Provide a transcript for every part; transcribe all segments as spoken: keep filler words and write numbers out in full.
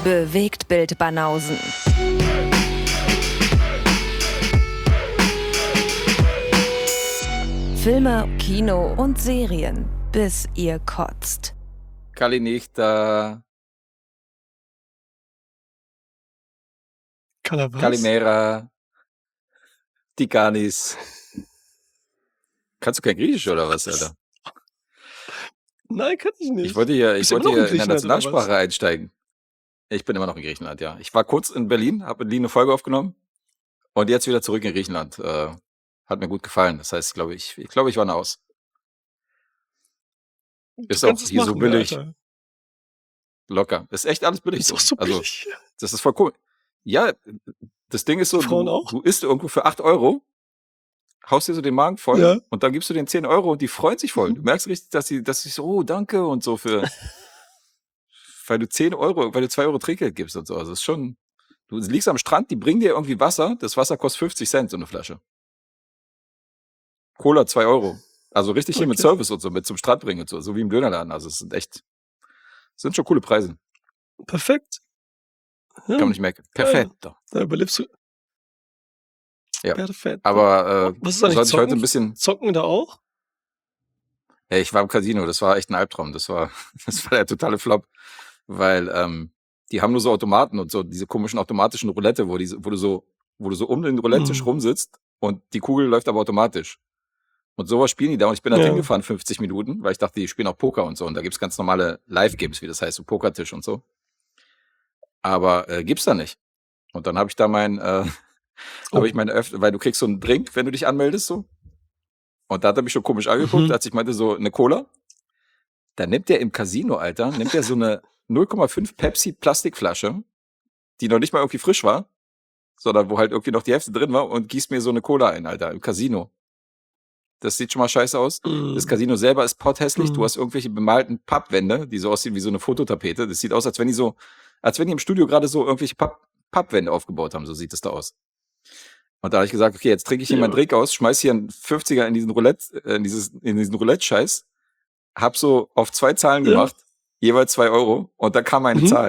Bewegtbild Banausen. Filme, Kino und Serien, bis ihr kotzt. Kali nicht da. Kala was? Kalimera. Tikanis. Kannst du kein Griechisch oder was, Alter? Nein, kann ich nicht. Ich wollte hier, ich Bist du wollte immer noch hier in in der Griechenland, oder Nationalsprache was? einsteigen. Ich bin immer noch in Griechenland, ja. Ich war kurz in Berlin, habe in Berlin eine Folge aufgenommen und jetzt wieder zurück in Griechenland. Äh, hat mir gut gefallen. Das heißt, ich glaube, ich, ich glaube, ich war aus. Du Ist auch kannst es hier so machen, billig, Alter. locker. Ist echt alles billig Ist so. auch so Also, billig. das ist voll cool. Ja, das Ding ist so, Frauen du, auch? du isst irgendwo für acht Euro, haust dir so den Magen voll Ja. und dann gibst du denen zehn Euro und die freuen sich voll. Mhm. Du merkst richtig, dass sie, dass sie so, oh, danke und so für, weil du zehn Euro, weil du zwei Euro Trinkgeld gibst und so. Also, das ist schon, du liegst am Strand, die bringen dir irgendwie Wasser, das Wasser kostet fünfzig Cent, so eine Flasche. Cola zwei Euro. Also richtig hier mit Okay. Service und so, mit zum Strand bringen und so, so wie im Dönerladen. Also, es sind echt, es sind schon coole Preise. Perfekt. Kann man Ja, nicht merken. geil. Perfekt. Da überlebst du. Ja. Perfekt. Aber, äh, Was ist eigentlich sollte ich heute ein Zocken? bisschen, Zocken da auch? Ey, ich war im Casino, das war echt ein Albtraum. Das war, das war der totale Flop. Weil, ähm, die haben nur so Automaten und so, diese komischen automatischen Roulette, wo, die, wo du so, wo du so um den Roulette-Tisch Mhm. rumsitzt und die Kugel läuft aber automatisch. Und sowas spielen die da. Und ich bin da Ja. hingefahren, fünfzig Minuten, weil ich dachte, die spielen auch Poker und so. Und da gibt's ganz normale Live-Games, wie das heißt, so Pokertisch und so. Aber äh, gibt's da nicht. Und dann habe ich da mein, äh, Oh. habe ich meine Öff weil du kriegst so einen Drink, wenn du dich anmeldest, so. Und da hat er mich schon komisch angeguckt, Mhm. als ich meinte, so eine Cola. Da nimmt der im Casino, Alter, nimmt der so eine null Komma fünf Pepsi Plastikflasche, die noch nicht mal irgendwie frisch war, sondern wo halt irgendwie noch die Hälfte drin war und gießt mir so eine Cola ein, Alter, im Casino. Das sieht schon mal scheiße aus. Das Mhm. Casino selber ist potthässlich. Du Mhm. hast irgendwelche bemalten Pappwände, die so aussehen wie so eine Fototapete. Das sieht aus, als wenn die so, als wenn die im Studio gerade so irgendwelche Papp Pappwände aufgebaut haben. So sieht es da aus. Und da habe ich gesagt, okay, jetzt trinke ich hier meinen Ja. Drink aus, schmeiß hier einen fünfziger in diesen Roulette, äh, in dieses, in diesen Roulette-Scheiß, hab so auf zwei Zahlen Ja. gemacht, jeweils zwei Euro, und dann kam eine Mhm. Zahl.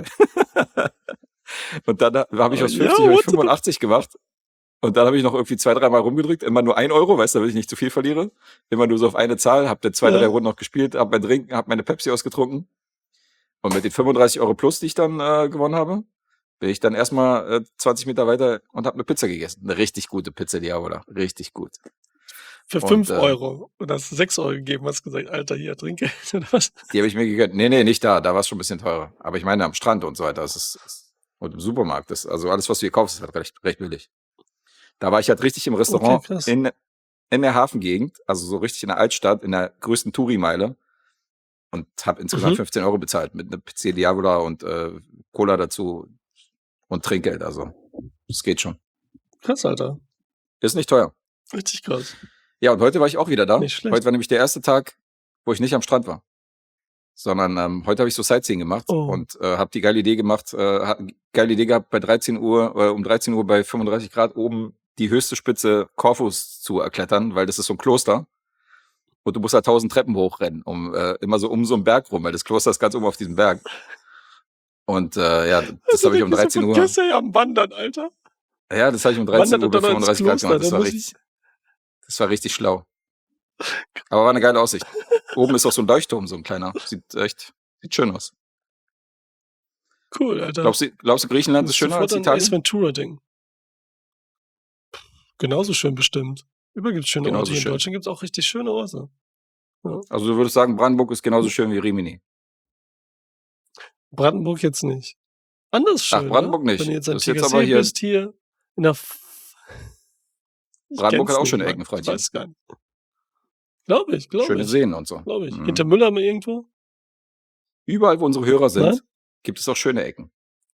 Und dann habe ich Oh, aus ja, fünfzig hab ich what the- fünfundachtzig gemacht. Und dann habe ich noch irgendwie zwei, dreimal rumgedrückt, immer nur ein Euro, weißt du, damit ich nicht zu viel verliere. Immer nur so auf eine Zahl, hab dann zwei, Ja. drei Runden noch gespielt, hab mein Trinken, hab meine Pepsi ausgetrunken. Und mit den fünfunddreißig Euro plus, die ich dann äh, gewonnen habe, bin ich dann erstmal äh, zwanzig Meter weiter und hab eine Pizza gegessen. Eine richtig gute Pizza, die Diavola. Richtig gut. Für Und, fünf äh, Euro. Und hast sechs Euro gegeben, hast gesagt, Alter, hier, Trinkgeld oder was? Die habe ich mir gegönnt. Nee, nee, nicht da. Da war es schon ein bisschen teurer. Aber ich meine am Strand und so weiter. Das ist, ist, und im Supermarkt. Das, also alles, was du hier kaufst, ist halt recht, recht billig. Da war ich halt richtig im Restaurant Okay, krass. in, in der Hafengegend, also so richtig in der Altstadt, in der größten Touri-Meile. Und habe insgesamt Mhm. fünfzehn Euro bezahlt mit einer Pizza Diavola und äh, Cola dazu und Trinkgeld. Also, das geht schon. Krass, Alter. Ist nicht teuer. Richtig krass. Ja, und heute war ich auch wieder da. Nicht schlecht. Heute war nämlich der erste Tag, wo ich nicht am Strand war. Sondern ähm, heute habe ich so Sightseeing gemacht Oh. und äh, habe die geile Idee gemacht, äh, hat, geile Idee gehabt, bei dreizehn Uhr, äh, um dreizehn Uhr bei fünfunddreißig Grad oben die höchste Spitze Korfus zu erklettern, weil das ist so ein Kloster. Und du musst da tausend Treppen hochrennen, um äh, immer so um so einen Berg rum, weil das Kloster ist ganz oben auf diesem Berg. Und äh, ja, das habe ich um dreizehn Uhr. Das ist ja am Wandern, Alter. Ja, das habe ich um dreizehn Wandert Uhr bei und dann ins fünfunddreißig Grad Kloster, gemacht. Das dann war muss richtig, das war richtig schlau. Aber war eine geile Aussicht. Oben ist auch so ein Leuchtturm, so ein kleiner. Sieht echt, sieht schön aus. Cool, Alter. Glaubst du, glaubst du Griechenland Das ist schöner als sofort ein Ace Italien? Ventura-Ding. Genauso schön bestimmt. Überall gibt's schöne Genauso Orte. Hier in schön. Deutschland gibt's auch richtig schöne Orte. Ja. Also du würdest sagen, Brandenburg ist genauso schön wie Rimini. Brandenburg jetzt nicht. Anders Ach, schön, Brandenburg ne? nicht. Wenn du jetzt am Das ist jetzt Tegersee aber hier- bist, hier in der... F Ich Brandenburg kenn's hat auch nicht schöne mal. Ecken, Ich Freundchen. weiß gar nicht. Glaube ich, glaube Schöne ich. Seen und so. Glaube ich. Mhm. Hinter Müllheim irgendwo? Überall, wo unsere Hörer sind, Nein? gibt es auch schöne Ecken.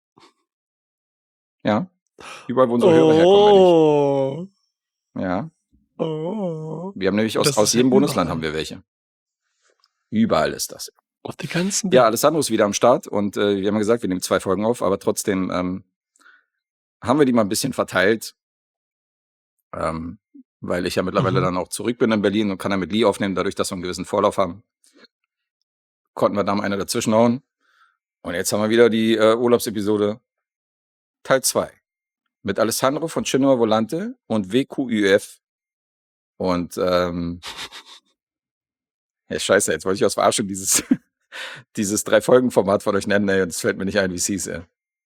Ja. Überall, wo unsere Hörer herkommen, Oh. meine ich. Ja. Oh. Wir haben nämlich aus, Das aus ist jedem ja Bundesland überall. haben wir welche. Überall ist das. Auf die ganzen... Ja, Alessandro ist wieder am Start und äh, wir haben ja gesagt, wir nehmen zwei Folgen auf, aber trotzdem ähm, haben wir die mal ein bisschen verteilt, ähm, weil ich ja mittlerweile Mhm. dann auch zurück bin in Berlin und kann dann mit Lee aufnehmen, dadurch, dass wir einen gewissen Vorlauf haben. Konnten wir da mal eine dazwischen hauen. Und jetzt haben wir wieder die äh, Urlaubsepisode Teil zwei. Mit Alessandro von Cinema Volante und W Q Ü F. Und, ähm, ja, scheiße, jetzt wollte ich aus Verarschung dieses, dieses Drei-Folgen-Format von euch nennen, ey, und es fällt mir nicht ein, wie es hieß, ey.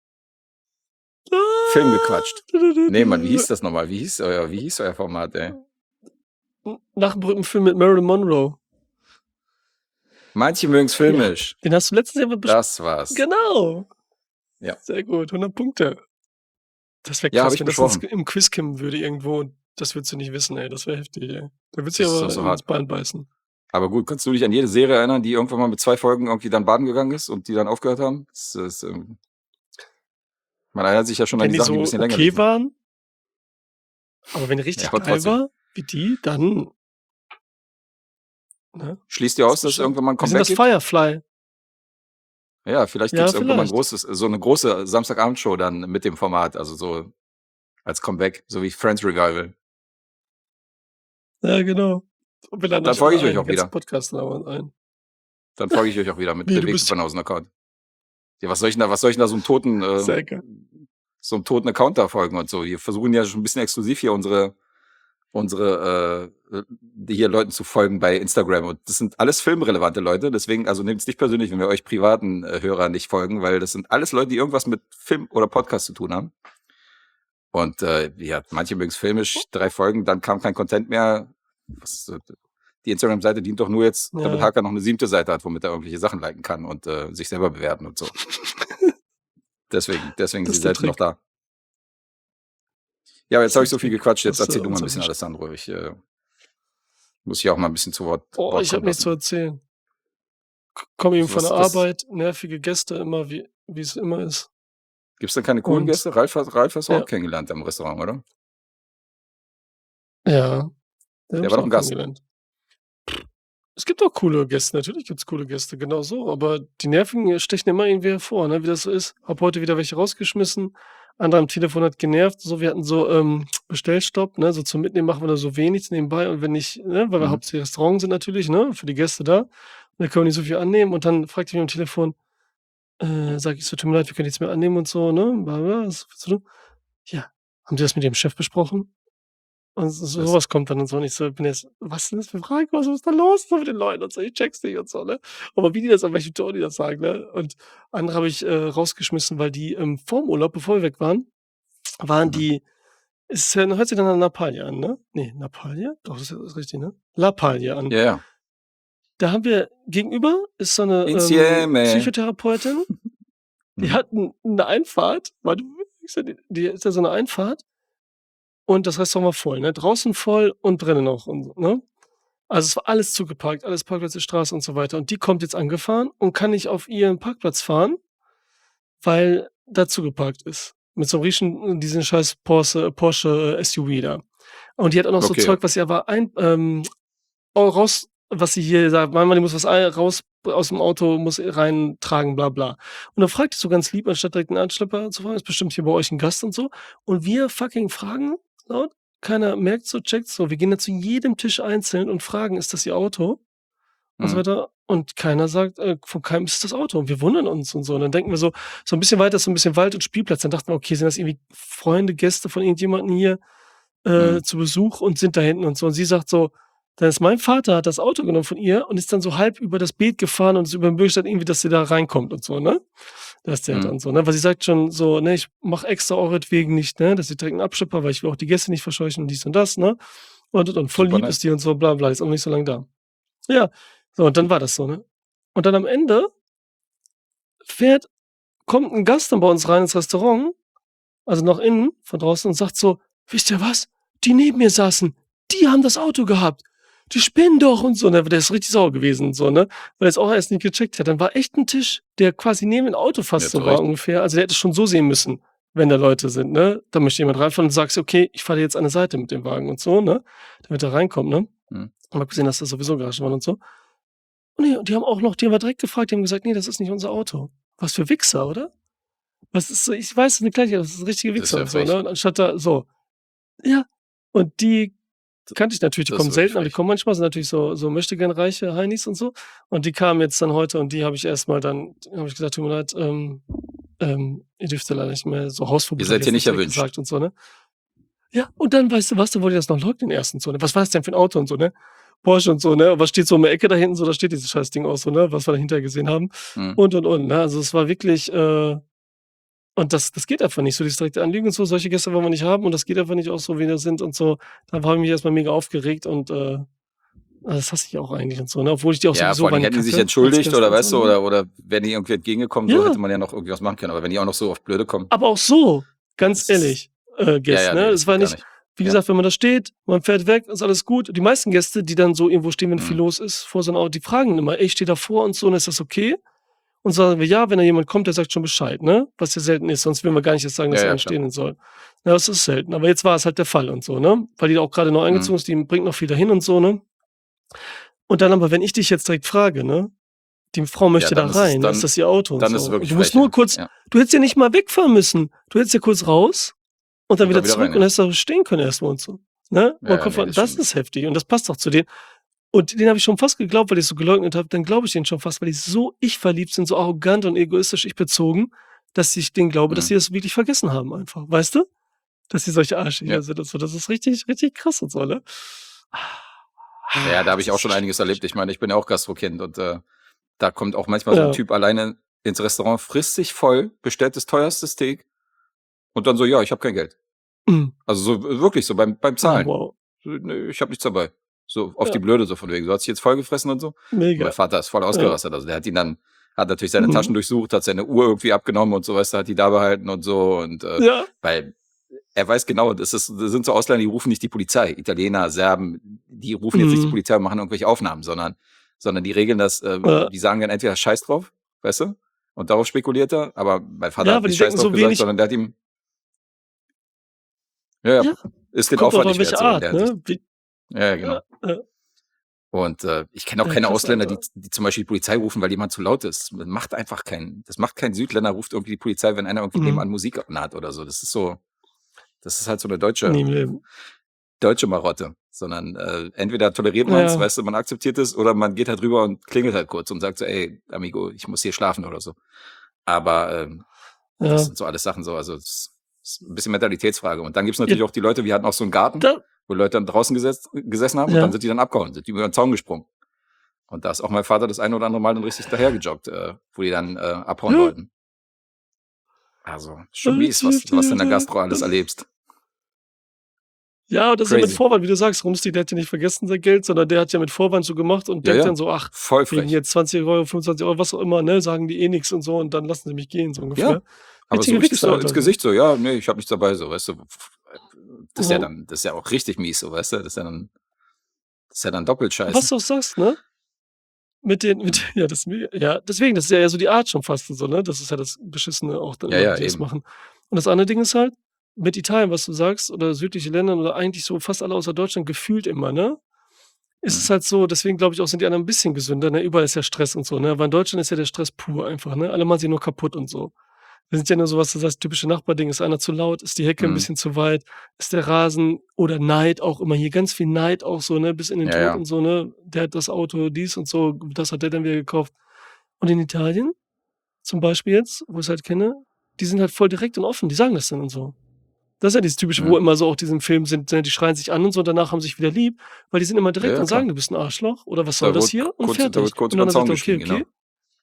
Film gequatscht. Nee, Mann, wie hieß das nochmal? Wie hieß euer, wie hieß euer Format, ey? Nach dem Brückenfilm mit Marilyn Monroe. Manche mögen es filmisch. Den hast du letztens ja besprochen. Das war's. Genau. Ja. Sehr gut, hundert Punkte. Das wäre Ja, hab krass, ich wenn das besprochen. ins- im Quiz kommen würde irgendwo. und Das würdest du nicht wissen, ey. Das wäre heftig, ey. Da würdest du Das ist aber doch so ins hart. Bein beißen. Aber gut, kannst du dich an jede Serie erinnern, die irgendwann mal mit zwei Folgen irgendwie dann baden gegangen ist und die dann aufgehört haben? Das ist, ähm, man erinnert sich ja schon an Wenn die die Sachen, die ein so bisschen länger okay liefen. waren, aber wenn die richtig Ja, aber geil trotzdem. war, wie die, dann. Ne? Schließt ihr aus, Das dass es bestimmt. irgendwann mal ein Wir sind Comeback das gibt? Firefly. Ja, vielleicht Ja, gibt es irgendwann mal ein vielleicht. großes, so eine große Samstagabendshow dann mit dem Format, also so als Comeback, so wie Friends Revival. Ja, genau. Und wir laden Dann euch folge alle ich euch ein, auch die ganzen wieder. Podcasts laden ein. Dann folge ich euch auch wieder mit Nee, du bewegten bist von außen Account. Ja, was soll ich denn da, was soll ich denn da so einen toten, äh, sehr geil. so einen toten Account da folgen und so? Wir versuchen ja schon ein bisschen exklusiv hier unsere, unsere, äh, die hier Leuten zu folgen bei Instagram. Und das sind alles filmrelevante Leute. Deswegen, also nehmt es nicht persönlich, wenn wir euch privaten äh, Hörern nicht folgen, weil das sind alles Leute, die irgendwas mit Film oder Podcast zu tun haben. Und äh, ja, manche mögen es filmisch, drei Folgen, dann kam kein Content mehr. Was, äh, die Instagram-Seite dient doch nur jetzt, damit Ja. Hacker noch eine siebte Seite hat, womit er irgendwelche Sachen liken kann und äh, sich selber bewerten und so. Deswegen, deswegen Das ist die ist der Seite noch Trick. da. Ja, aber jetzt Das habe ist ich so der viel Trick. gequatscht, jetzt Das ist erzähl äh, du mal ein unser bisschen, Wicht. Alessandro. Ich äh, muss hier auch mal ein bisschen zu Wort, Oh, Wort ich habe kommen nichts zu lassen. erzählen. K- Komme eben von Was, der was, Arbeit, nervige Gäste immer, wie wie es immer ist. gibt's denn keine coolen Und Gäste? Ralf, hat- Ralf hast du ja, auch kennengelernt am Restaurant, oder? ja, den habe Der ich war doch auch ein Gast. kennengelernt. Es gibt auch coole Gäste, natürlich gibt es coole Gäste, genau so. Aber die Nervigen stechen immer irgendwie hervor, ne? Wie das so ist. Hab heute wieder welche rausgeschmissen. Anderer am Telefon hat genervt. So, wir hatten so ähm, Bestellstopp, ne? So zum Mitnehmen machen wir da so wenig nebenbei. Und wenn nicht, ne? Weil wir Mhm. hauptsächlich Restaurant sind natürlich, ne? Für die Gäste da. Und dann können wir nicht so viel annehmen. Und dann fragt ich mich am Telefon, äh, sag ich so, tut mir leid, wir können nichts mehr annehmen und so, ne? Bla, bla, was willst du? Ja, haben Sie das mit Ihrem Chef besprochen? Und so Das, sowas kommt dann und so. Und ich so, bin jetzt, was sind das für Fragen? Was ist da los so mit den Leuten und so? Ich check's nicht und so, ne? Aber wie die das, an welchem Ton die das sagen, ne? Und andere habe ich äh, rausgeschmissen, weil die ähm, vorm Urlaub, bevor wir weg waren, waren mhm. die, es ja, hört sich dann an Lappalia an, ne? Nee, Lappalia? Doch, das ist, das ist richtig, ne? Lappalia an. Ja, ja. Da haben wir, gegenüber ist so eine ähm, Insieme. Psychotherapeutin, die Mhm. hat n- eine Einfahrt, warte, ich sag, die, die ist ja so eine Einfahrt und das Restaurant war voll, ne? Draußen voll und drinnen auch, und, so, ne? Also es war alles zugeparkt, alles Parkplätze, Straße und so weiter. Und die kommt jetzt angefahren und kann nicht auf ihren Parkplatz fahren, weil da zugeparkt ist. Mit so einem riesen, diesen scheiß Porsche, Porsche äh, S U V da. Und die hat auch noch so Okay. Zeug, was sie aber ein, ähm, auch raus, was sie hier sagt, Mama, die muss was ein- raus aus dem Auto, muss reintragen, bla bla. Und dann fragt die so ganz lieb, anstatt direkt einen Anschlepper zu fragen, ist bestimmt hier bei euch ein Gast und so. Und wir fucking fragen laut, keiner merkt so, checkt so. Wir gehen da zu jedem Tisch einzeln und fragen, ist das ihr Auto? Und so Mhm. weiter. Und keiner sagt, äh, von keinem ist das Auto. Und wir wundern uns und so. Und dann denken wir so, so ein bisschen weiter ist so ein bisschen Wald und Spielplatz. Dann dachten wir, okay, sind das irgendwie Freunde, Gäste von irgendjemandem hier äh, Mhm. zu Besuch und sind da hinten und so. Und sie sagt so, dann ist mein Vater, hat das Auto genommen von ihr und ist dann so halb über das Beet gefahren und ist über den Bürgersteig irgendwie, dass sie da reinkommt und so, ne? Das ist der Mhm. dann so, ne? Weil sie sagt schon so, ne, ich mach extra euretwegen nicht, ne? Dass sie direkt einen Abschlepper, weil ich will auch die Gäste nicht verscheuchen und dies und das, ne? Und, und voll Super lieb nett. ist die und so, bla bla, ist auch noch nicht so lange da. Ja, so, und dann war das so, ne? Und dann am Ende fährt, kommt ein Gast dann bei uns rein ins Restaurant, also nach innen, von draußen, und sagt so, wisst ihr was? Die neben mir saßen, die haben das Auto gehabt. Die spinnen doch und so. Ne? Der ist richtig sauer gewesen und so, ne? Weil er es auch erst nicht gecheckt hat. Dann war echt ein Tisch, der quasi neben dem Auto Ja, fast zu so war Recht. ungefähr. Also der hätte es schon so sehen müssen, wenn da Leute sind, ne? Da möchte jemand reinfahren und sagst, okay, ich fahre jetzt an der Seite mit dem Wagen und so, ne? Damit er reinkommt, ne? Mhm. Und hab gesehen, dass das sowieso Garagen waren und so. Und nee, und die haben auch noch, die haben wir direkt gefragt, die haben gesagt, nee, das ist nicht unser Auto. Was für Wichser, oder? Was ist so, ich weiß, es ist eine Kleinigkeit, das ist ein richtiger Das ist Wichser ja und so, frech. ne? Und anstatt da, so. Ja. Und die kannte ich natürlich, die Das kommen ist wirklich selten, aber die frech. kommen manchmal, sind natürlich so, so möchtegern-reiche Heinis und so. Und die kamen jetzt dann heute und die habe ich erstmal dann, habe ich gesagt, tut mir leid, ähm, ähm, ihr dürft ja leider nicht mehr, so Hausverbot Ihr habe seid ich hier jetzt nicht direkt erwünscht. gesagt und so, ne? Ja, und dann, weißt du was, dann wollte ich das noch leugnen erst und so, ne? Was war das denn für ein Auto und so, ne? Porsche und so, ne? Was steht so in der Ecke da hinten, so, da steht dieses scheiß Ding aus, so, ne? Was wir dahinter gesehen haben. Hm. Und, und, und, ne? Also es war wirklich, äh, und das, das geht einfach nicht, so dieses direkte Anlügen und so, solche Gäste wollen wir nicht haben und das geht einfach nicht auch so, wie wir sind und so. Da habe ich mich erstmal mega aufgeregt und äh, das hasse ich auch eigentlich und so, ne? Obwohl ich die auch Ja, sowieso vor allem meine hätten die sich Kacke als entschuldigt Gäste oder und weißt so, du, ne? oder, oder wären die irgendwie entgegengekommen, so Ja, hätte man ja noch irgendwie was machen können. Aber wenn die auch noch so auf Blöde kommen, aber auch so, ganz das ist, ehrlich, äh, ja, Gäste, ja, ne? nee, das Es war geht gar nicht, nicht. wie Ja. gesagt, wenn man da steht, man fährt weg, ist alles gut. Die meisten Gäste, die dann so irgendwo stehen, wenn viel Hm. los ist, vor so einem Auto, die fragen immer, ey, ich stehe davor und so, und ist das okay? Und sagen wir, ja, wenn da jemand kommt, der sagt schon Bescheid, ne? Was ja selten ist, sonst würden wir gar nicht jetzt sagen, dass Ja, er ja, einen klar. stehen soll. Ja, das ist selten. Aber jetzt war es halt der Fall und so, ne? Weil die auch gerade neu Hm. eingezogen ist, die bringt noch viel dahin und so, ne? Und dann aber, wenn ich dich jetzt direkt frage, ne? Die Frau Ja, möchte da dann ist es, rein, ne? Ist dann, das ihr Auto und dann ist es so. Und wirklich du musst Freche. nur kurz, Ja. du hättest ja nicht mal wegfahren müssen. Du hättest ja kurz raus und dann Und wieder dann wieder zurück rein, und ja. hättest da stehen können erstmal und so. Ne? Ja, Man ja, kommt nee, von, das das stimmt. ist heftig und das passt auch zu denen. Und den habe ich schon fast geglaubt, weil ich so geleugnet habe. Dann glaube ich denen schon fast, weil die so ich-verliebt sind, so arrogant und egoistisch ich-bezogen, dass ich denen glaube, dass Hm. sie das wirklich vergessen haben einfach. Weißt du? Dass sie solche Arschlöcher Ja. sind und so. Das ist richtig, richtig krass und so, ne? Ja, da habe Das ich auch ist schon so einiges schwierig. erlebt. Ich meine, ich bin ja auch Gastrokind und äh, da kommt auch manchmal so ein Ja. Typ alleine ins Restaurant, frisst sich voll, bestellt das teuerste Steak und dann so, ja, ich habe kein Geld. Mhm. Also so wirklich so beim, beim Ja, Zahlen. wow. So, nee, ich habe nichts dabei. So auf die Ja, Blöde, so von wegen. So hat sich jetzt vollgefressen und so. Und mein mega. Vater ist voll Ja. ausgerastet. Also der hat ihn dann, hat natürlich seine Taschen Mhm. durchsucht, hat seine Uhr irgendwie abgenommen und so, weißt du, hat die da behalten und so. Und äh, Ja. weil er weiß genau, das, ist, das sind so Ausländer, die rufen nicht die Polizei. Italiener, Serben, die rufen jetzt nicht die Mhm. Polizei und machen irgendwelche Aufnahmen, sondern, sondern die regeln das, äh, Ja. die sagen dann entweder Scheiß drauf, weißt du? Und darauf spekuliert er. Aber mein Vater Ja, hat aber die nicht Scheiß denken drauf so gesagt, wenig. sondern der hat ihm, ja, ja, Ja, ist den kommt auch Aufwand auf nicht wert, welche so in Art, der Hinsicht. ne? Wie, Ja, ja, genau. ja, ja. Und äh, ich kenne auch Ja, keine krass, Ausländer, die, Alter. die zum Beispiel die Polizei rufen, weil jemand zu laut ist. Das macht einfach kein, das macht kein Südländer, ruft irgendwie die Polizei, wenn einer irgendwie Mhm. nebenan Musik hat oder so. Das ist so, das ist halt so eine Nie deutsche, im Leben. deutsche Marotte. Sondern äh, entweder tolieriert man es, Ja, weißt du, man akzeptiert es, oder man geht halt rüber und klingelt halt kurz und sagt so, ey, Amigo, ich muss hier schlafen oder so. Aber ähm, das ja. sind so alles Sachen so, also es ist ein bisschen Mentalitätsfrage. Und dann gibt's Ja, natürlich auch die Leute, wir hatten auch so einen Garten, da, wo Leute dann draußen gesetzt, gesessen haben und dann ja. sind die dann abgehauen, sind die über den Zaun gesprungen. Und da ist auch mein Vater das eine oder andere Mal dann richtig dahergejoggt, äh, wo die dann äh, abhauen Ja, wollten. Also, schon das mies, ist was, heftig, was du in der Alter. Gastro alles erlebst. Ja, und das ist ja mit Crazy. Vorwand, wie du sagst, Rumsti, der hat ja nicht vergessen sein Geld, sondern der hat ja mit Vorwand so gemacht und Ja, denkt ja, dann so, ach, voll wegen frech. jetzt zwanzig Euro, fünfundzwanzig Euro, was auch immer, ne, sagen die eh nichts und so und dann lassen sie mich gehen, so Ja, ungefähr. aber so Richtige richtig Wichser, so ins Alter. So. Gesicht so, ja, nee, ich hab nichts dabei, so, weißt du. Das ist ja Ja. dann, das ist ja auch richtig mies, so, weißt du. Das ist ja dann, das ist ja dann doppelt Und was scheiße. du auch sagst, ne? Mit den, mit, ja, das, ja, deswegen, das ist ja eher so die Art schon fast und so, ne? Das ist ja das Beschissene auch dann Ja, immer, ja, wie die das eben. machen. Und das andere Ding ist halt, mit Italien, was du sagst, oder südliche Länder oder eigentlich so fast alle außer Deutschland gefühlt immer, ne? Ist es Hm. halt so, deswegen glaube ich auch, sind die anderen ein bisschen gesünder, ne? Überall ist ja Stress und so, ne? Aber in Deutschland ist ja der Stress pur einfach, ne? Alle machen sich nur kaputt und so. Wir sind ja nur so, was du sagst, typische Nachbarding. Ist einer zu laut? Ist die Hecke ein Hm. bisschen zu weit? Ist der Rasen oder Neid auch immer hier? Ganz viel Neid auch so, ne? Bis in den Ja, Tod ja. und so, ne? Der hat das Auto, dies und so, das hat der dann wieder gekauft. Und in Italien, zum Beispiel jetzt, wo ich es halt kenne, die sind halt voll direkt und offen, die sagen das dann und so. Das ist ja dieses Typische, wo Hm. immer so auch diesen Film sind, ne, die schreien sich an und so, und danach haben sich wieder lieb, weil die sind immer Ja, direkt ja, und sagen, klar. du bist ein Arschloch oder was soll Da das wird hier? Und kurz, da wird fertig. kurz Und über dann den sagt Zaun er, okay, gestiegen, okay. genau.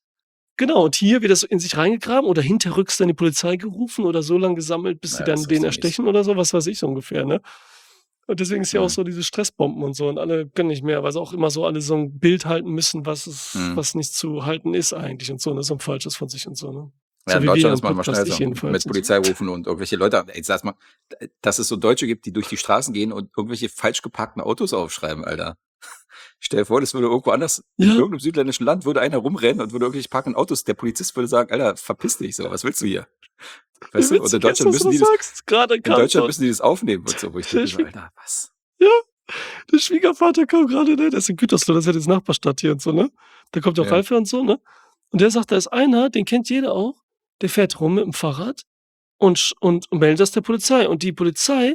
Genau, und hier wird das in sich reingegraben oder hinterrücks dann die Polizei gerufen oder so lange gesammelt, bis sie Naja, dann das ist den richtig mies. erstechen oder so, was weiß ich so ungefähr, ne? Und deswegen ist ja auch Hm. so diese Stressbomben und so und alle können nicht mehr, weil sie auch immer so alle so ein Bild halten müssen, was es, Hm. was nicht zu halten ist eigentlich und so, ne? So ein falsches von sich und so, ne? Ja, So in wie wir Deutschland im ist man immer Podcast, schnell ich so jedenfalls mit und so. Polizei rufen und irgendwelche Leute, ey, sag mal, dass es so Deutsche gibt, die durch die Straßen gehen und irgendwelche falsch geparkten Autos aufschreiben, Alter. Stell dir vor, das würde irgendwo anders, in Ja, irgendeinem südländischen Land würde einer rumrennen und würde irgendwelche parkenden Autos, der Polizist würde sagen, Alter, verpiss dich so, was willst du hier? wie Weißt du? Und in witzig ist, Deutschland dass du müssen die das das, sagst. Gerade in kam Deutschland so müssen die das aufnehmen und so, wo ich der, denke, so, Schwie Alter, was? ja, der Schwiegervater kam gerade, ne? Der ist in Gütersloh, das ist ja das Nachbarstadt hier und so, ne? Da kommt ja auch Ja. Ralf her und so, ne? Und der sagt, da ist einer, den kennt jeder auch, der fährt rum mit dem Fahrrad und, sch- und, und meldet das der Polizei. Und die Polizei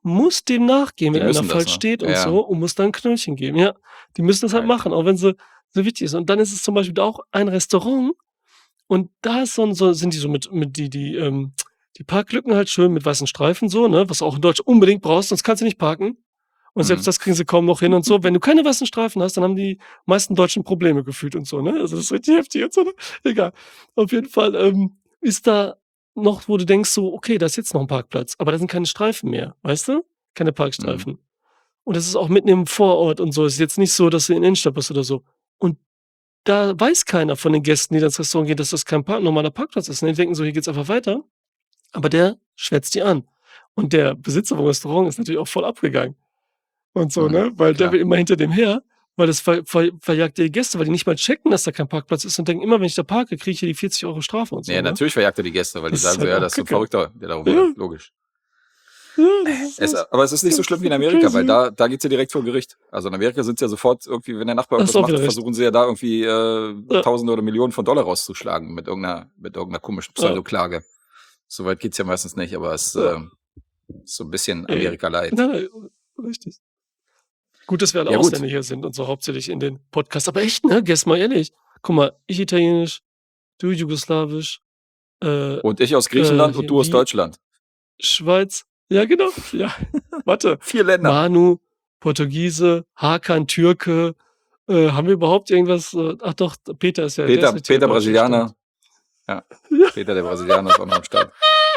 muss dem nachgehen, Die wenn einer müssen das, falsch ne? steht und Ja. so und muss dann 'n Knöllchen geben. Ja, die müssen das halt Alter. machen, auch wenn sie so wichtig ist. Und dann ist es zum Beispiel auch ein Restaurant und da ist so 'n so sind die so mit mit die die, ähm die Parklücken halt schön mit weißen Streifen so, ne, was du auch in Deutschland unbedingt brauchst, sonst kannst du nicht parken. Und selbst Mhm. das kriegen sie kaum noch hin und so. Wenn du keine weißen Streifen hast, dann haben die meisten Deutschen Probleme gefühlt und so, ne? Also, das ist richtig heftig und so, ne? Egal. Auf jeden Fall, ähm, ist da noch, wo du denkst so: „Okay, da ist jetzt noch 'n Parkplatz“, aber da sind keine Streifen mehr, weißt du? Keine Mhm. Parkstreifen. Und das ist auch mitten im Vorort und so. Ist jetzt nicht so, dass du in der Innenstadt bist oder so. Und da weiß keiner von den Gästen, die da ins Restaurant gehen, dass das kein Park normaler Parkplatz ist, ne? Die denken so: „Hier geht's einfach weiter.“ Aber der schwätzt die an. Und der Besitzer vom Restaurant ist natürlich auch voll abgegangen und so, Mhm. ne? Weil der Klar. will immer hinter dem her, weil das ver ver verjagt ja die Gäste, weil die nicht mal checken, dass da kein Parkplatz ist und denken immer, wenn ich da parke, kriege ich hier die vierzig Euro Strafe und so, Ja, ne? natürlich verjagt er die Gäste, weil die Das ist sagen so: halt „Ja, auch das ist so 'n Kacke. Verrückter, der da Ja. rumläuft.“ Logisch. Ja, das ist Es das aber es ist nicht so das schlimm ist wie in super Amerika, weil crazy. da da geht's ja direkt vor Gericht. Also, in Amerika sind's ja sofort irgendwie, wenn der Nachbar Hast irgendwas du auch macht, wieder recht. versuchen sie ja da irgendwie, äh, Ja. Tausende oder Millionen von Dollar rauszuschlagen mit irgend 'ner mit irgend 'ner komischen Ja. Pseudoklage. So weit geht's ja meistens nicht, aber es, Ja. ähm, ist so 'n bisschen Ey. Amerika light. Nein, nein, richtig. Gut, dass wir alle Ja, gut. Ausländer hier sind und so hauptsächlich in den Podcasts. Aber echt, ne? Jetzt mal ehrlich. Guck mal, ich Italienisch, du Jugoslawisch, äh, Und ich aus äh, Griechenland und hier du aus wie Deutschland. Schweiz. Ja, genau. Ja, warte. vier Länder. Manu, Portugiese, Hakan, Türke. Äh, haben wir überhaupt irgendwas äh, ach doch, Peter ist ja der ist Peter richtiger Peter Deutscher, stimmt. Brasilianer. Ja, Ja. Peter der Brasilianer ist auch noch am Start.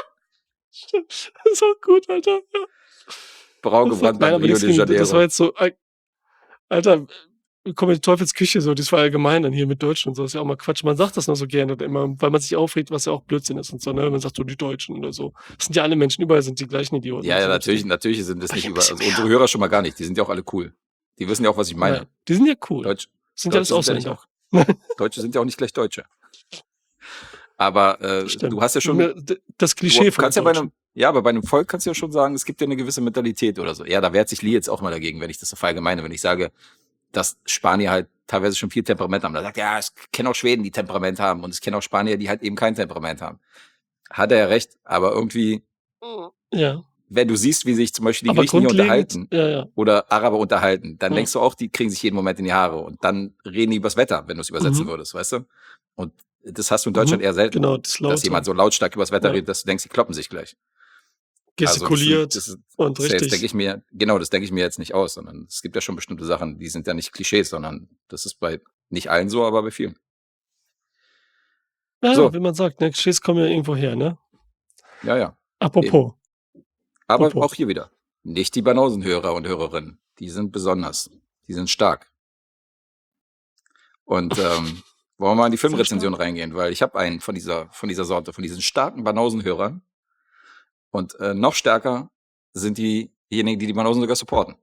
Stimmt. Das ist auch gut, Alter. Ja. Brauge Das war Brand nein, beim aber Rio nix de gegen das war Janeiro. jetzt so al Alter, komm in die Teufelsküche so, das war allgemein dann hier mit Deutschen und so, ist ja auch mal Quatsch. Man sagt das nur so gerne immer, weil man sich aufregt, was ja auch Blödsinn ist und so, ne? Man sagt so: „Die Deutschen“ oder so. Das sind ja alle Menschen, überall sind die gleichen Idioten Ja, und ja, so. Und ich natürlich denke natürlich sind das aber nicht hier 'n überall bisschen also, unsere mehr. Hörer schon mal gar nicht. Die sind ja auch alle cool. Die wissen ja auch, was ich meine. Nein, die sind ja cool. Deutsch Sind ja alles Deutsche sind ja nicht Ausländer. auch Deutsche sind ja auch nicht gleich Deutsche. Aber, äh, Stimmt. du hast ja schon Ne, d das du Klischee von kannst den ja bei Deutschen. 'nem ja, aber bei 'nem Volk kannst du ja schon sagen, es gibt ja 'ne gewisse Mentalität oder so. Ja, da wehrt sich Lee jetzt auch mal dagegen, wenn ich das so verallgemeine, wenn ich sage, dass Spanier halt teilweise schon viel Temperament haben. Da sagt er: „Ja, ich kenne auch Schweden, die Temperament haben und ich kenne auch Spanier, die halt eben kein Temperament haben.“ Hat er ja recht, aber irgendwie Mhm. Ja. wenn du siehst, wie sich zum Beispiel die Aber Griechen hier grundlegend unterhalten ja, ja. oder Araber unterhalten, dann Mhm. denkst du auch, die kriegen sich jeden Moment in die Haare und dann reden die übers Wetter, wenn du's übersetzen Mhm. würdest, weißt du? Und das hast du in Deutschland Mhm. eher selten, Genau, das dass jemand Laute. so lautstark übers Wetter Ja. redet, dass du denkst, die kloppen sich gleich. Also, das sind Gestikuliert das ist und das jetzt denke richtig ich mir genau, das denke ich mir jetzt nicht aus, sondern es gibt ja schon bestimmte Sachen, die sind ja nicht Klischees, sondern das ist bei nicht allen so, aber bei vielen. Ja, ja, So. wie man sagt, ne, Klischees kommen ja irgendwo her, ne? Ja, ja. Eben. Apropos. Aber Apropos. auch hier wieder, nicht die Banausenhörer und Hörerinnen. Die sind besonders. Die sind stark. Und, ähm, wollen wir mal in die Sehr Filmrezension stark. reingehen, weil ich habe einen von dieser von dieser Sorte, von diesen starken Banausenhörern. Und, äh, noch stärker sind diejenigen, die die Banausen sogar supporten.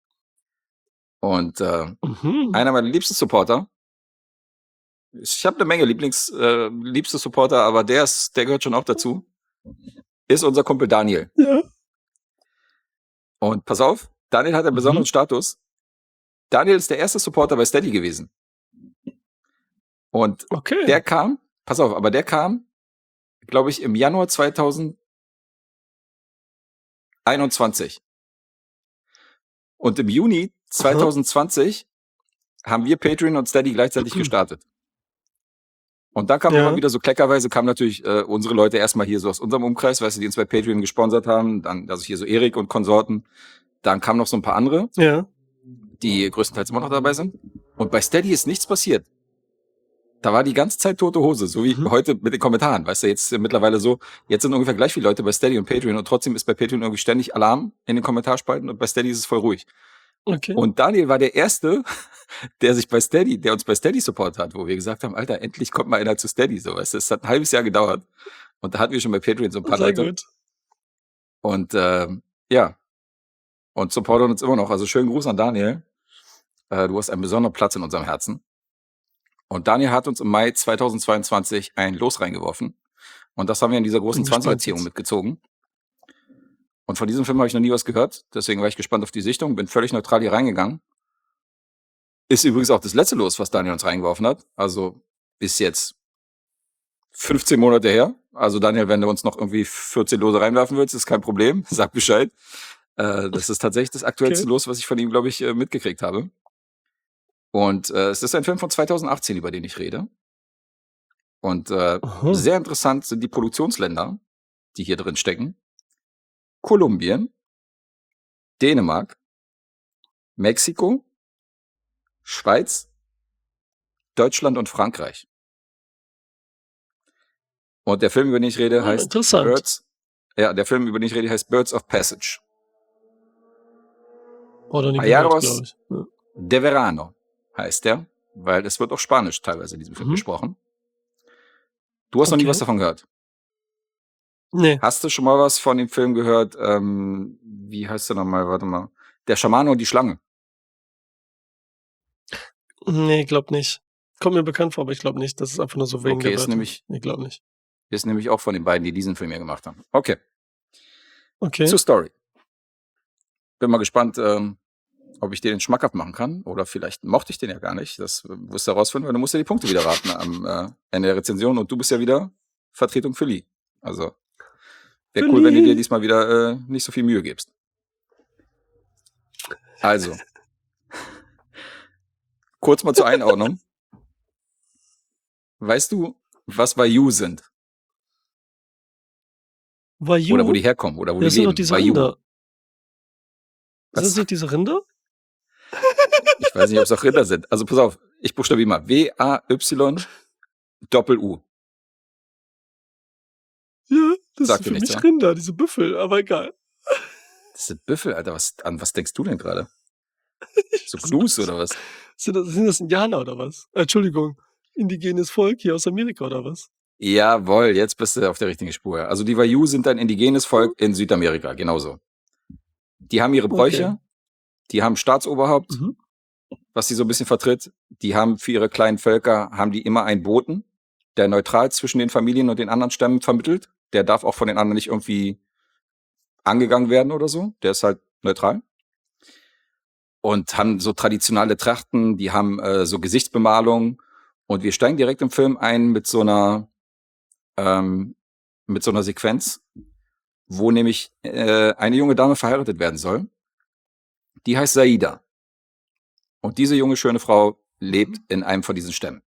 Und, äh, Mhm. einer meiner liebsten Supporter ich habe 'ne Menge Lieblings äh, liebste Supporter, aber der ist der gehört schon auch dazu, ist unser Kumpel Daniel. Ja. Und pass auf, Daniel hat einen besonderen Mhm. Status. Daniel ist der erste Supporter bei Steady gewesen. Und der Okay. kam pass auf, aber der kam, glaube ich, im Januar zweitausendeinundzwanzig. Und im Juni Aha. zweitausendzwanzig haben wir Patreon und Steady gleichzeitig gestartet. Und dann kam immer Ja. wieder so kleckerweise kamen natürlich, äh, unsere Leute erst mal hier so aus unserem Umkreis, weißt du, die uns bei Patreon gesponsert haben. Dann also hier so Erik und Konsorten. Dann kamen noch so 'n paar andere, Ja. die größtenteils immer noch dabei sind. Und bei Steady ist nichts passiert. Da war die ganze Zeit tote Hose, so wie Mhm. heute mit den Kommentaren. Weißt du, jetzt mittlerweile so jetzt sind ungefähr gleich viele Leute bei Steady und Patreon und trotzdem ist bei Patreon irgendwie ständig Alarm in den Kommentarspalten und bei Steady ist es voll ruhig. Okay. Und Daniel war der Erste, der sich bei Steady der uns bei Steady supportet hat, wo wir gesagt haben: „Alter, endlich kommt mal einer zu Steady“, so, weißt du? Es hat 'n halbes Jahr gedauert. Und da hatten wir schon bei Patreon so 'n paar Sehr Leute. gut. Und, ähm, ja. Und supportet uns immer noch. Also, schönen Gruß an Daniel. Äh, du hast einen besonderen Platz in unserem Herzen. Und Daniel hat uns im Mai zweitausendzweiundzwanzig ein Los reingeworfen. Und das haben wir in dieser großen Bin gespannt Zwanziger-Ziehung jetzt. mitgezogen. Und von diesem Film habe ich noch nie was gehört. Deswegen war ich gespannt auf die Sichtung, bin völlig neutral hier reingegangen. Ist übrigens auch das letzte Los, was Daniel uns reingeworfen hat. Also, ist jetzt fünfzehn Monate her. Also, Daniel, wenn du uns noch irgendwie vierzehn Lose reinwerfen willst, ist kein Problem. Sag Bescheid. Äh, das ist tatsächlich das aktuellste Okay. Los, was ich von ihm, glaube ich, äh, mitgekriegt habe. Und äh, es ist ein Film von zweitausendachtzehn, über den ich rede. Und äh, Aha. sehr interessant sind die Produktionsländer, die hier drin stecken. Kolumbien, Dänemark, Mexiko, Schweiz, Deutschland und Frankreich. Und der Film, über den ich rede, Ah, heißt interessant. Birds. Ja, der Film, über den ich rede, heißt Birds of Passage. Oh, noch nie gehört, Payaros glaube ich. Ja. de Verano heißt der, weil es wird auch Spanisch teilweise in diesem Film Mhm. gesprochen. Du hast noch nie Okay. was davon gehört. Nee. Hast du schon mal was von dem Film gehört? Ähm, wie heißt der nochmal? Warte mal. Der Schamane und die Schlange. Nee, glaub nicht. Kommt mir bekannt vor, aber ich glaube nicht. Das ist einfach nur so wegen Okay, der ist Wörter. nämlich, Nee, glaub nicht. ist nämlich auch von den beiden, die diesen Film hier gemacht haben. Okay, Okay. zur Story. Bin mal gespannt, ähm, ob ich dir den schmackhaft machen kann. Oder vielleicht mochte ich den ja gar nicht. Das äh, wirst du herausfinden, weil du musst ja die Punkte wieder raten am äh, Ende der Rezension. Und du bist ja wieder Vertretung für Lee. Also wäre cool, wenn du dir diesmal wieder äh, nicht so viel Mühe gibst. Also, kurz mal zur Einordnung. Weißt du, was Wayuu sind? Wayuu? Oder wo die herkommen? Oder wo Ja, das die sind doch leben? diese Wayuu. Rinder. Was? Sind das nicht diese Rinder? Ich weiß nicht, ob es auch Rinder sind. Also pass auf, ich buchstabiere mal. W A Y Doppel-U. Ja, das Sagt sind dir für nichts, mich ja? Rinder, diese Büffel, aber egal. Das sind Büffel, Alter. Was, an was denkst du denn gerade? So Gnus oder was? Sind das, sind das Indianer oder was? Äh, Entschuldigung, indigenes Volk hier aus Amerika oder was? Jawohl, jetzt bist du auf der richtigen Spur. Also die Wayuu sind ein indigenes Volk in Südamerika, genauso. Die haben ihre Bräuche, Okay. die haben Staatsoberhaupt, Mhm. was sie so ein bisschen vertritt. Die haben für ihre kleinen Völker, haben die immer einen Boten, der neutral zwischen den Familien und den anderen Stämmen vermittelt. Der darf auch von den anderen nicht irgendwie angegangen werden oder so. Der ist halt neutral. Und haben so traditionelle Trachten, die haben äh, so Gesichtsbemalung. Und wir steigen direkt im Film ein mit so einer ähm, mit so einer Sequenz, wo nämlich äh, eine junge Dame verheiratet werden soll. Die heißt Saida. Und diese junge, schöne Frau lebt in einem von diesen Stämmen.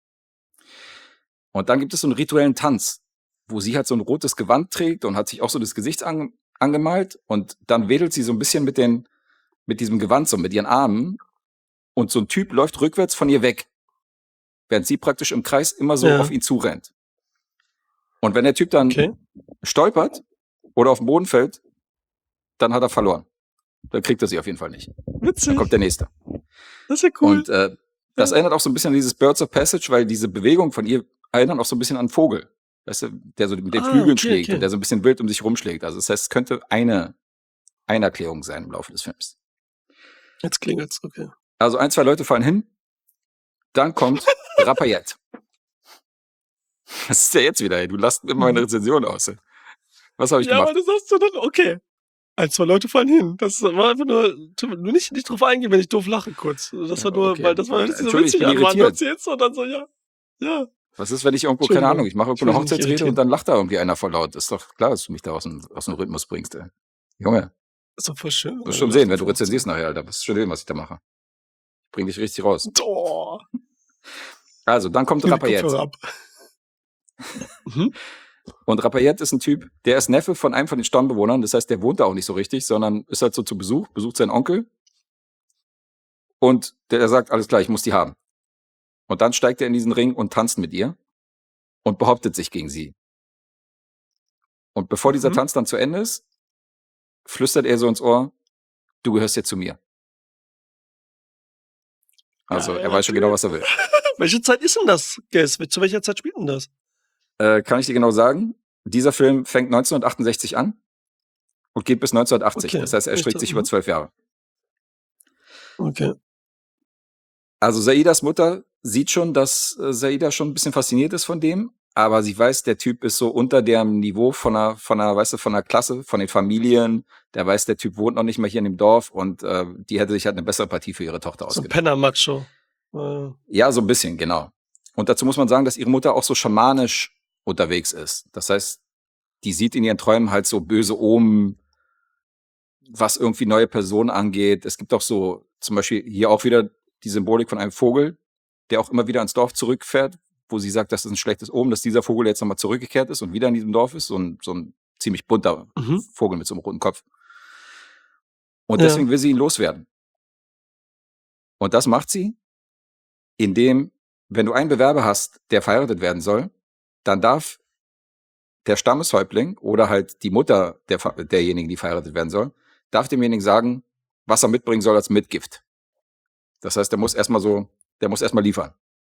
Und dann gibt es so einen rituellen Tanz, wo sie halt so ein rotes Gewand trägt und hat sich auch so das Gesicht ange angemalt. Und dann wedelt sie so ein bisschen mit, den, mit diesem Gewand, so mit ihren Armen. Und so ein Typ läuft rückwärts von ihr weg, während sie praktisch im Kreis immer so Ja. auf ihn zurennt. Und wenn der Typ dann Okay. stolpert oder auf den Boden fällt, dann hat er verloren. Dann kriegt er sie auf jeden Fall nicht. Dann Witzig. kommt der nächste. Das ist ja cool. Und äh, das Ja. erinnert auch so ein bisschen an dieses Birds of Passage, weil diese Bewegung von ihr erinnert auch so ein bisschen an einen Vogel, weißt du, der so mit den Ah, Flügeln okay, schlägt okay. und der so ein bisschen wild um sich rumschlägt. Also das heißt, es könnte eine, eine Erklärung sein im Laufe des Films. Jetzt klingelt's, okay. Also ein, zwei Leute fallen hin, dann kommt Rapayette. Was ist der jetzt wieder? Ey? Du lässt immer meine Mhm. Rezension aus. Was habe ich Ja, gemacht? aber das hast du dann, okay. Ein, zwei Leute fallen hin. Das war einfach nur, tu- nur nicht, nicht drauf eingehen, wenn ich doof lache kurz. Das war nur, Okay. weil das war hört sich so Entschuldigung, ich witzig bin an, Mann. Du irritiert. erzählst und dann so, ja, ja. Was ist, wenn ich irgendwo, keine Entschuldigung. Ahnung, ich mache Ich irgendwo will eine dich nicht Hochzeitsrede irritieren. und dann lacht da irgendwie einer voll laut. Ist doch klar, dass du mich da aus dem, aus dem Rhythmus bringst, ey. Junge, Ist doch voll schön. du wenn wirst er schon lacht sehen, wenn du vor. rezensierst nachher, Alter. Das ist schon sehen, was ich da mache. Ich bring dich richtig raus. Oh, Also, dann kommt nimm die Rapayette. Kopfhörer ab. Mhm. Und Rapayette ist ein Typ, der ist Neffe von einem von den Stammbewohnern. Das heißt, der wohnt da auch nicht so richtig, sondern ist halt so zu Besuch, besucht seinen Onkel. Und der, der sagt, alles klar, ich muss die haben. Und dann steigt er in diesen Ring und tanzt mit ihr und behauptet sich gegen sie. Und bevor dieser Mhm. Tanz dann zu Ende ist, flüstert er so ins Ohr, du gehörst jetzt zu mir. Also Geil, er weiß schon genau, was er will. Welche Zeit ist denn das, Guess? Zu welcher Zeit spielt denn das? Äh, kann ich dir genau sagen, dieser Film fängt neunzehnhundertachtundsechzig an und geht bis neunzehnhundertachtzig. Okay. Das heißt, er Ich streckt dachte, sich über mhm. zwölf Jahre. Okay. Also Saidas Mutter sieht schon, dass äh, Saida schon ein bisschen fasziniert ist von dem, aber sie weiß, der Typ ist so unter dem Niveau von einer, von einer, weißt du, von einer Klasse, von den Familien. Der weiß, der Typ wohnt noch nicht mal hier in dem Dorf und äh, die hätte sich halt eine bessere Partie für ihre Tochter So ein ausgedacht. Penner-Macho. Äh, Ja, so ein bisschen, genau. Und dazu muss man sagen, dass ihre Mutter auch so schamanisch unterwegs ist. Das heißt, die sieht in ihren Träumen halt so böse Omen, was irgendwie neue Personen angeht. Es gibt auch so, zum Beispiel hier auch wieder die Symbolik von einem Vogel, der auch immer wieder ins Dorf zurückfährt, wo sie sagt, das ist ein schlechtes Omen, dass dieser Vogel jetzt nochmal zurückgekehrt ist und wieder in diesem Dorf ist. So ein, so ein ziemlich bunter Mhm. Vogel mit so einem roten Kopf. Und Ja. deswegen will sie ihn loswerden. Und das macht sie, indem, wenn du einen Bewerber hast, der verheiratet werden soll, dann darf der Stammeshäuptling oder halt die Mutter der, derjenigen, die verheiratet werden soll, darf demjenigen sagen, was er mitbringen soll als Mitgift. Das heißt, der muss erstmal so, der muss erstmal liefern.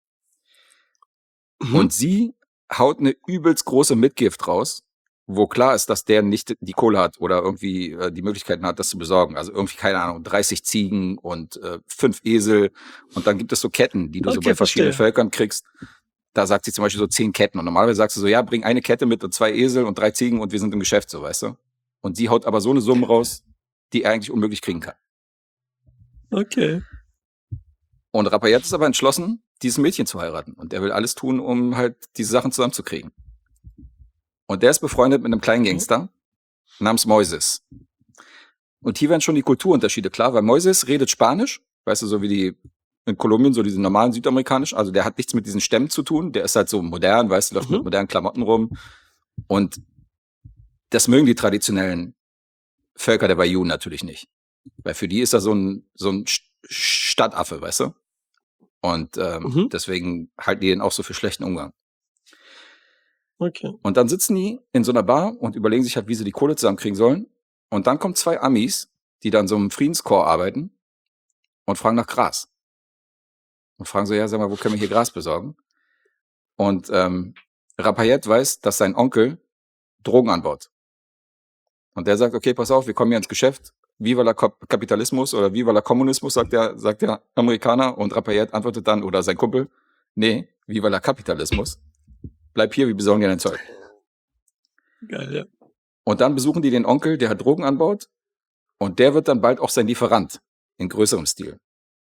Mhm. Und sie haut eine übelst große Mitgift raus, wo klar ist, dass der nicht die Kohle hat oder irgendwie äh, die Möglichkeiten hat, das zu besorgen. Also irgendwie, keine Ahnung, dreißig Ziegen und äh, fünf Esel. Und dann gibt es so Ketten, die du so Okay, bei verschiedenen verstehe. Völkern kriegst. Da sagt sie zum Beispiel so zehn Ketten. Und normalerweise sagst du so, ja, bring eine Kette mit und zwei Esel und drei Ziegen und wir sind im Geschäft, so, weißt du? Und sie haut aber so eine Summe raus, die er eigentlich unmöglich kriegen kann. Okay. Und Rapayet ist aber entschlossen, dieses Mädchen zu heiraten. Und er will alles tun, um halt diese Sachen zusammenzukriegen. Und der ist befreundet mit einem kleinen Gangster namens Moises. Und hier werden schon die Kulturunterschiede klar, weil Moises redet Spanisch, weißt du, so wie die in Kolumbien, so diese normalen südamerikanischen, also der hat nichts mit diesen Stämmen zu tun, der ist halt so modern, weißt du, läuft Mhm. mit modernen Klamotten rum. Und das mögen die traditionellen Völker der Bayou natürlich nicht. Weil für die ist er so ein, so ein Stadtaffe, weißt du? Und ähm, Mhm. deswegen halten die den auch so für schlechten Umgang. Okay. Und dann sitzen die in so einer Bar und überlegen sich halt, wie sie die Kohle zusammenkriegen sollen. Und dann kommen zwei Amis, die dann so im Friedenskorps arbeiten und fragen nach Gras. Und fragen so, ja, sag mal, wo können wir hier Gras besorgen? Und ähm, Rapayet weiß, dass sein Onkel Drogen anbaut. Und der sagt, okay, pass auf, wir kommen hier ins Geschäft. Viva la Kapitalismus oder Viva la Kommunismus, sagt der, sagt der Amerikaner. Und Rapayet antwortet dann, oder sein Kumpel, nee, Viva la Kapitalismus. Bleib hier, wir besorgen dir dein Zeug. Geil, ja. Und dann besuchen die den Onkel, der halt Drogen anbaut. Und der wird dann bald auch sein Lieferant in größerem Stil.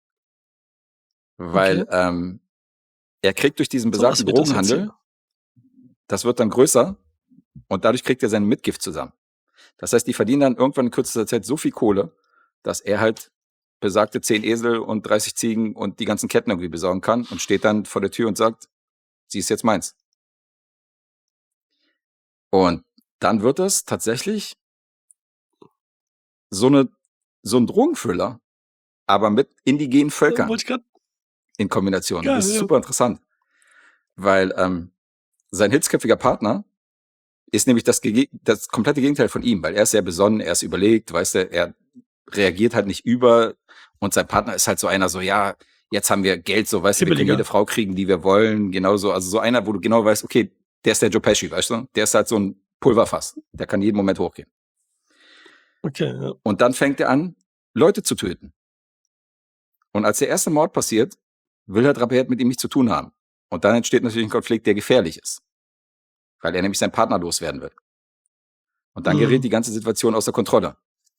Weil Okay. ähm, er kriegt durch diesen So besagten was wird das jetzt Drogenhandel, hier. das wird dann größer und dadurch kriegt er seine Mitgift zusammen. Das heißt, die verdienen dann irgendwann in kürzester Zeit so viel Kohle, dass er halt besagte zehn Esel und dreißig Ziegen und die ganzen Ketten irgendwie besorgen kann und steht dann vor der Tür und sagt, sie ist jetzt meins. Und dann wird es tatsächlich so eine so ein Drogenfüller, aber mit indigenen Da Völkern wollte ich grad. in Kombination. Geil, Das ist ja. super interessant, weil ähm, sein hitzköpfiger Partner ist nämlich das, Gege- das komplette Gegenteil von ihm, weil er ist sehr besonnen, er ist überlegt, weißt du, er reagiert halt nicht über und sein Partner ist halt so einer, so ja, jetzt haben wir Geld, so weißt du, wir können Hibbeliger. jede Frau kriegen, die wir wollen, genauso, also so einer, wo du genau weißt, okay, der ist der Joe Pesci, weißt du, der ist halt so ein Pulverfass, der kann jeden Moment hochgehen. Okay, ja. Und dann fängt er an, Leute zu töten. Und als der erste Mord passiert, will halt Rapayet mit ihm nichts zu tun haben. Und dann entsteht natürlich ein Konflikt, der gefährlich ist. Weil er nämlich seinen Partner loswerden wird. Und dann gerät Mhm. die ganze Situation außer Kontrolle.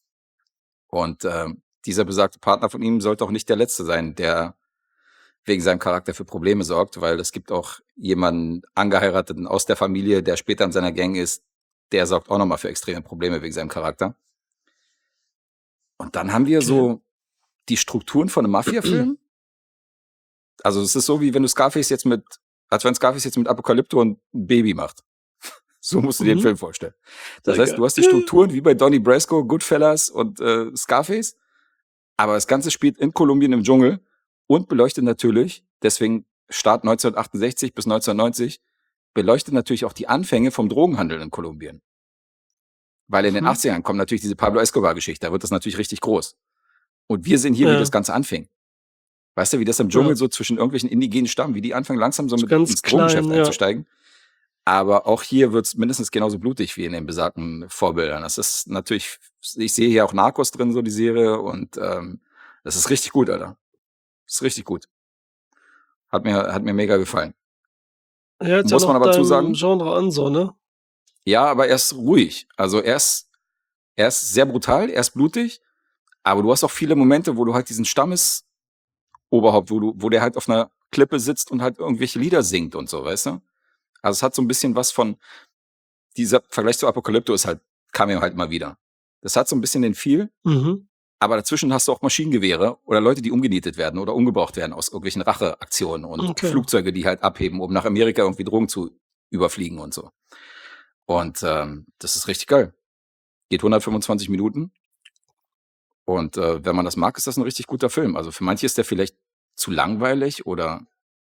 Und ähm, dieser besagte Partner von ihm sollte auch nicht der Letzte sein, der wegen seinem Charakter für Probleme sorgt, weil es gibt auch jemanden Angeheirateten aus der Familie, der später in seiner Gang ist, der sorgt auch nochmal für extreme Probleme wegen seinem Charakter. Und dann haben wir Okay. so die Strukturen von einem Mafia-Film. Also es ist so, wie wenn du Scarface jetzt mit, als wenn Scarface jetzt mit Apocalypto ein Baby macht. So musst du dir den Mhm. Film vorstellen. Das Sehr heißt, geil. du hast die Strukturen wie bei Donnie Brasco, Goodfellas und äh, Scarface, aber das Ganze spielt in Kolumbien im Dschungel und beleuchtet natürlich, deswegen Start neunzehnhundertachtundsechzig bis neunzehnhundertneunzig, beleuchtet natürlich auch die Anfänge vom Drogenhandel in Kolumbien. Weil in den Mhm. achtzigern kommt natürlich diese Pablo Escobar-Geschichte, da wird das natürlich richtig groß. Und wir sehen hier, wie Ja. das Ganze anfing. Weißt du, wie das im Ja. Dschungel so zwischen irgendwelchen indigenen Stammen, wie die anfangen langsam so So mit ganz ins Drogengeschäft klein, ja. einzusteigen. Aber auch hier wird's mindestens genauso blutig wie in den besagten Vorbildern. Das ist natürlich, ich sehe hier auch Narcos drin, so die Serie, und ähm, das ist richtig gut, Alter. Das ist richtig gut. Hat mir, hat mir mega gefallen. Er hört ja Muss man noch aber zu deinem sagen, Genre an, so, ne? ja, aber er ist ruhig. Also er ist, er ist sehr brutal, er ist blutig, aber du hast auch viele Momente, wo du halt diesen Stammesoberhaupt, wo du, wo der halt auf einer Klippe sitzt und halt irgendwelche Lieder singt und so, weißt du? Also es hat so ein bisschen was von, dieser Vergleich zu Apocalypto ist halt, kam ihm halt mal wieder. Das hat so ein bisschen den Feel, Mhm. aber dazwischen hast du auch Maschinengewehre oder Leute, die umgenietet werden oder umgebraucht werden aus irgendwelchen Racheaktionen und Okay. Flugzeuge, die halt abheben, um nach Amerika irgendwie Drogen zu überfliegen und so. Und ähm, das ist richtig geil. Geht hundertfünfundzwanzig Minuten. Und äh, wenn man das mag, ist das ein richtig guter Film. Also für manche ist der vielleicht zu langweilig oder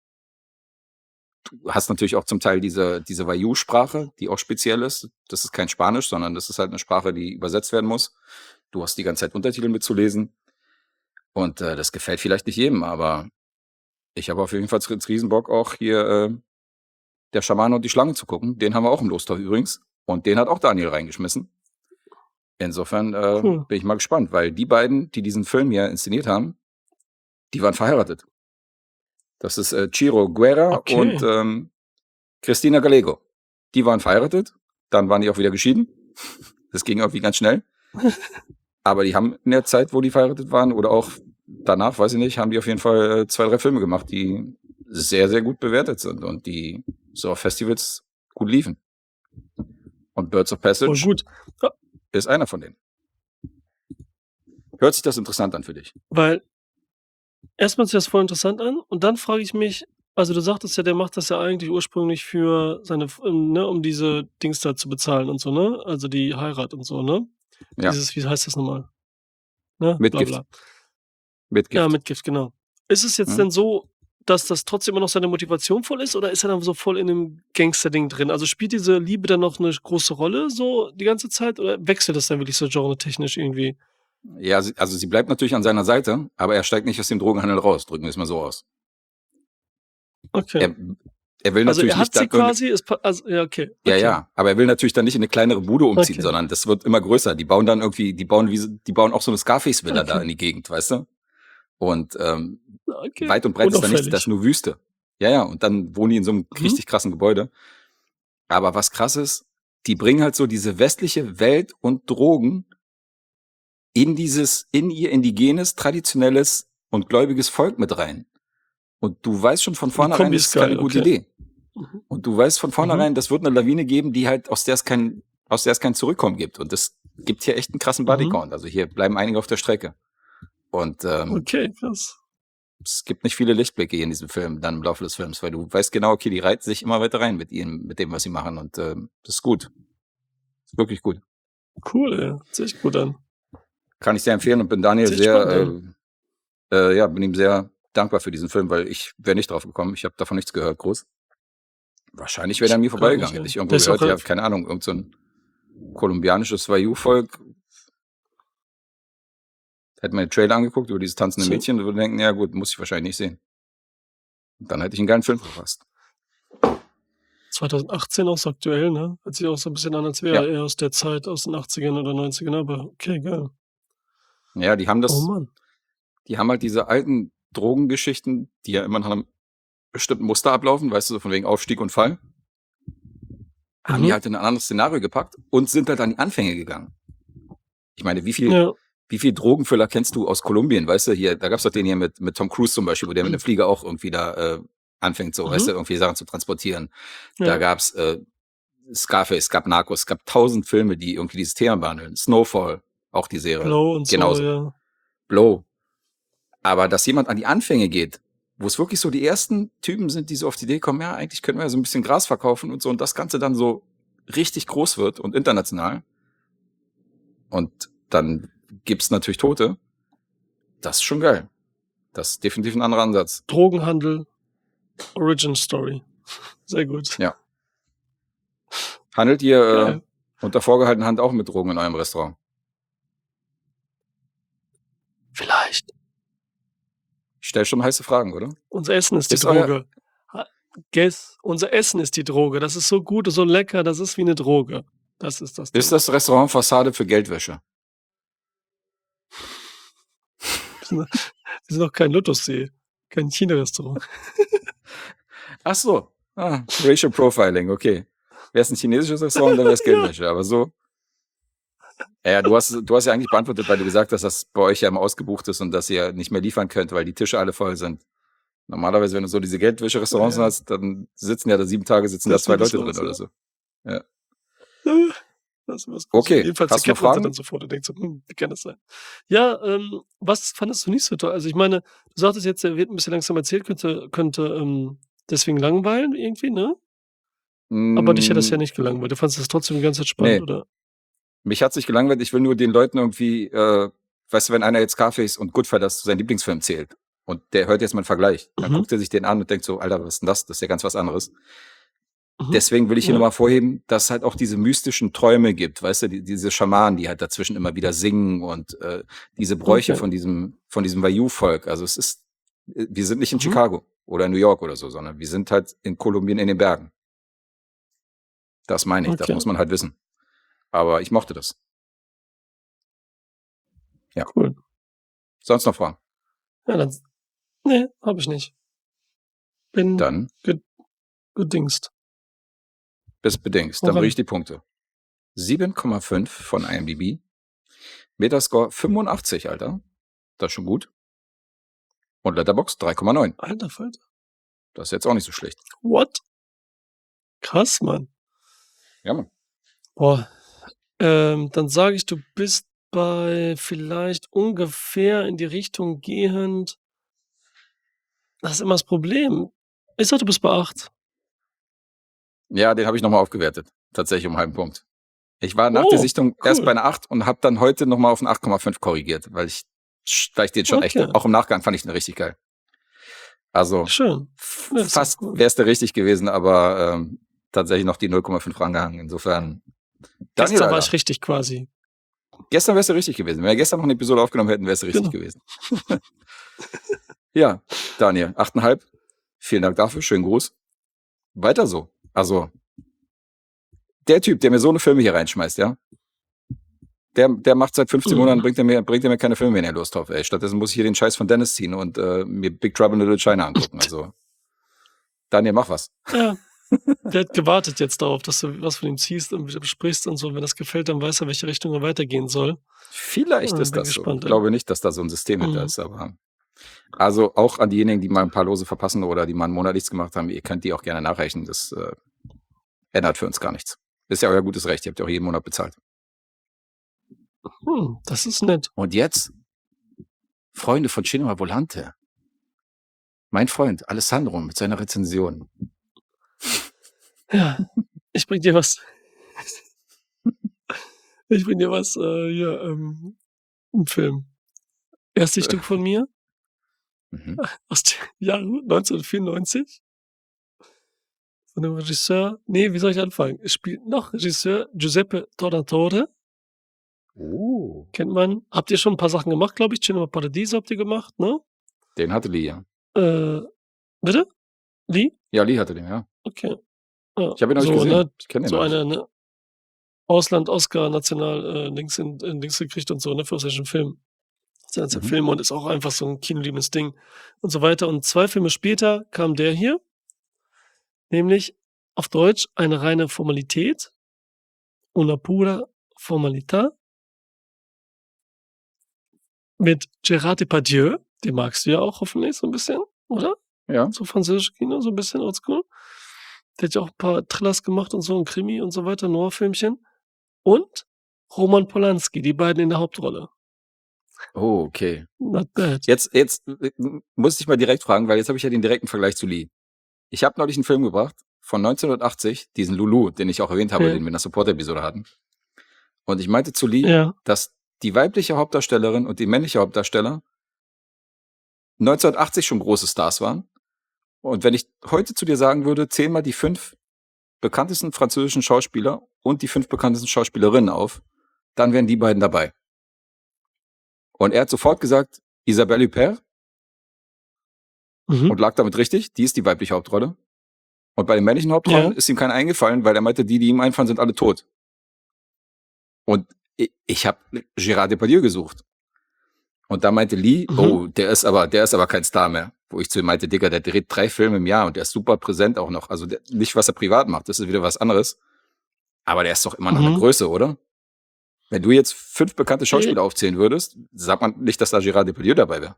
du hast natürlich auch zum Teil diese, diese Wayuu-Sprache, die auch speziell ist. Das ist kein Spanisch, sondern das ist halt eine Sprache, die übersetzt werden muss. Du hast die ganze Zeit Untertitel mitzulesen. Und äh, das gefällt vielleicht nicht jedem, aber ich habe auf jeden Fall jetzt Riesenbock auch hier äh, der Schamane und die Schlange zu gucken. Den haben wir auch im Lostopf übrigens. Und den hat auch Daniel reingeschmissen. Insofern äh, Cool. bin ich mal gespannt, weil die beiden, die diesen Film hier inszeniert haben, die waren verheiratet. Das ist äh, Ciro Guerra Okay. und ähm, Cristina Gallego. Die waren verheiratet, dann waren die auch wieder geschieden. Das ging irgendwie ganz schnell. Aber die haben in der Zeit, wo die verheiratet waren oder auch danach, weiß ich nicht, haben die auf jeden Fall äh, zwei, drei Filme gemacht, die sehr, sehr gut bewertet sind und die so auf Festivals gut liefen. Und Birds of Voll Passage gut. Ja, ist einer von denen. Hört sich das interessant an für dich? weil erstmal sieht das voll interessant an und dann frage ich mich, also du sagtest ja, der macht das ja eigentlich ursprünglich für seine, F- ähm, ne, um diese Dings da zu bezahlen und so, ne? Also die Heirat und so, ne? Ja, Dieses, wie heißt das nochmal? Ne? Bla Mitgift. bla. Mitgift. Ja, Mitgift, genau. Ist es jetzt Hm? denn so, dass das trotzdem immer noch seine Motivation voll ist oder ist er dann so voll in dem Gangster-Ding drin? Also spielt diese Liebe dann noch eine große Rolle so die ganze Zeit oder wechselt das dann wirklich so genre-technisch irgendwie? Ja, sie- also sie bleibt natürlich an seiner Seite, aber er steigt nicht aus dem Drogenhandel raus, drücken wir es mal so aus. Okay. Er, er will Also natürlich er hat nicht sie dann irgend- quasi, ist, pa- also, ja, okay. Ja, okay. ja, aber er will natürlich dann nicht in eine kleinere Bude umziehen, Okay. sondern das wird immer größer. Die bauen dann irgendwie, die bauen wie, so- die bauen auch so eine Scarface-Villa da Okay. in die Gegend, weißt du? Und ähm, Okay. weit und breit ist da nichts, Unauffällig. das ist nur Wüste. Ja, ja, und dann wohnen die in so einem Mhm. richtig krassen Gebäude. Aber was krass ist, die bringen halt so diese westliche Welt und Drogen in dieses, in ihr indigenes, traditionelles und gläubiges Volk mit rein. Und du weißt schon von Die vornherein, Kombi das ist ist keine geil, gute okay. Idee. Mhm. Und du weißt von Mhm. vornherein, das wird eine Lawine geben, die halt, aus der es kein, aus der es kein Zurückkommen gibt. Und das gibt hier echt einen krassen Mhm. Bodycount. Also hier bleiben einige auf der Strecke. Und ähm, Okay, krass. es gibt nicht viele Lichtblicke hier in diesem Film, dann im Laufe des Films, weil du weißt genau, okay, die reiten sich immer weiter rein mit ihnen, mit dem, was sie machen. Und ähm, das ist gut. Ist wirklich gut. Cool, ey. Hört sich echt gut an. Kann ich sehr empfehlen und bin Daniel Hört sich sehr, spannend äh, äh, ja, bin ihm sehr dankbar für diesen Film, weil ich wäre nicht drauf gekommen. Ich habe davon nichts gehört, groß. Wahrscheinlich wäre Ich der an mir glaub vorbeigegangen. nicht, Hätte ey. ich Der irgendwo ist auch gehört, ja, relativ. keine Ahnung, irgend so ein kolumbianisches Wayuu-Volk. Hätte mir den Trailer angeguckt über dieses tanzende So. Mädchen und würde denken, ja gut, muss ich wahrscheinlich nicht sehen. Und dann hätte ich einen geilen Film verpasst. zwanzig achtzehn auch so aktuell, ne? Hört sich auch so ein bisschen an, als wäre Ja, er eher aus der Zeit, aus den achtzigern oder neunzigern, aber okay, geil. ja, die haben Oh das, Mann. die haben halt diese alten Drogengeschichten, die ja immer nach einem bestimmten Muster ablaufen, weißt du, so von wegen Aufstieg und Fall, haben die Mhm. halt in ein anderes Szenario gepackt und sind halt an die Anfänge gegangen. Ich meine, wie viel, Ja. wie viel Drogenfüller kennst du aus Kolumbien, weißt du, hier, da gab's doch den hier mit, mit Tom Cruise zum Beispiel, wo der mit dem Flieger auch irgendwie da äh, anfängt, so, weißt du, Mhm. irgendwie Sachen zu transportieren. Da Ja. gab's äh, Scarface, es gab Narcos, es gab tausend Filme, die irgendwie dieses Thema behandeln. Snowfall, auch die Serie, Blow und so, genauso. ja. Blow. Aber dass jemand an die Anfänge geht, wo es wirklich so die ersten Typen sind, die so auf die Idee kommen, ja, eigentlich können wir ja so ein bisschen Gras verkaufen und so, und das Ganze dann so richtig groß wird und international. Und dann gibt's natürlich Tote. Das ist schon geil. Das ist definitiv ein anderer Ansatz. Drogenhandel, Origin Story. Sehr gut. Ja. Handelt ihr äh, Geil. unter vorgehaltener Hand auch mit Drogen in eurem Restaurant? Vielleicht. Ich stelle schon heiße Fragen, oder? Unser Essen ist die Ist euer, Droge. Ha- Guess, unser Essen ist die Droge. Das ist so gut, so lecker, das ist wie eine Droge. Das ist das ist Ding. das Restaurant Fassade für Geldwäsche? Wir sind, wir sind doch kein Lotussee, kein China-Restaurant. Ach so. Ah, Racial Profiling, okay. Wäre es ein chinesisches Restaurant, dann wäre es Ja. Geldwäsche. Aber so. Ja, du hast, du hast ja eigentlich beantwortet, weil du gesagt hast, dass bei euch ja immer ausgebucht ist und dass ihr nicht mehr liefern könnt, weil die Tische alle voll sind. Normalerweise, wenn du so diese Geldwäsche-Restaurants Ja, hast, dann sitzen ja da sieben Tage, sitzen da das zwei sieht Leute so drin aus, oder ja. so. Ja. Ja, Das ist was Okay, Jedenfalls hast du noch erkennt man sie Fragen? dann sofort und denkt so, hm, wie kann das sein? Ja, ähm, was fandest du nicht so toll? Also ich meine, du sagtest jetzt, er wird ein bisschen langsam erzählt, könnte, könnte ähm, deswegen langweilen irgendwie, ne? Aber dich hat das ja Mm, nicht gelangweilt. Du fandest das trotzdem die ganze Zeit spannend, nee, oder? mich hat's nicht gelangweilt. Ich will nur den Leuten irgendwie, äh, weißt du, wenn einer jetzt Scarface und Goodfellas zu seinem Lieblingsfilm zählt und der hört jetzt mal einen Vergleich, dann Mhm. guckt er sich den an und denkt so, Alter, was ist denn das? Das ist ja ganz was anderes. Mhm. Deswegen will ich hier Ja. nochmal vorheben, dass es halt auch diese mystischen Träume gibt, weißt du, die, diese Schamanen, die halt dazwischen immer wieder singen und äh, diese Bräuche Okay. von diesem, von diesem Wayuu-Volk. Also es ist, äh, wir sind nicht in Mhm. Chicago oder New York oder so, sondern wir sind halt in Kolumbien in den Bergen. Das meine ich, das Okay. muss man halt wissen. Aber ich mochte das. Ja. Cool. Sonst noch Fragen? Ja, dann. Nee, hab ich nicht. Bin Dann ge- gedingst. bis bedingt. Hau Dann bringe rein. ich die Punkte. sieben Komma fünf von I M D B. Metascore fünfundachtzig, Alter. Das ist schon gut. Und Letterboxd drei Komma neun. Alter Falter. Das ist jetzt auch nicht so schlecht. What? Krass, Mann. Ja, Mann. Boah. Ähm, dann sage ich, du bist bei vielleicht ungefähr in die Richtung gehend. Das ist immer das Problem. Ich sag, du bist bei acht. Ja, den habe ich nochmal aufgewertet. Tatsächlich um einen halben Punkt. Ich war nach der Oh, Sichtung erst bei cool. einer acht und habe dann heute nochmal auf einen acht Komma fünf korrigiert, weil ich, weil ich den schon echt, Okay. auch im Nachgang fand ich den richtig geil. Also Schön. f- Ja, ist doch fast cool. wäre es der richtig gewesen, aber ähm, tatsächlich noch die null Komma fünf rangehangen. Insofern, Daniel, Gestern war Alter, ich richtig quasi. gestern wärst du richtig gewesen. Wenn wir gestern noch eine Episode aufgenommen hätten, wärst du richtig Genau. gewesen. Ja, Daniel, acht Komma fünf. Vielen Dank dafür, schönen Gruß. Weiter so. Also, der Typ, der mir so eine Filme hier reinschmeißt, ja, der, der macht seit fünfzehn Monaten, Mhm. bringt er mir, bringt er mir keine Filme mehr in der Lust drauf, ey. Stattdessen muss ich hier den Scheiß von Dennis ziehen und äh, mir Big Trouble in Little China angucken. Also, Daniel, mach was. Ja. Der hat gewartet jetzt darauf, dass du was von ihm ziehst und wieder besprichst und so. Wenn das gefällt, dann weiß er, welche Richtung er weitergehen soll. Vielleicht Ja, ist bin das so. gespannt, Ich ey. glaube nicht, dass da so ein System hinter Mhm. ist, aber also auch an diejenigen, die mal ein paar Lose verpassen oder die mal einen Monat nichts gemacht haben, ihr könnt die auch gerne nachrechnen. Das äh, ändert für uns gar nichts. Ist ja euer gutes Recht. Ihr habt ja auch jeden Monat bezahlt. Hm, das ist nett. Und jetzt, Freunde von Cinema Volante. Mein Freund Alessandro mit seiner Rezension. Ja, ich bring dir was. Ich bring dir was, äh, hier, ähm, einen Film. Erste Sichtung von mir Mhm. aus dem Jahre neunzehnhundertvierundneunzig. Von dem Regisseur, nee, wie soll ich anfangen? Es spielt noch Regisseur Giuseppe Tornatore. Oh. Kennt man. Habt ihr schon ein paar Sachen gemacht, glaube ich. Cinema Paradiso habt ihr gemacht, ne? Den hatte Lee, ja. Äh, bitte? Lee? Ja, Lee hatte den, ja. Okay. Ja, Ich habe ihn noch nicht so, gesehen. ne? Ich kenne den So noch nicht. eine, ne? Ausland, Oscar, national, äh, Dings, in, in Dings gekriegt und so, ne? Für solchen Film. Das ist ein Mhm. Film und ist auch einfach so ein kinoliebendes Ding und so weiter. Und zwei Filme später kam der hier, nämlich auf Deutsch eine reine Formalität, una pura formalità, mit Gérard Depardieu, den magst du ja auch hoffentlich so ein bisschen, oder? Ja. So französisches Kino, so ein bisschen oldschool. Der hat ja auch ein paar Thrillers gemacht und so, ein Krimi und so weiter, Noir-Filmchen. Und Roman Polanski, die beiden in der Hauptrolle. Oh, okay. Not bad. Jetzt, jetzt äh, muss ich mal direkt fragen, weil jetzt habe ich ja den direkten Vergleich zu Lee. Ich habe neulich einen Film gebracht von neunzehnhundertachtzig, diesen Lulu, den ich auch erwähnt habe, Ja. den wir in der Support-Episode hatten. Und ich meinte zu Lee, Ja. dass die weibliche Hauptdarstellerin und die männliche Hauptdarsteller neunzehnhundertachtzig schon große Stars waren. Und wenn ich heute zu dir sagen würde, zähl mal die fünf bekanntesten französischen Schauspieler und die fünf bekanntesten Schauspielerinnen auf, dann wären die beiden dabei. Und er hat sofort gesagt, Isabelle Huppert, Mhm. und lag damit richtig, die ist die weibliche Hauptrolle. Und bei den männlichen Hauptrollen Ja. ist ihm keiner eingefallen, weil er meinte, die, die ihm einfallen, sind alle tot. Und ich, ich habe Gérard Depardieu gesucht. Und da meinte Lee, Mhm. oh, der ist aber, der ist aber kein Star mehr. Wo ich zu ihm meinte, Digga, der dreht drei Filme im Jahr und der ist super präsent auch noch. Also der, nicht, was er privat macht, das ist wieder was anderes. Aber der ist doch immer noch eine Mhm. Größe, oder? Wenn du jetzt fünf bekannte Schauspieler aufzählen würdest, sagt man nicht, dass da Gérard Depardieu dabei wäre.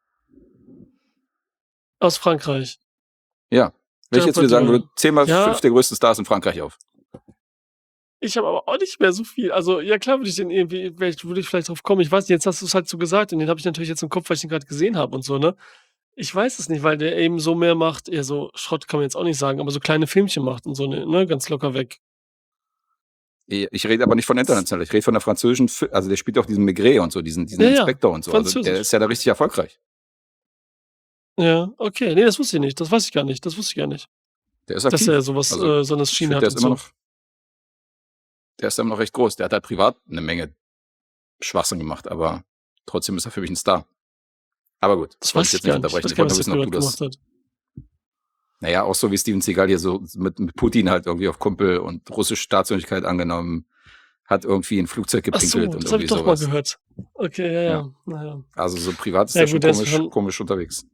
Aus Frankreich. Ja. Wenn ich jetzt wieder sagen würde, zähl mal Ja. fünf der größten Stars in Frankreich auf. Ich habe aber auch nicht mehr so viel. Also, ja klar würde ich den irgendwie vielleicht würde ich vielleicht drauf kommen. Ich weiß nicht, jetzt hast du's halt so gesagt und den habe ich natürlich jetzt im Kopf, weil ich den grad gesehen habe und so, ne? Ich weiß es nicht, weil der eben so mehr macht eher so Schrott kann man jetzt auch nicht sagen, aber so kleine Filmchen macht und so, ne, ne, ganz locker weg. I ich rede aber nicht von international. Ich rede von der französischen Fi also, der spielt auch diesen Maigret und so, diesen diesen Ja, ja, Inspektor und so. Also, der französisch. ist ja da richtig erfolgreich. Ja, okay. Ne, das wusste ich nicht. Das weiß ich gar nicht. Das wusste ich gar nicht. Der ist Dass aktiv. er so was Also, äh, so 'ne ich Schiene finde, hat der und ist immer so. noch der ist immer noch recht groß. Der hat halt privat 'ne Menge Schwachsinn gemacht, aber trotzdem ist er für mich 'n Star. Aber gut, Das wollte weiß ich ich jetzt nicht gar nicht. Ich unterbrechen. weiß Ich gar nicht, wollte nur was wissen, der ob du privat gemacht das hat. na ja, auch so wie Steven Seagal hier so mit mit Putin halt irgendwie auf Kumpel und russische Staatsangehörigkeit angenommen, hat irgendwie in 'n Flugzeug Ach gepinkelt so, und das habe irgendwie ich doch mal so was. gehört. Okay, ja, Ja. ja. Na ja. Also, so privat ist Ja der schon gut, der ist komisch schon komisch unterwegs.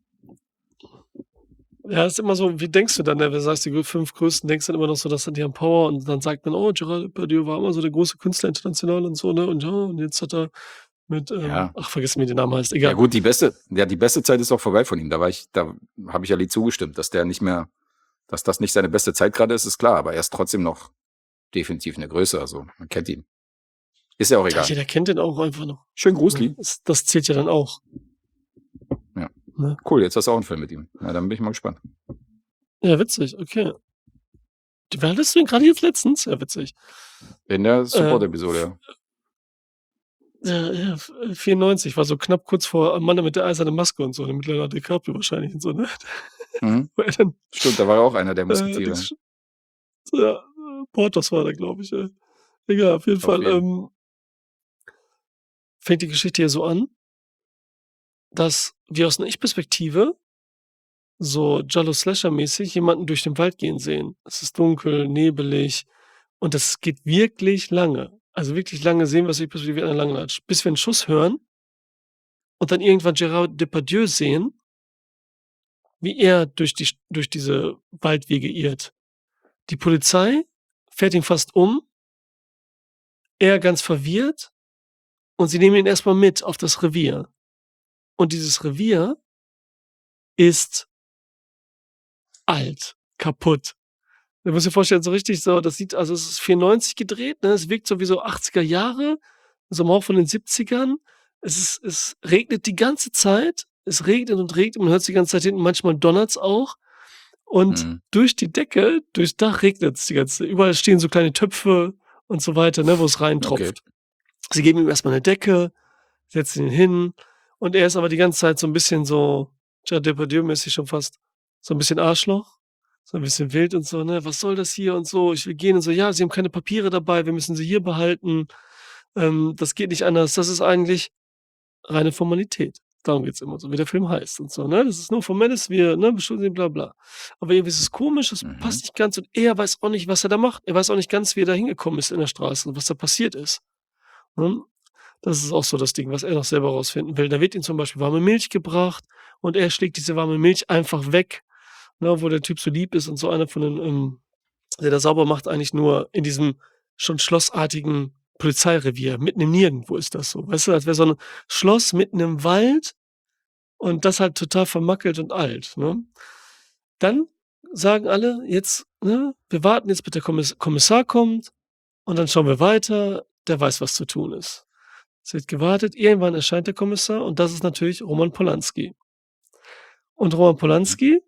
Ja, ist immer so, wie denkst du dann, ne, wenn du sagst, die gr fünf Größten, denkst dann immer noch so, das sind die haben Power und dann sagt man: „Oh, Gerard Depardieu war immer so der große Künstler international und so, ne? Und ja, und jetzt hat er mit, ähm“ Ja. ach, vergessen, wie der Name heißt, Ja egal. gut, die beste ja, die beste Zeit ist auch vorbei von ihm. Da war ich da habe ich Ali zugestimmt, dass der nicht mehr dass das nicht seine beste Zeit grade ist, ist klar, aber er ist trotzdem noch definitiv 'ne Größe, also, man kennt ihn. Ist ja auch Ja, egal. jeder kennt den auch einfach noch, Schönen Gruß, ne? Lee. Das das zählt ja dann auch. Ja. Ne? Cool, jetzt hast du auch 'n Film mit ihm. Na, dann bin ich mal gespannt. Ja, witzig, okay. D wann hattest du den grade jetzt letztens? Ja, witzig. In der Äh, Support-Episode, f ja. Ja, ja, v äh, vierundneunzig, war so knapp kurz vor „Mann mit der eisernen Maske“ und so, ne, mit Leonardo DiCaprio wahrscheinlich und so, ne? Mhm. Wo er dann Stimmt, da war er auch einer der äh, Musketiere. Dings ja, äh, Porthos war der, glaube ich, ja. Egal, auf jeden Auf Fall, jeden. ähm fängt die Geschichte hier so an dass wir aus 'ner Ich-Perspektive so Giallo-Slasher-mäßig jemanden durch den Wald gehen sehen. Es ist dunkel, nebelig und das geht wirklich lange. Also, wirklich lange sehen wir aus der Ich-Perspektive einer Langlatsch, bis wir 'n Schuss hören und dann irgendwann Gerard Depardieu sehen wie er durch die St durch diese Waldwege irrt. Die Polizei fährt ihn fast um er ganz verwirrt und sie nehmen ihn erst mal mit auf das Revier. Und dieses Revier ist alt, kaputt. Du musst dir vorstellen, so richtig so das sieht also, es ist vierundneunzig gedreht, ne? Es wirkt so wie so achtziger Jahre, so im Hauch von den siebzigern. Es ist es regnet die ganze Zeit. Es regnet und regnet, man hört's die ganze Zeit hinten, manchmal donnert's auch. Und Mhm. durch die Decke, durchs Dach regnet's die ganze überall stehen so kleine Töpfe und so weiter, ne, wo's Okay. reintropft. Sie geben ihm erst mal 'ne Decke, setzen ihn hin und er ist aber die ganze Zeit so 'n bisschen so Gerard Depardieu-mäßig schon fast, so 'n bisschen Arschloch, so 'n bisschen wild und so, ne: „Was soll das hier und so, ich will gehen“ und so: „Ja, Sie haben keine Papiere dabei, wir müssen sie hier behalten. Ähm, das geht nicht anders.“ Das ist eigentlich reine Formalität. Darum geht's immer so, wie der Film heißt und so, ne? Das ist nur formelles, wir, ne, beschuldigen bla bla. Aber irgendwie ist es komisch, es Mhm. passt nicht ganz und er weiß auch nicht, was er da macht. Er weiß auch nicht ganz, wie er da hingekommen ist in der Straße und was da passiert ist, ne? Das ist auch so das Ding, was er noch selber rausfinden will. Da wird ihm zum Beispiel warme Milch gebracht und er schlägt diese warme Milch einfach weg, ne, obwohl der Typ so lieb ist und so einer von den, ähm der da sauber macht eigentlich nur in diesem schon schlossartigen Polizeirevier. Mitten im Nirgendwo ist das so. Weißt du, als wäre so 'n Schloss mitten im Wald und das halt total vermackelt und alt, ne? Dann sagen alle: „Jetzt, ne, wir warten jetzt, bis der Kommiss Kommissar kommt und dann schauen wir weiter, der weiß, was zu tun ist.“ Es wird gewartet, irgendwann erscheint der Kommissar und das ist natürlich Roman Polański. Und Roman Mhm. Polański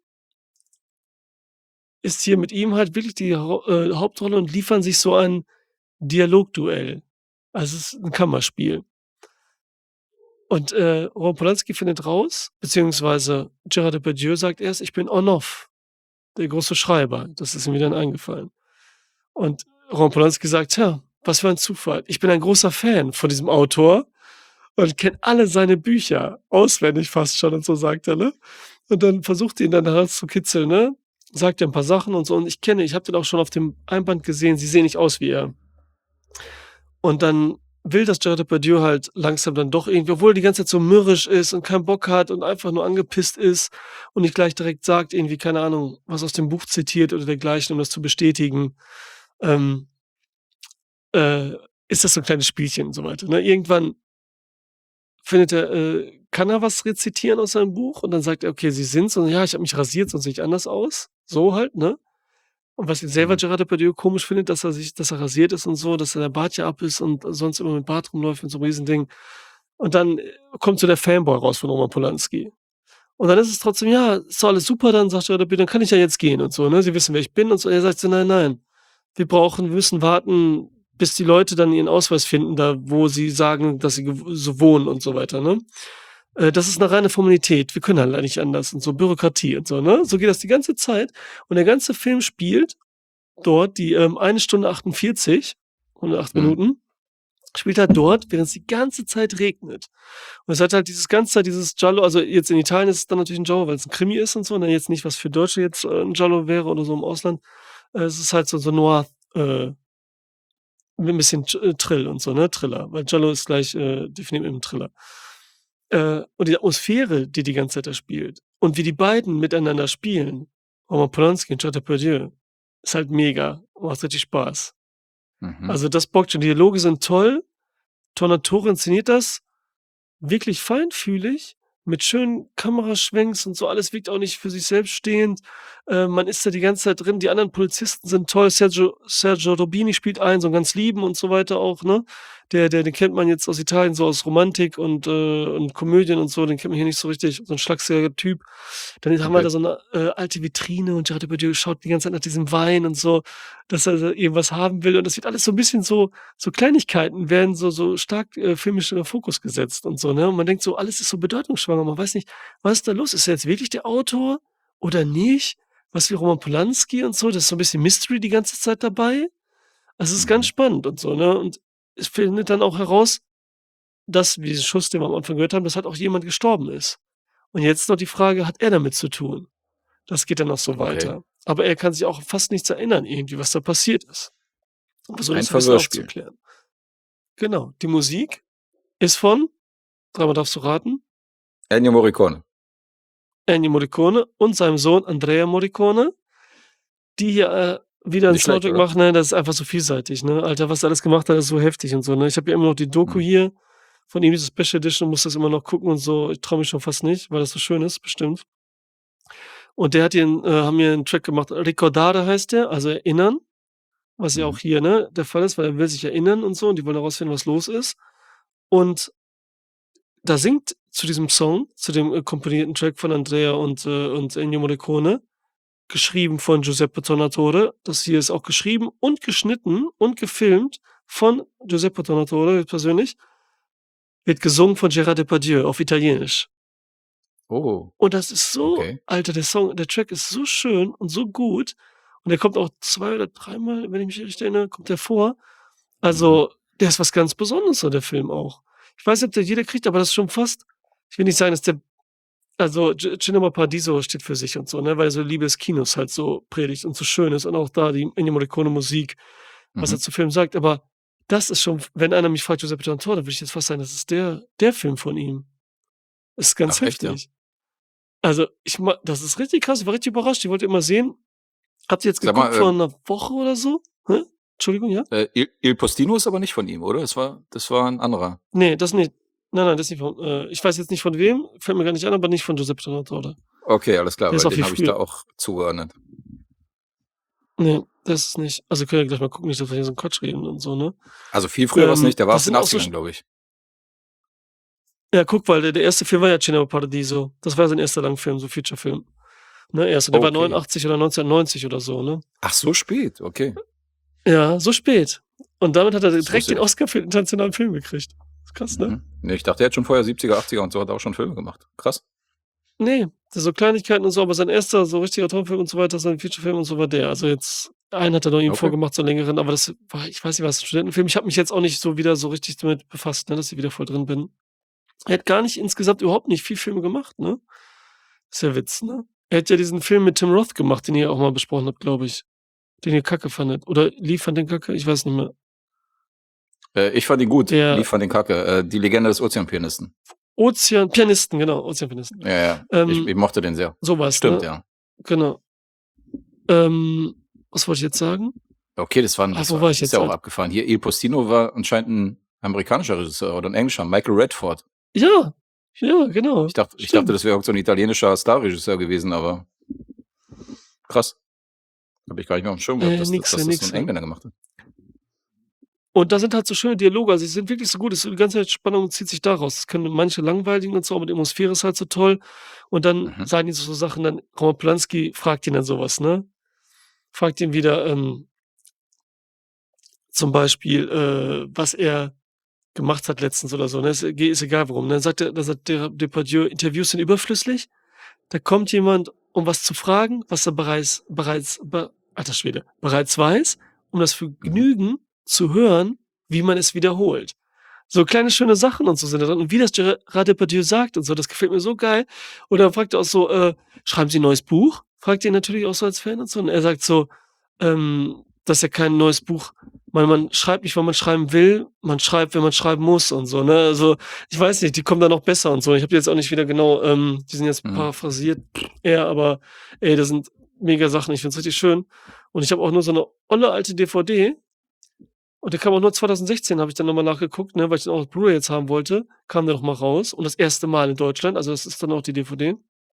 ist hier mit ihm halt wirklich die Hau äh, Hauptrolle und liefern sich so ein Dialogduell. Also, es ist 'n Kammerspiel. Und, äh, Roman Polański findet raus, beziehungsweise Gerard Depardieu sagt erst: „Ich bin Onoff, der große Schreiber.“ Das ist ihm dann eingefallen. Und Roman Polański sagt: „Tja, was für ein Zufall. Ich bin ein großer Fan von diesem Autor und kenne alle seine Bücher auswendig fast schon“ und so sagt er, ne? Und dann versucht er ihn dann herauszukitzeln, ne? Sagt er 'n paar Sachen und so: „Und ich kenne ich habe den auch schon auf dem Einband gesehen, Sie sehen nicht aus wie er.“ Und dann will das Gerard Depardieu halt langsam dann doch irgendwie obwohl er die ganze Zeit so mürrisch ist und keinen Bock hat und einfach nur angepisst ist und nicht gleich direkt sagt, irgendwie, keine Ahnung, was aus dem Buch zitiert oder dergleichen, um das zu bestätigen, ähm äh, ist das so 'n kleines Spielchen und so weiter, ne? Irgendwann findet er äh, kann er was rezitieren aus seinem Buch und dann sagt er: „Okay, Sie sind's“ und: „Ja, ich habe mich rasiert, sonst sehe ich anders aus.“ So halt, ne? Und was jetzt selber Mhm. Gerard Depardieu komisch findet, dass er sich dass er rasiert ist und so, dass der Bart ja ab ist und sonst immer mit Bart rumläuft mit so 'nem Riesending. Und dann, äh, kommt so der Fanboy raus von Roman Polanski. Und dann ist es trotzdem: „Ja, ist doch alles super dann", sagt Gerard Depardieu, „dann kann ich ja jetzt gehen und so, ne? Sie wissen, wer ich bin" und so. Er sagt so: „Nein, nein, wir brauchen wir müssen warten, bis die Leute dann ihren Ausweis finden, da wo sie sagen, dass sie gew so wohnen" und so weiter, ne? Äh, das ist 'ne reine Formalität. Wir können halt nicht anders und so Bürokratie und so, ne? So geht das die ganze Zeit und der ganze Film spielt dort die, ähm, eine Stunde achtundvierzig, hundertacht Mhm. Minuten, spielt halt dort, während es die ganze Zeit regnet. Und es hat halt dieses ganze Zeit dieses Giallo also jetzt in Italien ist es dann natürlich 'n Giallo, weil's 'n Krimi ist und so, ne, jetzt nicht, was für Deutsche jetzt, äh, 'n Giallo wäre oder so im Ausland. Äh, es ist halt so so Noir, äh, mit 'n bisschen Th äh, Thrill und so, ne, Thriller, weil Giallo ist gleich, äh, definiert mit 'nem Thriller. Äh, und die Atmosphäre, die die ganze Zeit da spielt und wie die beiden miteinander spielen, Roman Polanski und Gerard Depardieu, ist halt mega und macht richtig Spaß. Mhm. Also, das bockt schon. Die Dialoge sind toll. Tornatore inszeniert das wirklich feinfühlig mit schönen Kameraschwenks und so. Alles wirkt auch nicht für sich selbst stehend. Äh, man ist da die ganze Zeit drin. Die anderen Polizisten sind toll. Sergio Sergio Robini spielt einen, so 'n ganz lieben und so weiter auch, ne? Der der den kennt man jetzt aus Italien, so aus Romantik und, äh und Komödien und so. Den kennt man hier nicht so richtig, so 'n schlagsiger Typ. Dann haben wir Okay. da so 'ne, äh, alte Vitrine und Gerard Depardieu schaut die ganze Zeit nach diesem Wein und so, dass er da irgendwas haben will. Und das wird alles so 'n bisschen so so Kleinigkeiten werden so so stark, äh, filmisch in den Fokus gesetzt und so, ne? Und man denkt so, alles ist so bedeutungsschwanger. Man weiß nicht, was ist da los? Ist er jetzt wirklich der Autor oder nicht? Was wie Roman Polanski und so? Das ist so 'n bisschen Mystery die ganze Zeit dabei. Also, es ist ganz Mhm. spannend und so, ne? Und es findet dann auch heraus, dass wie diesen Schuss, den wir am Anfang gehört haben, dass halt auch jemand gestorben ist. Und jetzt noch die Frage, hat er damit zu tun? Das geht dann noch so Okay. weiter. Aber er kann sich auch fast nichts erinnern irgendwie, was da passiert ist. Und versucht Ein das so 'n bisschen Verhörspiel. aufzuklären. Genau. Die Musik ist von dreimal darfst du raten? Ennio Morricone. Ennio Morricone und seinem Sohn Andrea Morricone, die hier, äh, wieder 'n Nicht schlecht, Soundtrack oder? machen, ne? Das ist einfach so vielseitig, ne? Alter, was er alles gemacht hat, ist so heftig und so, ne? Ich habe ja immer noch die Doku Mhm. hier von ihm, diese Special Edition, muss das immer noch gucken und so. Ich traue mich schon fast nicht, weil das so schön ist, bestimmt. Und der hat hier 'n äh, haben hier 'n Track gemacht. Ricordare heißt der, also erinnern, was ja auch Mhm. hier, ne, der Fall ist, weil er will sich erinnern und so und die wollen herausfinden, was los ist. Und da singt zu diesem Song, zu dem, äh, komponierten Track von Andrea und, äh und Ennio Morricone, geschrieben von Giuseppe Tornatore. Das hier ist auch geschrieben und geschnitten und gefilmt von Giuseppe Tornatore persönlich. Wird gesungen von Gerard Depardieu auf Italienisch. Oh, Und das ist so okay. Alter, der Song der Track ist so schön und so gut. Und der kommt auch zwei oder dreimal, wenn ich mich richtig erinnere, kommt der vor. Mhm. Also, der ist was ganz Besonderes so, der Film auch. Ich weiß nicht, ob der jeder kriegt, aber das ist schon fast ich will nicht sagen, dass der also, Ci Cinema Paradiso steht für sich und so, ne, weil er so Liebe des Kinos halt so predigt und so schön ist und auch da die Ennio Morricone Musik, was er Mhm. zu Film sagt. Aber das ist schon wenn einer mich fragt, Giuseppe Tornatore, dann würde ich jetzt fast sagen, das ist der der Film von ihm. Ist ganz Ach echt, ja? heftig. Also, ich ma das ist richtig krass. Ich war richtig überrascht. Ich wollte immer sehen. Habe die jetzt Sag mal, geguckt vor ähm 'ner Woche oder so. Hä? Entschuldigung, ja? Äh, Il Il Postino ist aber nicht von ihm, oder? Das war das war 'n anderer. Ne, das nicht. Nein, nein, das ist nicht von äh, ich weiß jetzt nicht von wem, fällt mir gar nicht ein, aber nicht von Giuseppe Tornatore. Okay, alles klar, Der ist weil auch den viel habe ich da früher. auch zugeordnet. Ne, das ist nicht. Also, können wir gleich mal gucken, nicht, dass wir hier so 'n Quatsch reden und so, ne? Also, viel früher war's Ähm, nicht, der war das aus den sind auch so Achtzigern, sch glaube ich. Ja, guck, weil der der erste Film war ja Cinema Paradiso. Das war sein erster Langfilm, so Featurefilm. Ne, erster. Der war Okay. neunundachtzig oder neunzehnhundertneunzig oder so, ne? Ach, so spät, okay. Ja, so spät. Und damit hat er Das direkt wusste den ich nicht. Oscar für internationalen Film gekriegt. Ist krass, ne? Mhm. Ne, ich dachte, er hätte schon vorher siebziger, achtziger und so hat er auch schon Filme gemacht. Krass. Ne, so Kleinigkeiten und so, aber sein erster so richtiger Tonfilm und so weiter, sein Featurefilm und so war der. Also, jetzt einen hat er noch ihm Okay. vorgemacht, so 'n längeren, aber das war ich weiß nicht, was 'n Studentenfilm. Ich habe mich jetzt auch nicht so wieder so richtig damit befasst, ne, dass ich wieder voll drin bin. Er hat gar nicht insgesamt überhaupt nicht viel Filme gemacht, ne? Ist ja Witz, ne? Er hat ja diesen Film mit Tim Roth gemacht, den ihr auch mal besprochen habt, glaube ich, den ihr Kacke fandet. Oder Lee fand den Kacke? Ich weiß nicht mehr. Äh, ich fand ihn gut. Lee Der fand den Kacke. Äh, die Legende des Ozeanpianisten. Ozean Pianisten, genau, Ozeanpianisten. Ja, ja. Ich Ähm, ich mochte den sehr. so was, Stimmt, ne? ja. Genau. Ähm, was wollte ich jetzt sagen? Okay, das war 'n Ah, das wo war war ich das ist jetzt, ja auch Alter? abgefahren. Hier, Il Postino war anscheinend 'n amerikanischer Regisseur oder 'n englischer, Michael Radford. Ja, ja, genau. Ich dachte ich dachte, Stimmt. das wäre irgend so 'n italienischer Starregisseur gewesen, aber krass. Habe ich gar nicht mehr auf dem Schirm gehabt, Äh, dass, nix, dass ja, das so nix, ein ja. Engländer gemacht hat. Und da sind halt so schöne Dialoge, also, die sind wirklich so gut. Es ist die ganze Zeit Spannung zieht sich daraus. Es können manche langweiligen und so, aber die Atmosphäre ist halt so toll. Und dann Mhm. sagen die so Sachen dann Roman Polanski fragt ihn dann so was, ne? Fragt ihn wieder, ähm zum Beispiel, äh, was er gemacht hat letztens oder so, ne? Ist e ist egal warum. Dann sagt er dann sagt der Depardieu: „Interviews sind überflüssig. Da kommt jemand, um was zu fragen, was er bereits bereits be alter Schwede, bereits weiß, um das Mhm. Vergnügen zu hören, wie man es wiederholt.“ So kleine schöne Sachen und so sind da drin. Und wie das Gerard Depardieu sagt und so, das gefällt mir so geil. Und dann fragt er auch so, äh: „Schreiben Sie 'n neues Buch?“ Fragt ihn natürlich auch so als Fan und so. Und er sagt so, ähm, dass er kein neues Buch man man schreibt nicht, weil man schreiben will, man schreibt, wenn man schreiben muss und so, ne? Also, ich weiß nicht, die kommen da noch besser und so. Ich habe die jetzt auch nicht wieder genau ähm, die sind jetzt Mhm. paraphrasiert eher, aber ey, das sind mega Sachen. Ich finde es richtig schön. Und ich habe auch nur so 'ne olle alte D V D und der kam auch nur zwanzig sechzehn, habe ich dann noch mal nachgeguckt, ne, weil ich den auch auf Blu-ray jetzt haben wollte, kam der noch mal raus und das erste Mal in Deutschland, also, das ist dann auch die D V D.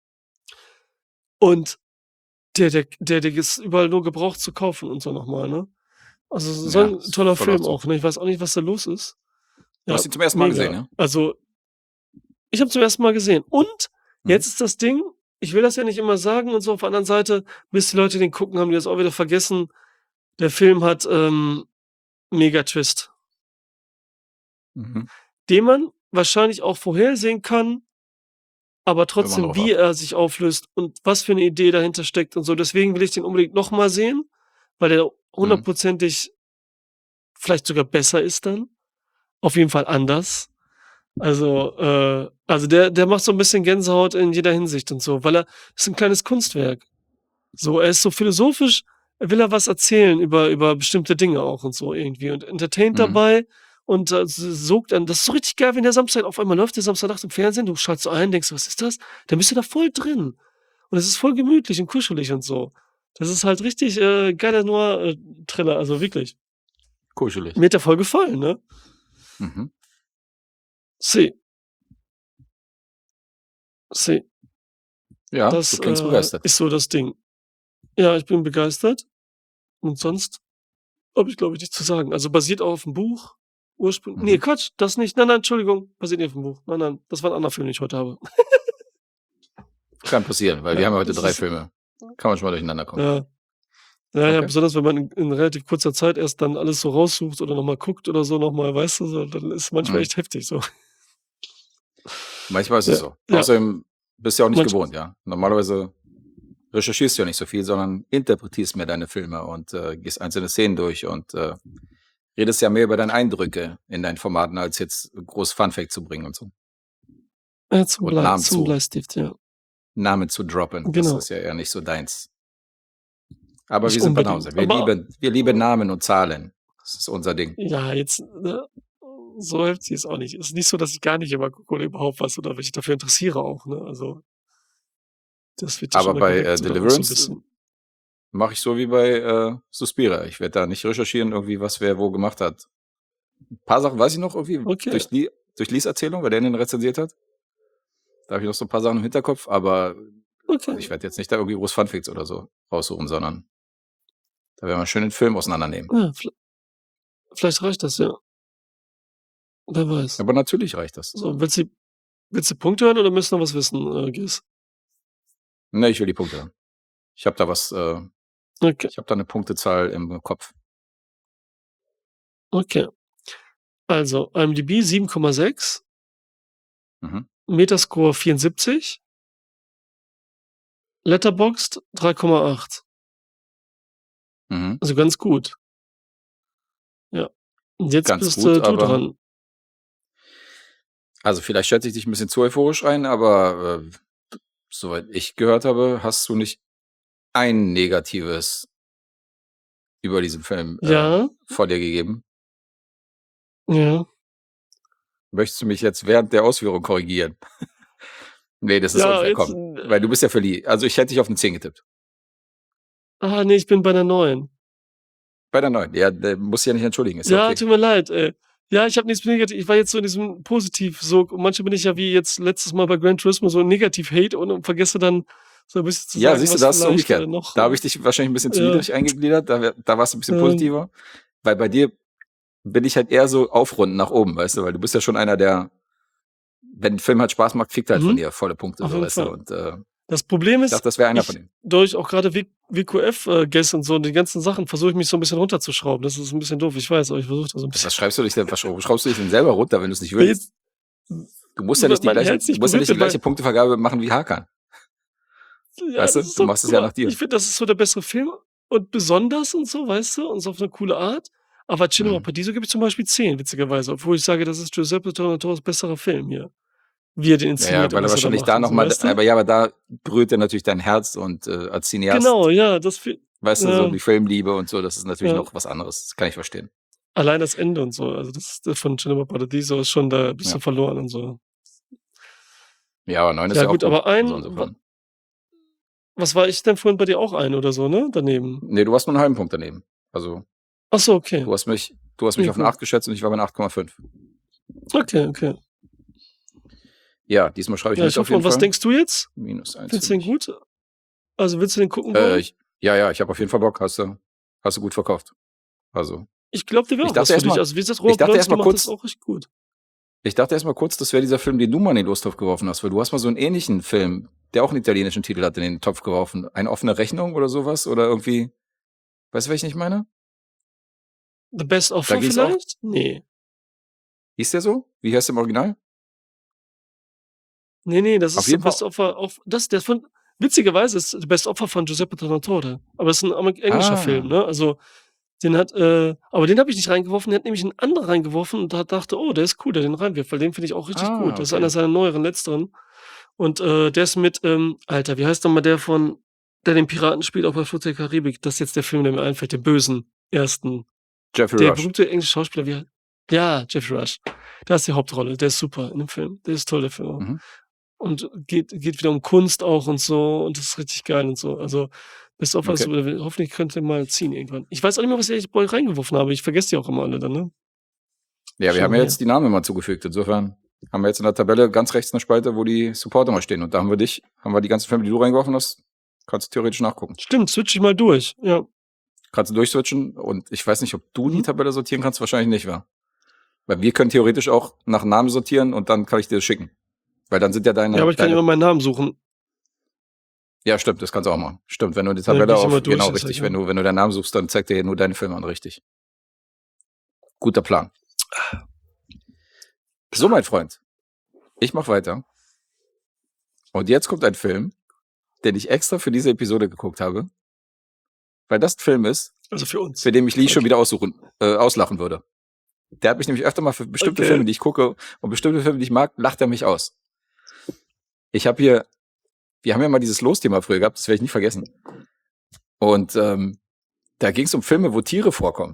Und der der der der ist überall nur gebraucht zu kaufen und so noch mal, ne? Also, so Ja, 'n ist toller voll auch Film so. auch, ne? Ich weiß auch nicht, was da los ist. Du Ja, hast ihn zum ersten Mal gesehen, mega. ja? Also, ich habe zum ersten Mal gesehen. Und Mhm. jetzt ist das Ding, ich will das ja nicht immer sagen und so, auf der anderen Seite, bis die Leute den gucken, haben die das auch wieder vergessen. Der Film hat, ähm, mega Twist. Mhm. Den man wahrscheinlich auch vorhersehen kann, aber Wenn man trotzdem, drauf wie wartet. er sich auflöst und was für 'ne Idee dahinter steckt und so. Deswegen will ich den unbedingt noch mal sehen, weil der Mhm. hundertprozentig vielleicht sogar besser ist dann. Auf jeden Fall anders. Also, äh also, der der macht so 'n bisschen Gänsehaut in jeder Hinsicht und so, weil er ist 'n kleines Kunstwerk. So, er ist so philosophisch, will er was erzählen über über bestimmte Dinge auch und so irgendwie und entertaint Mhm. dabei und, äh, s sogt einen. Das ist so richtig geil, wenn der Samstag auf einmal läuft der Samstagnacht im Fernsehen, du schaltest so ein, denkst: „Was ist das?“ Dann bist du da voll drin. Und es ist voll gemütlich und kuschelig und so. Das ist halt richtig, äh, geiler Noir äh, Thriller, also wirklich. Kuschelig. Mir hat der voll gefallen, ne? Mhm. Si. Si. Ja, du Das, klingst äh, begeistert. ist so das Ding. Ja, ich bin begeistert und sonst habe ich, glaube ich, nichts zu sagen. Also, basiert auch auf'm Buch ursprüng ne, Mhm. Quatsch, das nicht. Nein, nein, Entschuldigung, basiert nicht auf'm Buch. Nein, nein, das war 'n anderer Film, den ich heute habe. Kann passieren, weil wir Ja, haben ja heute das drei ist Filme. Kann manchmal durcheinander kommen. Ja. Ja, ja, Okay. besonders wenn man in in relativ kurzer Zeit erst dann alles so raussucht oder noch mal guckt oder so noch mal, weißt du, so, dann ist manchmal Mhm. echt heftig so. Manchmal ist es Ja, so. ja. Außerdem bist du ja auch nicht Manch gewohnt, ja? Normalerweise recherchierst du ja nicht so viel, sondern interpretierst mehr deine Filme und, äh, gehst einzelne Szenen durch und, äh, redest ja mehr über deine Eindrücke in deinen Formaten, als jetzt groß Funfact zu bringen und so. Ja, zum Und Blei Namen zum zu Bleistift, ja. Namen zu droppen. Das Genau. ist ja eher nicht so deins. Aber Nicht wir sind Banause. unbedingt, Wir aber lieben wir lieben Namen und Zahlen. Das ist unser Ding. Ja, jetzt, ne, so heftig ist auch nicht. Ist nicht so, dass ich gar nicht immer gucke oder überhaupt was oder mich dafür interessiere auch, ne? Also das wird ja schon Aber mal bei, geweckt äh, so dann auch so 'n Deliverance bisschen. mache ich so wie bei, äh, Suspiria. Ich werde da nicht recherchieren irgendwie, was wer wo gemacht hat. 'N paar Sachen weiß ich noch irgendwie Okay. durch Lee durch Lees Erzählung, weil der den rezensiert hat. Da habe ich noch so 'n paar Sachen im Hinterkopf, aber also, Okay. ich werde jetzt nicht da irgendwie groß Funfacts oder so raussuchen, sondern da werden wir schön den Film auseinandernehmen. Ja, viellei vielleicht reicht das ja. Wer weiß. Aber natürlich reicht das. So, willst du willst du Punkte hören oder möchtest du noch was wissen, äh, Gies? Ne, ich will die Punkte hören. Ich habe da was, äh Okay. ich habe da 'ne Punktezahl im Kopf. Okay. Also, IMDb sieben Komma sechs. Mhm. Metascore vierundsiebzig. Letterboxd drei Komma acht. Mhm. Also, ganz gut. Ja. Und jetzt Ganz bist, gut, äh, du aber dran. Also, vielleicht schätze ich dich 'n bisschen zu euphorisch ein, aber, äh, soweit ich gehört habe, hast du nicht ein Negatives über diesen Film, äh, Ja. von dir gegeben. Ja. Möchtest du mich jetzt während der Ausführung korrigieren? Ne, das ist Ja, unfair, jetzt, komm, weil du äh bist ja für Lee. Also, ich hätte dich auf 'ne zehn getippt. Ah, ne, ich bin bei 'ner neun. Bei der neun. Ja, de musst dich ja nicht entschuldigen, ist ja Ja, okay. tut mir leid, ey. Ja, ich habe nichts negati ich war jetzt so in diesem Positiv-Sog und manchmal bin ich ja wie jetzt letztes Mal bei Gran Turismo so Negativ-Hate und und vergesse dann So ein bisschen zu Ja, sagen, siehst du, was das ist vielleicht umgekehrt. äh, noch. Da habe ich dich wahrscheinlich ein bisschen zu Ja. niedrig eingegliedert, da, wär- da warst du ein bisschen Ähm, positiver. Weil bei dir bin ich halt eher so aufrunden nach oben, weißt du, weil du bist ja schon einer, der, wenn ein Film halt Spaß macht, kriegt er halt von mhm, dir volle Punkte, auf so, jeden weißt du. Fall. Und äh, Das Problem ich dachte, ist, das wäre einer von ich, denen. durch auch gerade W Q F-Guests und so, die ganzen Sachen, versuche ich mich so ein bisschen runterzuschrauben. Das ist ein bisschen doof, ich weiß, aber ich versuche da so ein bisschen. Was schreibst du dich denn, was schraubst du dich denn selber runter, wenn du es nicht Weil willst? jetzt, Du musst ja weil nicht die mein gleiche, Herz du nicht musst ja berührt nicht die wird, weil, gleiche Punktevergabe machen wie Hakan. ja, Weißt das du? ist Du so, machst es guck ja mal, nach dir. ich finde, das ist so der bessere Film und besonders und so, weißt du, und so auf eine coole Art. Aber Cinema Mhm. Paradiso gebe ich zum Beispiel zehn, witzigerweise, obwohl ich sage, das ist Giuseppe Tornatore's besserer Film hier. Wie er den Ja, inszeniert ja, weil und er was er da wahrscheinlich macht da und so, nochmal, weißt du? aber ja, aber da berührt er natürlich dein Herz und äh, als Cineast, Genau, ja, das fi- weißt du, so ja, die Filmliebe und so, das ist natürlich ja. noch was anderes. Das kann ich verstehen. Allein das Ende und so, also das das von Cinema Paradiso ist schon, da bist Ja, du verloren und so. ja aber neun ist Ja ja auch gut, gut. aber Also ein, wa- insofern. was war ich denn vorhin bei dir auch ein oder so, ne? Daneben. Nee, du warst nur einen halben Punkt daneben. Also Ach so, okay. du hast mich, du hast mich Ja, auf eine gut. acht geschätzt und ich war bei einer acht Komma fünf. Okay, okay. Ja, diesmal schreibe ich Ja, mit ich auf hoffe, jeden und was Fall. denkst du jetzt? Minus eins Findest für du den mich. gut? Also willst du den gucken Äh, wollen? ich, ja, ja, ich habe auf jeden Fall Bock. Hast du, hast du gut verkauft. Also, Ich glaube, der wäre ich auch was dachte für dich. erstmal, Also wie gesagt, ich Robert dachte Blonsky erstmal macht das kurz, auch richtig gut. ich dachte erstmal kurz, das wäre dieser Film, den du mal in den Lostopf geworfen hast, weil du hast mal so einen ähnlichen Film, der auch einen italienischen Titel hat, in den Topf geworfen. Eine offene Rechnung oder sowas oder irgendwie, weißt du, was ich nicht meine? The Best Da Offer ging's auch, vielleicht? Nee. hieß der so? Wie heißt der im Original? Nee, nee, das Auf ist The jeden Fall, Best Offer auf. Das, der von. Witzigerweise ist The Best Offer von Giuseppe Tornatore. Aber das ist ein Amer- englischer Film, ah, ne? Also, den hat, äh, aber den habe ich nicht reingeworfen, der hat nämlich einen anderen reingeworfen und da dachte, oh, der ist cool, der den reinwirft, weil den finde ich auch richtig gut. ah, Das ist einer okay. seiner neueren, letzteren. Und äh, der ist mit, ähm, Alter, wie heißt nochmal der von, der den Piraten spielt, auch bei Flucht der Karibik? Das ist jetzt der Film, der mir einfällt, den bösen ersten. Jeffrey Der Rush. berühmte englische Schauspieler, wie ja, Jeffrey Rush. Da ist die Hauptrolle, der ist super in dem Film. Der ist toll, der Film. Mhm. Und geht, geht wieder um Kunst auch und so und das ist richtig geil und so. Also, Best Offer ist, Okay. oder hoffentlich könnt ihr mal ziehen irgendwann. Ich weiß auch nicht mehr, was ich bei euch reingeworfen habe. Ich vergesse die auch immer alle dann, ne? Ja, wir Schon haben ja her. jetzt die Namen mal zugefügt. Insofern haben wir jetzt in der Tabelle ganz rechts eine Spalte, wo die Supporter mal stehen. Und da haben wir dich, haben wir die ganzen Filme, die du reingeworfen hast, kannst du theoretisch nachgucken. Stimmt, switch ich mal durch. Ja. Kannst du durchswitchen und ich weiß nicht, ob du die Mhm. Tabelle sortieren kannst, wahrscheinlich nicht, wa? Weil wir können theoretisch auch nach Namen sortieren und dann kann ich dir das schicken. Weil dann sind ja Ja, deine, aber ich kann deine, immer meinen Namen suchen. ja, stimmt, das kannst du auch machen. Stimmt, wenn du die Dann Tabelle gehe ich immer auf, durch, genau, das ist ja richtig, wenn egal. du, wenn du deinen Namen suchst, dann zeigt dir nur deine Filme an, richtig. Guter Plan. So, mein Freund, ich mach weiter. Und jetzt kommt ein Film, den ich extra für diese Episode geguckt habe, weil das ein Film ist, Also für uns. für den mich Lee schon Okay. wieder aussuchen, äh, auslachen würde. Der hat mich nämlich öfter mal für bestimmte Okay. Filme, die ich gucke und bestimmte Filme, die ich mag, lacht er mich aus. Ich habe hier, wir haben ja mal dieses Los-Thema früher gehabt, das werde ich nicht vergessen. Und ähm, da ging es um Filme, wo Tiere vorkommen.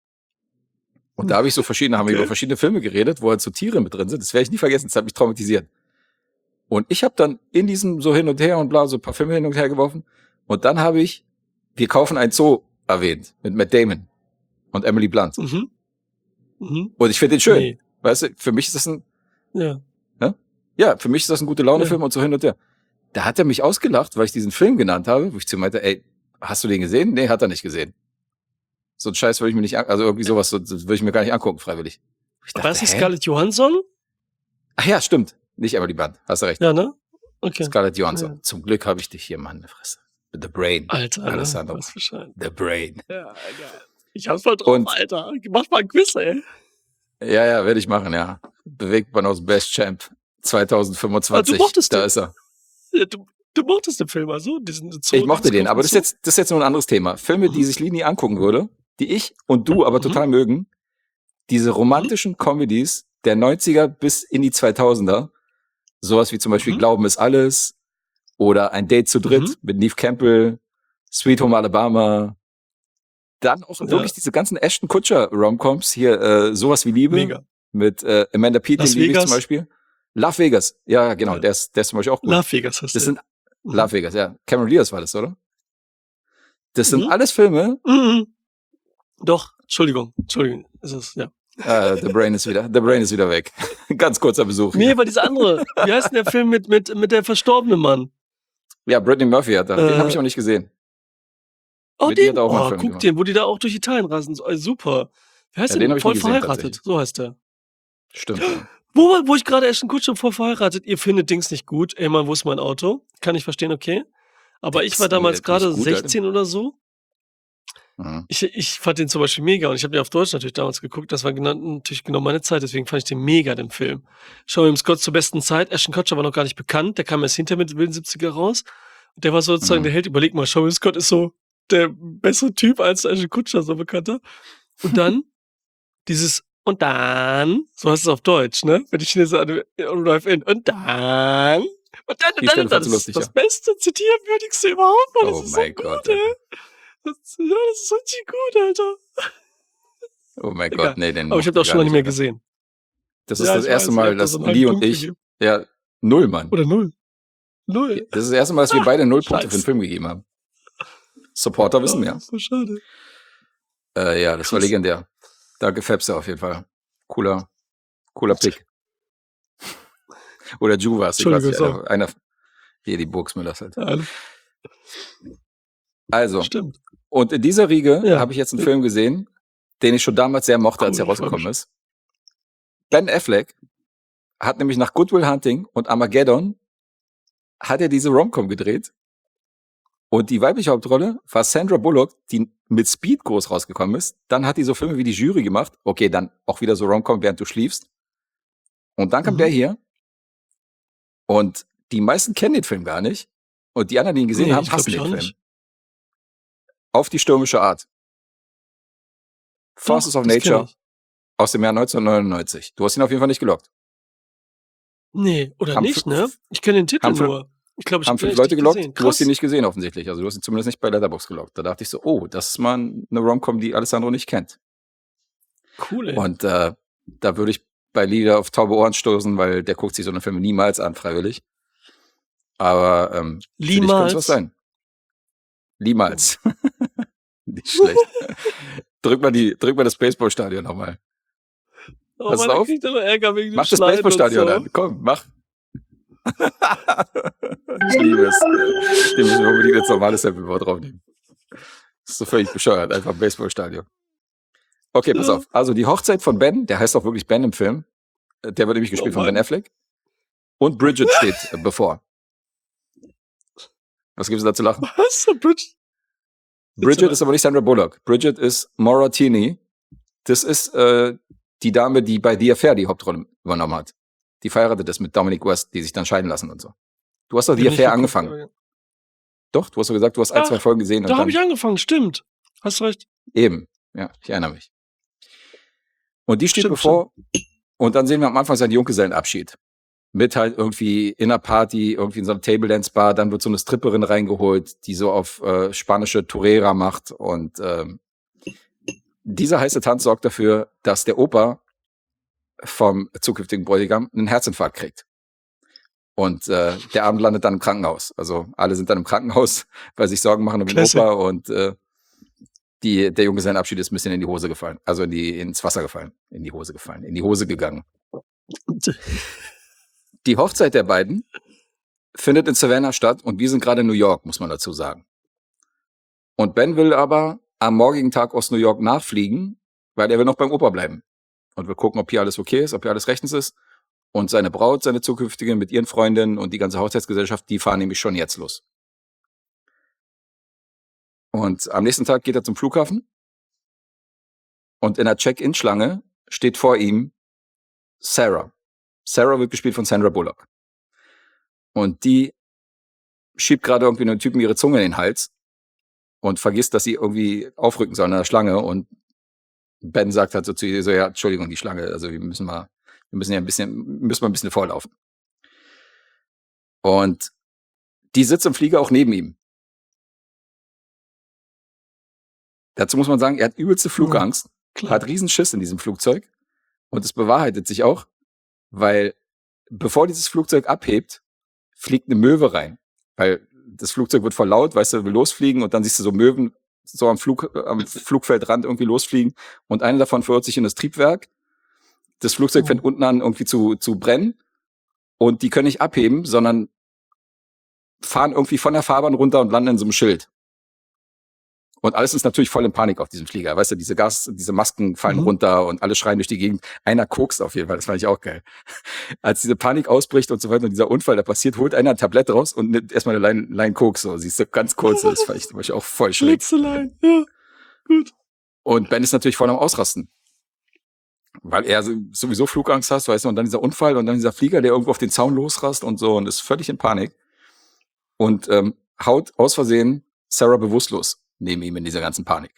Und da habe ich so verschiedene, haben wir über Okay. verschiedene Filme geredet, wo halt so Tiere mit drin sind. Das werde ich nie vergessen, das hat mich traumatisiert. Und ich habe dann in diesem so hin und her und bla, so ein paar Filme hin und her geworfen. Und dann habe ich Wir kaufen ein Zoo erwähnt mit Matt Damon und Emily Blunt. Mhm. Mhm. Und ich finde den schön. Nee. Weißt du, für mich ist das ein, Ja. ne? Ja, für mich ist das ein gute Laune-Film und so hin und her. Da hat er mich ausgelacht, weil ich diesen Film genannt habe, wo ich zu ihm meinte, ey, hast du den gesehen? Nee, hat er nicht gesehen. So ein Scheiß würde ich mir nicht, an, also irgendwie sowas, so, das würde ich mir gar nicht angucken, freiwillig. Ich War dachte, das nicht hä? Scarlett Johansson? Ach ja, stimmt. Nicht Emily Blunt, hast du recht. Ja, ne? Okay. Scarlett Johansson. Ja. Zum Glück habe ich dich hier, Mann, Fresse. The Brain. Alter, ne? Alessandro. Weiß Bescheid. The Brain. Ja, geil. Ich hab's voll drauf, Und- Alter. Mach mal ein Quiz, ey. Ja, ja, werde ich machen, ja. Bewegt man aus Best Champ zwanzig fünfundzwanzig. Ah, du mochtest da den. ist er. Ja, du, du mochtest den Film also? Diesen Zoo, Ich mochte den, Zoo- aber das ist jetzt, das ist jetzt nur ein anderes Thema. Filme, die Mhm. sich Lini angucken würde, die ich und du aber Mhm. total mögen, diese romantischen Comedies der neunziger bis in die zweitausender, sowas wie zum Beispiel Mhm. Glauben ist alles oder Ein Date zu dritt Mhm. mit Neve Campbell, Sweet Home Alabama, dann auch Ja. wirklich diese ganzen Ashton Kutcher Romcoms, hier äh, sowas wie Liebe Mega. mit äh, Amanda Peet, Las den liebe ich Vegas. zum Beispiel. Love Vegas, ja genau, Ja. der ist, der ist zum Beispiel auch gut. Las Vegas heißt Das der. sind Love Vegas, ja. Cameron Diaz war das, oder? Das sind Mhm. alles Filme. Mhm. Doch, Entschuldigung, Entschuldigung. Ist es, ja. Äh, The Brain ist wieder, The Brain ist wieder weg. Ganz kurzer Besuch. Nee, hier. war dieser andere. Wie heißt denn der Film mit, mit, mit der verstorbenen Mann? Ja, Brittany Murphy hat da. Äh, den habe ich auch nicht gesehen. Oh, Mit ihr den? hat er auch mal einen Oh, Film guck gemacht. den, wo die da auch durch Italien rasen. So, äh, super. Wie heißt Ja, den der? habe ich Voll nie gesehen, verheiratet. tatsächlich. So heißt der. Stimmt. Ja. Wo, wo ich gerade Ashton Kutcher voll verheiratet, ihr findet Dings nicht gut. Ey, Mann, wo ist mein Auto? Kann ich verstehen, okay. Aber Der ich ist war damals nicht gerade gut, Alter. sechzehn oder so. Mhm. Ich, ich fand den zum Beispiel mega und ich habe den auf Deutsch natürlich damals geguckt. Das war genau, natürlich genau meine Zeit, deswegen fand ich den mega, den Film. Sean William Scott zur besten Zeit. Ashton Kutcher war noch gar nicht bekannt. Der kam erst hinter mit wilden siebziger raus. Und der war sozusagen Mhm. der Held. Überleg mal, Sean William Scott ist so der bessere Typ als Ashton Kutcher, so bekannter. Und dann dieses und dann, so heißt es auf Deutsch, ne? Wenn die Chinesen an Drive In und dann und dann und Die dann Stelle und dann. fandst du Das ist lustig, das ja? beste, zitierwürdigste überhaupt, Mann. Das Oh ist so mein gut, Gott, ey. Alter. Das, ja, das ist richtig gut, Alter. Oh mein Egal. Gott, nee, den Aber ich habe mochte das ich schon gar lange nicht mehr Alter. gesehen. Das ist Ja, das ich erste weiß, ihr Mal, habt da dass so einen halben Lee und Punkt ich, gegeben. ja, null, Mann. Oder null. Null. Das ist das erste Mal, dass wir beide null Punkte Scheiße. für den Film gegeben haben. Supporter wissen Oh, mehr. das ist so schade. Äh, ja, das war Krass. legendär. Da gefärbst du auf jeden Fall. Cooler, cooler Pick. Oder Juvas, ich weiß Entschuldigung, nicht, so. einer, einer hier die Burgsmüllers halt. Ja, Also, stimmt. und in dieser Riege Ja. habe ich jetzt einen Film gesehen, den ich schon damals sehr mochte, als Cool, er ich freu rausgekommen mich. ist. Ben Affleck hat nämlich nach Good Will Hunting und Armageddon hat er diese Rom-Com gedreht. Und die weibliche Hauptrolle war Sandra Bullock, die mit Speed groß rausgekommen ist. Dann hat die so Filme wie die Jury gemacht. Okay, dann auch wieder so Rom-Com, während du schliefst. Und dann kam Mhm. der hier. Und die meisten kennen den Film gar nicht. Und die anderen, die ihn gesehen Nee, haben, ich glaub, hassen ich den auch Film. nicht. Auf die stürmische Art. Forces Doch, of das kenn Nature ich. aus dem Jahr neunzehnhundertneunundneunzig. Du hast ihn auf jeden Fall nicht gelockt. Nee, oder Haben nicht, fünf- ne? Ich kenne den Titel haben fünf- nur. Ich glaube, ich Haben habe fünf echt Leute nicht gelockt, gesehen. du hast Krass. ihn nicht gesehen offensichtlich. Also du hast ihn zumindest nicht bei Letterboxd gelockt. Da dachte ich so, oh, das ist mal eine Rom-Com, die Alessandro nicht kennt. Cool, ey. Und äh, da würde ich bei Lieder auf taube Ohren stoßen, weil der guckt sich so eine Filme niemals an, freiwillig. Aber ähm, für dich könnte es was Niemals. sein. Niemals. Nicht schlecht. drück mal die, drück mal das Baseballstadion nochmal. Oh Pass Mann, da auf. kriegt er noch Ärger wegen dem Mach das Schneiden und Baseballstadion so. an. Komm, mach. Ich liebe es. Den müssen wir unbedingt als normales Sampleboard draufnehmen. Das ist so völlig bescheuert. Einfach ein Baseballstadion. Okay, pass Ja. auf. Also die Hochzeit von Ben, der heißt auch wirklich Ben im Film. Der wird nämlich gespielt Oh von Ben Mann. Affleck. Und Bridget steht äh, bevor. Was gibt's da zu lachen? Was? So Bridget? Bridget ist aber nicht Sandra Bullock. Bridget ist Maura Tierney. Das ist äh, die Dame, die bei The Affair die Hauptrolle übernommen hat. Die verheiratet ist mit Dominic West, die sich dann scheiden lassen und so. Du hast doch The Hab nicht Affair geguckt, angefangen. aber- Doch, du hast doch gesagt, du hast ein, Ach, zwei Folgen gesehen und Da habe dann ich angefangen, stimmt. Hast recht. eben. Ja, ich erinnere mich. Und die steht Stimmt, bevor. Und dann sehen wir am Anfang seinen Junggesellenabschied. Mit halt irgendwie in einer Party, irgendwie in so einer Table Dance Bar, dann wird so eine Stripperin reingeholt, die so auf äh, spanische Torera macht. Und ähm, dieser heiße Tanz sorgt dafür, dass der Opa vom zukünftigen Bräutigam einen Herzinfarkt kriegt. Und äh, der Abend landet dann im Krankenhaus. Also alle sind dann im Krankenhaus, weil sie sich Sorgen machen um den Klasse. Opa und äh, die, der Junggesellenabschied ist ein bisschen in die Hose gefallen. Also in die, ins Wasser gefallen. In die Hose gefallen. In die Hose gegangen. Die Hochzeit der beiden findet in Savannah statt und wir sind gerade in New York, muss man dazu sagen. Und Ben will aber am morgigen Tag aus New York nachfliegen, weil er will noch beim Opa bleiben. Und wir gucken, ob hier alles okay ist, ob hier alles rechtens ist. Und seine Braut, seine zukünftige mit ihren Freundinnen und die ganze Hochzeitsgesellschaft, die fahren nämlich schon jetzt los. Und am nächsten Tag geht er zum Flughafen und in der Check-in-Schlange steht vor ihm Sarah. Sarah wird gespielt von Sandra Bullock. Und die schiebt gerade irgendwie einem Typen ihre Zunge in den Hals und vergisst, dass sie irgendwie aufrücken soll in der Schlange. Und Ben sagt halt so zu ihr so, ja, Entschuldigung, die Schlange, also wir müssen mal, wir müssen ja ein bisschen, müssen mal ein bisschen vorlaufen. Und die sitzt im Flieger auch neben ihm. Dazu muss man sagen, er hat übelste Flugangst, Klar. hat riesen Schiss in diesem Flugzeug. Und es bewahrheitet sich auch, weil bevor dieses Flugzeug abhebt, fliegt eine Möwe rein. Weil das Flugzeug wird voll laut, weißt du, will losfliegen und dann siehst du so Möwen so am, Flug, am Flugfeldrand irgendwie losfliegen und eine davon verirrt sich in das Triebwerk. Das Flugzeug Oh. fängt unten an irgendwie zu, zu brennen und die können nicht abheben, sondern fahren irgendwie von der Fahrbahn runter und landen in so einem Schild. Und alles ist natürlich voll in Panik auf diesem Flieger. Weißt du, diese Gas, diese Masken fallen Mhm. runter und alle schreien durch die Gegend. Einer kokst auf jeden Fall, das fand ich auch geil. Als diese Panik ausbricht und so weiter und dieser Unfall da passiert, holt einer ein Tablett raus und nimmt erstmal eine Line, Line Koks. So, siehst du, ganz kurz, das fand ich, das fand ich auch voll schräg. Blitzelein, ja. Gut. Und Ben ist natürlich voll am Ausrasten. Weil er so- sowieso Flugangst hat, weißt du, und dann dieser Unfall und dann dieser Flieger, der irgendwo auf den Zaun losrast und so und ist völlig in Panik. Und ähm, haut aus Versehen Sarah bewusstlos neben ihm in dieser ganzen Panik.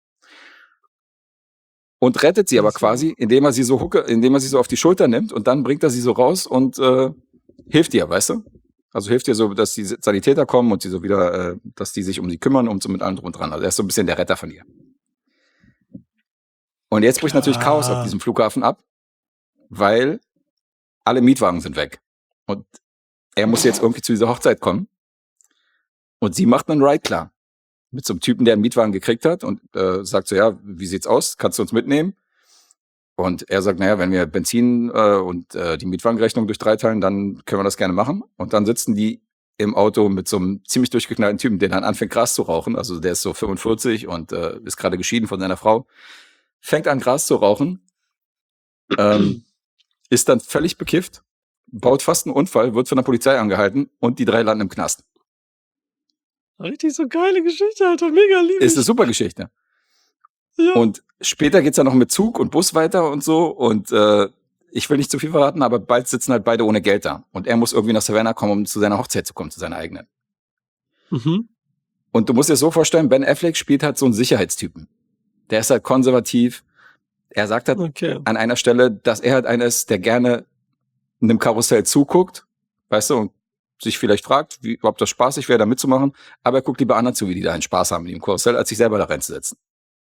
Und rettet sie aber Also. quasi, indem er sie so hucke, indem er sie so auf die Schulter nimmt und dann bringt er sie so raus und äh, hilft ihr, weißt du? Also hilft ihr so, dass die Sanitäter kommen und sie so wieder, äh, dass die sich um sie kümmern und so mit allem drum und dran. Also er ist so ein bisschen der Retter von ihr. Und jetzt bricht natürlich Chaos auf Klar. diesem Flughafen ab, weil alle Mietwagen sind weg. Und er muss jetzt irgendwie zu dieser Hochzeit kommen. Und sie macht einen Ride klar. Mit so einem Typen, der einen Mietwagen gekriegt hat und äh, sagt so, ja, wie sieht's aus? Kannst du uns mitnehmen? Und er sagt, naja, wenn wir Benzin äh, und äh, die Mietwagenrechnung durch drei teilen, dann können wir das gerne machen. Und dann sitzen die im Auto mit so einem ziemlich durchgeknallten Typen, der dann anfängt, Gras zu rauchen. Also der ist so fünfundvierzig und äh, ist gerade geschieden von seiner Frau. Fängt an, Gras zu rauchen. Ähm, ist dann völlig bekifft, baut fast einen Unfall, wird von der Polizei angehalten und die drei landen im Knast. Richtig so geile Geschichte, Alter. Mega lieb. Ist eine super Geschichte. Ja. Und später geht's dann noch mit Zug und Bus weiter und so. Und äh, ich will nicht zu viel verraten, aber bald sitzen halt beide ohne Geld da. Und er muss irgendwie nach Savannah kommen, um zu seiner Hochzeit zu kommen, zu seiner eigenen. Mhm. Und du musst dir so vorstellen, Ben Affleck spielt halt so einen Sicherheitstypen. Der ist halt konservativ. Er sagt halt Okay. an einer Stelle, dass er halt einer ist, der gerne einem Karussell zuguckt, weißt du, und sich vielleicht fragt, wie, ob das spaßig wäre, da mitzumachen. Aber er guckt lieber anderen zu, wie die da einen Spaß haben mit dem Karussell, als sich selber da reinzusetzen.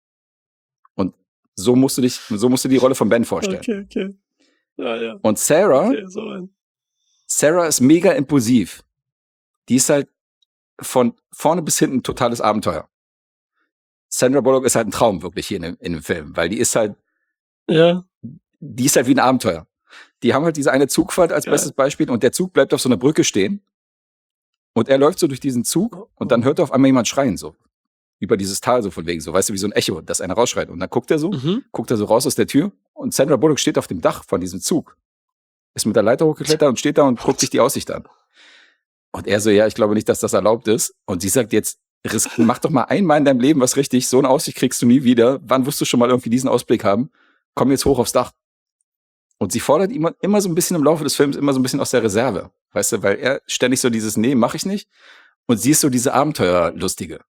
Und so musst du dich, so musst du die Rolle von Ben vorstellen. Okay, okay. Ja, ja. Und Sarah, Okay, so ein. Sarah ist mega impulsiv. Die ist halt von vorne bis hinten ein totales Abenteuer. Sandra Bullock ist halt ein Traum wirklich hier in dem, in dem Film, weil die ist halt, Ja. die ist halt wie ein Abenteuer. Die haben halt diese eine Zugfahrt als Geil. bestes Beispiel und der Zug bleibt auf so einer Brücke stehen und er läuft so durch diesen Zug und dann hört er auf einmal jemand schreien so über dieses Tal so von wegen so, weißt du, wie so ein Echo, dass einer rausschreit und dann guckt er so, Mhm. guckt er so raus aus der Tür und Sandra Bullock steht auf dem Dach von diesem Zug, ist mit der Leiter hochgeklettert und steht da und guckt sich die Aussicht an. Und er so, ja, ich glaube nicht, dass das erlaubt ist. Und sie sagt jetzt, risk- mach doch mal einmal in deinem Leben was richtig, so eine Aussicht kriegst du nie wieder. Wann wirst du schon mal irgendwie diesen Ausblick haben? Komm jetzt hoch aufs Dach. Und sie fordert immer, immer so ein bisschen im Laufe des Films, immer so ein bisschen aus der Reserve. Weißt du, weil er ständig so dieses, nee, mach ich nicht. Und sie ist so diese Abenteuerlustige.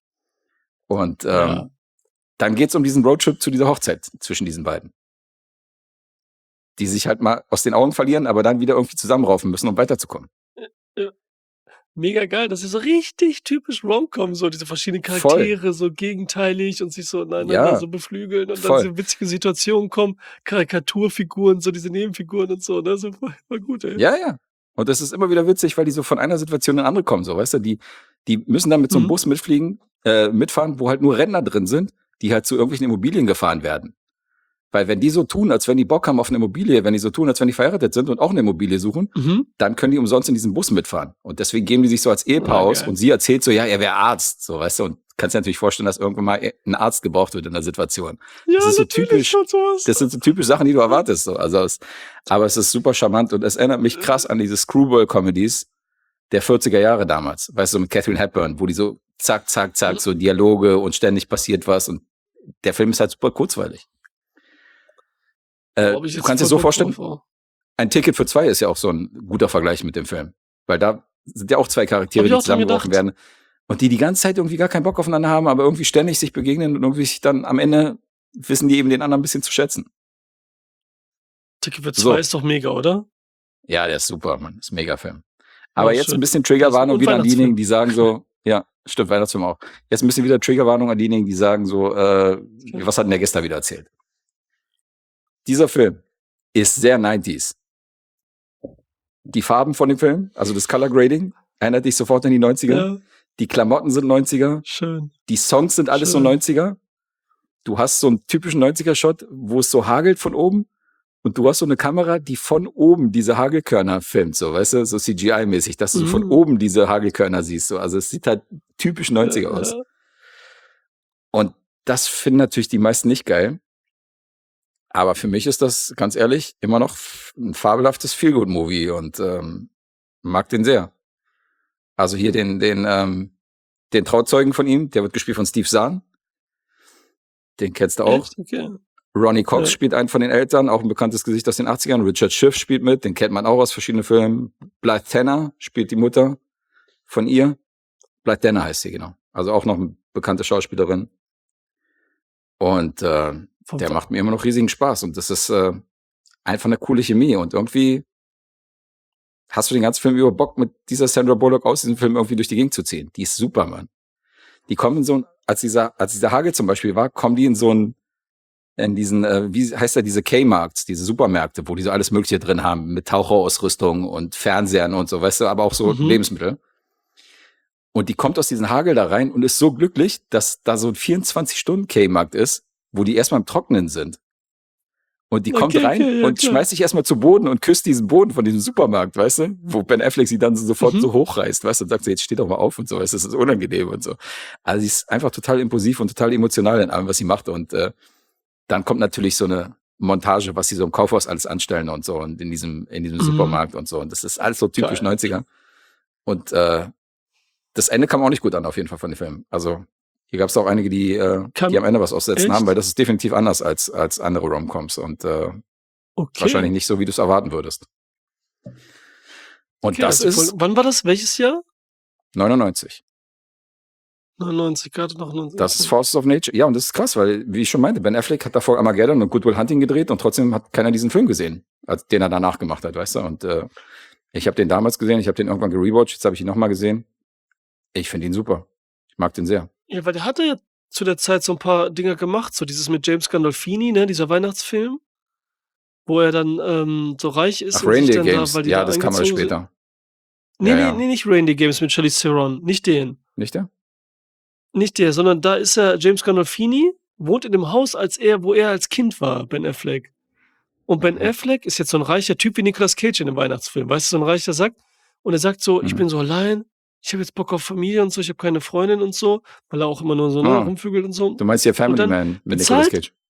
Und ähm, Ja. dann geht's um diesen Roadtrip zu dieser Hochzeit zwischen diesen beiden. Die sich halt mal aus den Augen verlieren, aber dann wieder irgendwie zusammenraufen müssen, um weiterzukommen. Mega geil. Das ist so richtig typisch Rom-Com, so diese verschiedenen Charaktere, so gegenteilig und sich so aneinander Ja. so beflügeln und Voll. dann so witzige Situationen kommen, Karikaturfiguren, so diese Nebenfiguren und so, ne? So voll, voll gut, ey. Ja, ja. Und das ist immer wieder witzig, weil die so von einer Situation in eine andere kommen, so, weißt du, die, die müssen dann mit so einem Mhm. Bus mitfliegen, äh, mitfahren, wo halt nur Rentner drin sind, die halt zu irgendwelchen Immobilien gefahren werden. Weil wenn die so tun, als wenn die Bock haben auf eine Immobilie, wenn die so tun, als wenn die verheiratet sind und auch eine Immobilie suchen, Mhm. dann können die umsonst in diesem Bus mitfahren. Und deswegen geben die sich so als Ehepaar Ah, aus geil. und sie erzählt so, ja, er wäre Arzt, so, weißt du, und kannst dir natürlich vorstellen, dass irgendwann mal ein Arzt gebraucht wird in der Situation. Ja, Das ist so natürlich typisch- und sowas. Das sind so typisch Sachen, die du erwartest, so. Also, es, aber es ist super charmant und es erinnert mich krass an diese Screwball-Comedies der vierziger Jahre damals. Weißt du, mit Catherine Hepburn, wo die so zack, zack, zack, so Dialoge und ständig passiert was und der Film ist halt super kurzweilig. Äh, Ob ich du jetzt kannst dir voll so Bock vorstellen, drauf habe. ein Ticket für zwei ist ja auch so ein guter Vergleich mit dem Film. Weil da sind ja auch zwei Charaktere, Hab ich die auch dran zusammengeworfen gedacht. werden. Und die die ganze Zeit irgendwie gar keinen Bock aufeinander haben, aber irgendwie ständig sich begegnen und irgendwie sich dann am Ende wissen die eben den anderen ein bisschen zu schätzen. Ticket für So. zwei ist doch mega, oder? Ja, der ist super, Mann. Ist ein Mega-Film. Aber Ja, jetzt schön. ein bisschen Triggerwarnung Und wieder an diejenigen, Weihnachtsfilm. die sagen so, ja, stimmt, Weihnachtsfilm auch. Jetzt ein bisschen wieder Triggerwarnung an diejenigen, die sagen so, äh, was hat denn der gestern wieder erzählt? Dieser Film ist sehr neunziger. Die Farben von dem Film, also das Color Grading, erinnert dich sofort an die neunziger. Ja, Die Klamotten sind neunziger. schön. Die Songs sind alles so Schön. neunziger. Du hast so einen typischen neunziger-Shot, wo es so hagelt von oben Und du hast so eine Kamera, die von oben diese Hagelkörner filmt, so, weißt du, so C G I-mäßig, dass du so von Mhm. oben diese Hagelkörner siehst, so. Also es sieht halt typisch neunziger Ja, aus. ja. Und das finden natürlich die meisten nicht geil. Aber für mich ist das, ganz ehrlich, immer noch f- ein fabelhaftes Feelgood-Movie und ähm, mag den sehr. Also hier den, den, ähm, den Trauzeugen von ihm, der wird gespielt von Steve Zahn. Den kennst du auch. Echt? Okay. Ronnie Cox Ja. spielt einen von den Eltern, auch ein bekanntes Gesicht aus den achtzigern. Richard Schiff spielt mit, den kennt man auch aus verschiedenen Filmen. Blythe Tanner spielt die Mutter von ihr. Blythe Tanner heißt sie, genau. Also auch noch eine bekannte Schauspielerin. Und äh, Vom der Wa- macht mir immer noch riesigen Spaß. Und das ist äh, einfach eine coole Chemie. Und irgendwie hast du den ganzen Film über Bock, mit dieser Sandra Bullock aus diesem Film irgendwie durch die Gegend zu ziehen. Die ist super, Mann. Die kommen in so ein, als dieser, als dieser Hagel zum Beispiel war, kommen die in so ein, in diesen, äh, wie heißt der, diese K-Markts, diese Supermärkte, wo die so alles Mögliche drin haben, mit Taucherausrüstung und Fernsehern und so, weißt du, aber auch so Mhm. Lebensmittel. Und die kommt aus diesem Hagel da rein und ist so glücklich, dass da so ein vierundzwanzig-Stunden-K-Markt ist, wo die erstmal im Trocknen sind. Und die kommt Okay, rein okay, ja, und klar. schmeißt sich erstmal zu Boden und küsst diesen Boden von diesem Supermarkt, weißt du? Wo Ben Affleck sie dann so sofort Mhm. so hochreißt, weißt du? Und sagt so, jetzt steh doch mal auf und so, weißt du? Das ist unangenehm und so. Also sie ist einfach total impulsiv und total emotional in allem, was sie macht. Und äh, dann kommt natürlich so eine Montage, was sie so im Kaufhaus alles anstellen und so und in diesem, in diesem Mhm. Supermarkt und so. Und das ist alles so typisch Geil. neunziger. Und äh, das Ende kam auch nicht gut an, auf jeden Fall von dem Film. Also hier gab es auch einige, die, äh, Kann- die am Ende was aussetzen haben, Echt? weil das ist definitiv anders als, als andere Romcoms und äh, Okay. wahrscheinlich nicht so, wie du es erwarten würdest. Und Okay, das also voll- ist Wann war das? Welches Jahr? neunundneunzig. neunundneunzig, gerade noch neunundneunzig. Das ist Forces of Nature. Ja, und das ist krass, weil, wie ich schon meinte, Ben Affleck hat davor Armageddon und Good Will Hunting gedreht und trotzdem hat keiner diesen Film gesehen, als den er danach gemacht hat, weißt du? Und äh, ich habe den damals gesehen, ich habe den irgendwann gerewatcht, jetzt habe ich ihn nochmal gesehen. Ich finde ihn super. Ich mag den sehr. Ja, weil der hatte ja zu der Zeit so ein paar Dinger gemacht, so dieses mit James Gandolfini, ne, dieser Weihnachtsfilm, wo er dann ähm, so reich ist Ach, und sich Reindeer dann da, Games. weil die Ja, da das kam alles eingezogen sind. später. Nee, Ja, nee, ja. nee, nicht Reindeer Games mit Charlize Theron, nicht den. Nicht der? Nicht der, sondern da ist er, James Gandolfini wohnt in dem Haus, als er, wo er als Kind war, Ben Affleck. Und Ben Mhm. Affleck ist jetzt so ein reicher Typ wie Nicolas Cage in dem Weihnachtsfilm. Weißt du, so ein reicher Sack. Und er sagt so, ich Mhm. bin so allein, ich habe jetzt Bock auf Familie und so, ich habe keine Freundin und so, weil er auch immer nur so ne, Ah. rumvögelt und so. Du meinst hier Family dann Man mit bezahlt- Nicolas Cage.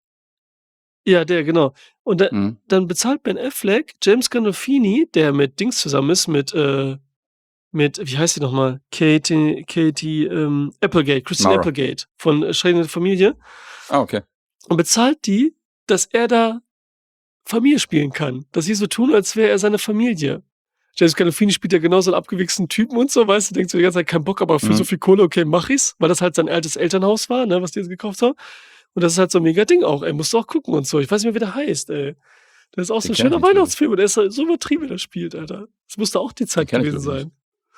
Ja, der, genau. Und da, Mhm. dann bezahlt Ben Affleck James Gandolfini, der mit Dings zusammen ist, mit, äh, mit, wie heißt die nochmal? Katie, Katie, ähm, Applegate, Christine Mara. Applegate von äh, Schreckende Familie. Ah, okay. Und bezahlt die, dass er da Familie spielen kann. Dass sie so tun, als wäre er seine Familie. James Gandolfini spielt ja genauso einen abgewichsten Typen und so, weißt du, denkt so die ganze Zeit, kein Bock, aber für Mhm. so viel Kohle, okay, mach ich's, weil das halt sein altes Elternhaus war, ne, was die jetzt gekauft haben. Und das ist halt so ein mega Ding auch, ey, musst du auch gucken und so. Ich weiß nicht mehr, wie der heißt, ey. Das ist auch Den so ein kenn ich schöner nicht, glaub ich. Weihnachtsfilm und der ist halt so übertrieben, wie der spielt, Alter. Das musste auch die Zeit kenn ich, gewesen glaub ich, sein.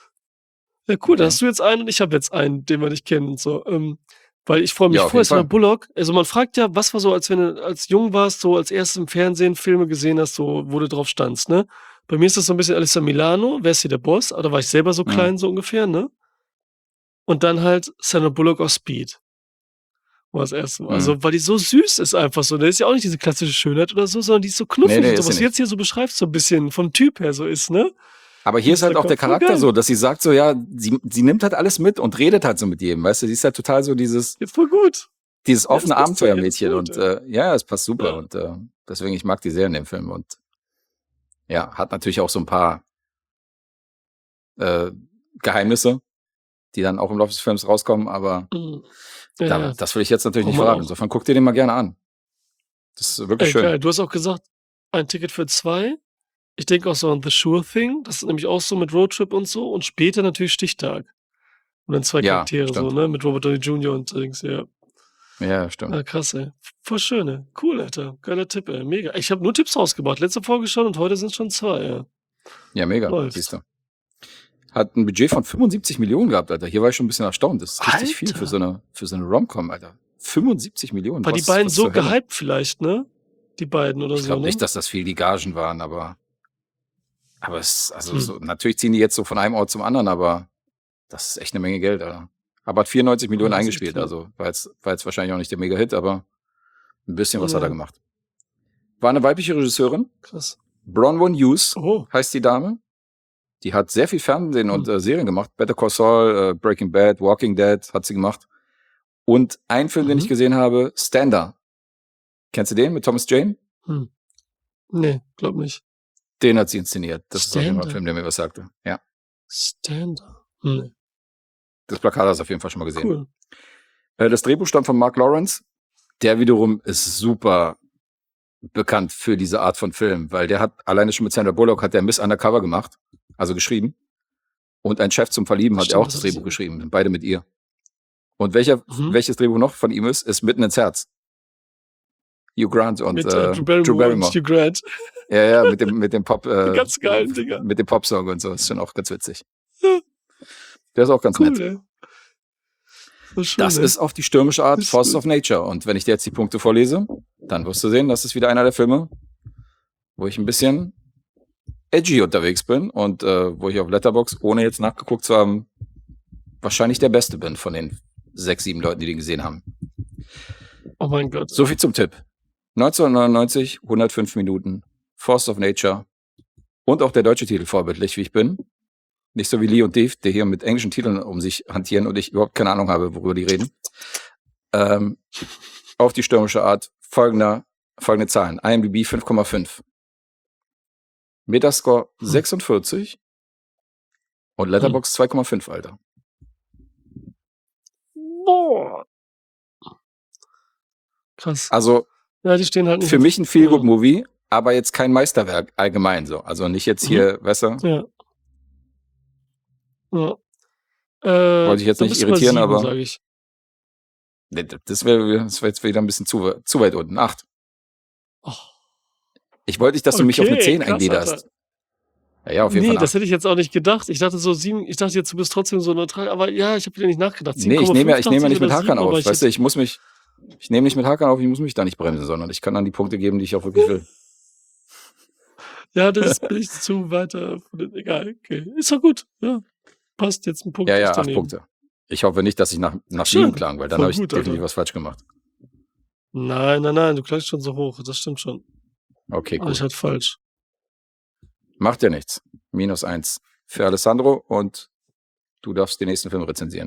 Ja, cool, da Okay. hast du jetzt einen und ich habe jetzt einen, den wir nicht kennen und so. Ähm, weil ich freue mich Ja, auf voll, jeden Sandra Fall. Bullock. Also man fragt ja, was war so, als wenn du als jung warst, so als erstes im Fernsehen Filme gesehen hast, so wo du drauf standst, ne? Bei mir ist das so ein bisschen Alyssa Milano, wer ist hier der Boss? Oder war ich selber so Mhm. klein, so ungefähr, ne? Und dann halt Sandra Bullock auf Speed. War das erste Mal. Mhm. Also, weil die so süß ist einfach so. Ne? Ist ja auch nicht diese klassische Schönheit oder so, sondern die ist so knuffig Nee, nee, und so, ist sie was du nicht. jetzt hier so beschreibst, so ein bisschen vom Typ her so ist, ne? Aber hier Das ist halt ist auch der voll Charakter geil. so, dass sie sagt so, ja, sie, sie nimmt halt alles mit und redet halt so mit jedem, weißt du? Sie ist halt total so dieses, Jetzt voll gut. dieses Ja, offene das passt ja, ja, das ist Abenteuermädchen gut, und äh, ja, es passt super Ja. und äh, deswegen, ich mag die sehr in dem Film und ja, hat natürlich auch so ein paar äh, Geheimnisse, die dann auch im Laufe des Films rauskommen, aber Mhm. Ja, da, ja. das will ich jetzt natürlich Braucht nicht man verraten. auch. Insofern guck dir den mal gerne an. Das ist wirklich Ey, schön. geil. Du hast auch gesagt, ein Ticket für zwei. Ich denke auch so an The Sure Thing. Das ist nämlich auch so mit Roadtrip und so. Und später natürlich Stichtag. Und dann zwei Ja, Charaktere so, stimmt. ne? Mit Robert Downey Junior und Dings, ja. Ja, stimmt. Ah, krass, ey. Voll schön, ey. Cool, Alter. Geiler Tipp, ey. Mega. Ich habe nur Tipps rausgebracht. Letzte Folge schon und heute sind schon zwei, ja. Ja, mega, Läuft. siehst du. Hat ein Budget von fünfundsiebzig Millionen gehabt, Alter. Hier war ich schon ein bisschen erstaunt. Das ist richtig viel Alter. für so eine, für so eine Rom-Com, Alter. fünfundsiebzig Millionen. War die Was- beiden was so zur Hölle? gehypt vielleicht, ne? Die beiden oder Ich so, glaube ne? nicht, dass das viel die Gagen waren, aber aber es, also Hm. so, natürlich ziehen die jetzt so von einem Ort zum anderen, aber das ist echt eine Menge Geld, Alter. Aber hat vierundneunzig Millionen Ja, das ist eingespielt, echt viel. also war jetzt, war jetzt wahrscheinlich auch nicht der Mega-Hit, aber ein bisschen was hat Ja. er gemacht. War eine weibliche Regisseurin. Krass. Bronwyn Hughes Oh. heißt die Dame. Die hat sehr viel Fernsehen und Hm. äh, Serien gemacht. Better Call Saul, äh, Breaking Bad, Walking Dead hat sie gemacht. Und ein Film, den ich Mhm. gesehen habe, Stander. Kennst du den mit Thomas Jane? Hm. Nee, glaub nicht. Den hat sie inszeniert. Das ist auf jeden Fall ein Stander. Film, der mir was sagte. Ja. Stander. Nee. Das Plakat hast du auf jeden Fall schon mal gesehen. Cool. Äh, Das Drehbuch stammt von Mark Lawrence. Der wiederum ist super bekannt für diese Art von Film, weil der hat alleine schon mit Sandra Bullock hat der Miss Undercover gemacht, also geschrieben. Und Ein Chef zum Verlieben hat er Stimmt, auch das das hat sie- Drehbuch geschrieben, sind beide mit ihr. Und welcher, Mhm. welches Drehbuch noch von ihm ist, ist Mitten ins Herz. Hugh Grant und Mit äh, äh, Drew Barrymore, Drew Barrymore. und Hugh Grant. Ja, ja, mit dem, mit dem Pop, äh, Ganz geilen Dinger. mit dem Popsong und so, ist schon auch ganz witzig. Ja. Der ist auch ganz Cool, nett. ey. So schön, Das ey. ist auf die stürmische Art Ist Forces gut. of Nature. Und wenn ich dir jetzt die Punkte vorlese, dann wirst du sehen, das ist wieder einer der Filme, wo ich ein bisschen edgy unterwegs bin und äh, wo ich auf Letterboxd, ohne jetzt nachgeguckt zu haben, wahrscheinlich der Beste bin von den sechs, sieben Leuten, die den gesehen haben. Oh mein Gott. So viel zum Tipp. neunzehnhundertneunundneunzig, hundertfünf Minuten, Force of Nature und auch der deutsche Titel vorbildlich, wie ich bin. Nicht so wie Lee und Dave, die hier mit englischen Titeln um sich hantieren und ich überhaupt keine Ahnung habe, worüber die reden. Ähm, auf die stürmische Art folgender, folgende Zahlen. I M D B fünf Komma fünf. Metascore Hm. sechsundvierzig und Letterboxd zwei Komma fünf, Alter. Boah. Krass. Also Ja, die stehen halt nicht. für auf- mich ein Feel-Good-Movie, aber jetzt kein Meisterwerk allgemein so. Also nicht jetzt hier, weißt du, Ja. Ja. Äh, Wollte ich jetzt da nicht bist du bei irritieren, sieben, aber- Sag ich. das wäre das wär jetzt wieder ein bisschen zu, zu weit unten. Acht. Oh. Ich wollte nicht, dass du mich auf eine Okay, zehn krass, eingliederst. Alter. Ja, ja, auf jeden Nee, Fall das acht. hätte ich jetzt auch nicht gedacht. Ich dachte so sieben, ich dachte jetzt, du bist trotzdem so neutral, aber ja, ich habe wieder nicht nachgedacht. Nee, ich nehme ja, ich nehme ja nicht mit Hakan Hakan auf. Weißt du, ich muss mich, ich nehme nicht mit Hakan auf, ich muss mich da nicht bremsen, sondern ich kann dann die Punkte geben, die ich auch wirklich will. Ja, das bin ich zu weiter. von den- Egal, okay. Ist doch gut. Ja. Passt jetzt ein Punkt. Ja, ja, ist acht daneben. Punkte. Ich hoffe nicht, dass ich nach, nach Schön. sieben klang, weil dann Voll habe ich gut, definitiv Alter. was falsch gemacht. Nein, nein, nein, du klangst schon so hoch. Das stimmt schon. Okay, Aber ich gut. halt falsch. Macht ja nichts. Minus eins für Alessandro und du darfst den nächsten Film rezensieren.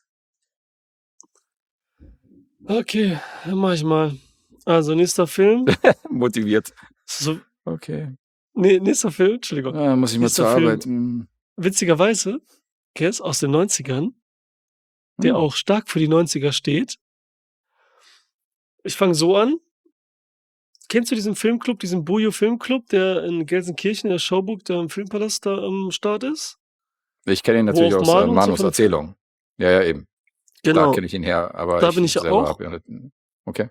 Okay, dann mach ich mal. Also, nächster Film. Motiviert. So, Okay. nee, nächster Film, Entschuldigung. Ah, muss ich mal Nächster zur Film. Arbeit. Hm. Witzigerweise, Kes aus den neunzigern, der Hm. auch stark für die neunziger steht. Ich fange so an. Kennst du diesen Filmclub, diesen Bujo Filmclub, der in Gelsenkirchen, in der Schauburg, da im Filmpalast da am Start ist? Ich kenne ihn Wo natürlich auch aus äh, Manu und so Manus von- Erzählung. Ja, ja, eben. Da Genau. kenne ich ihn her, aber Da bin ich selber auch. hab ja nicht- Okay.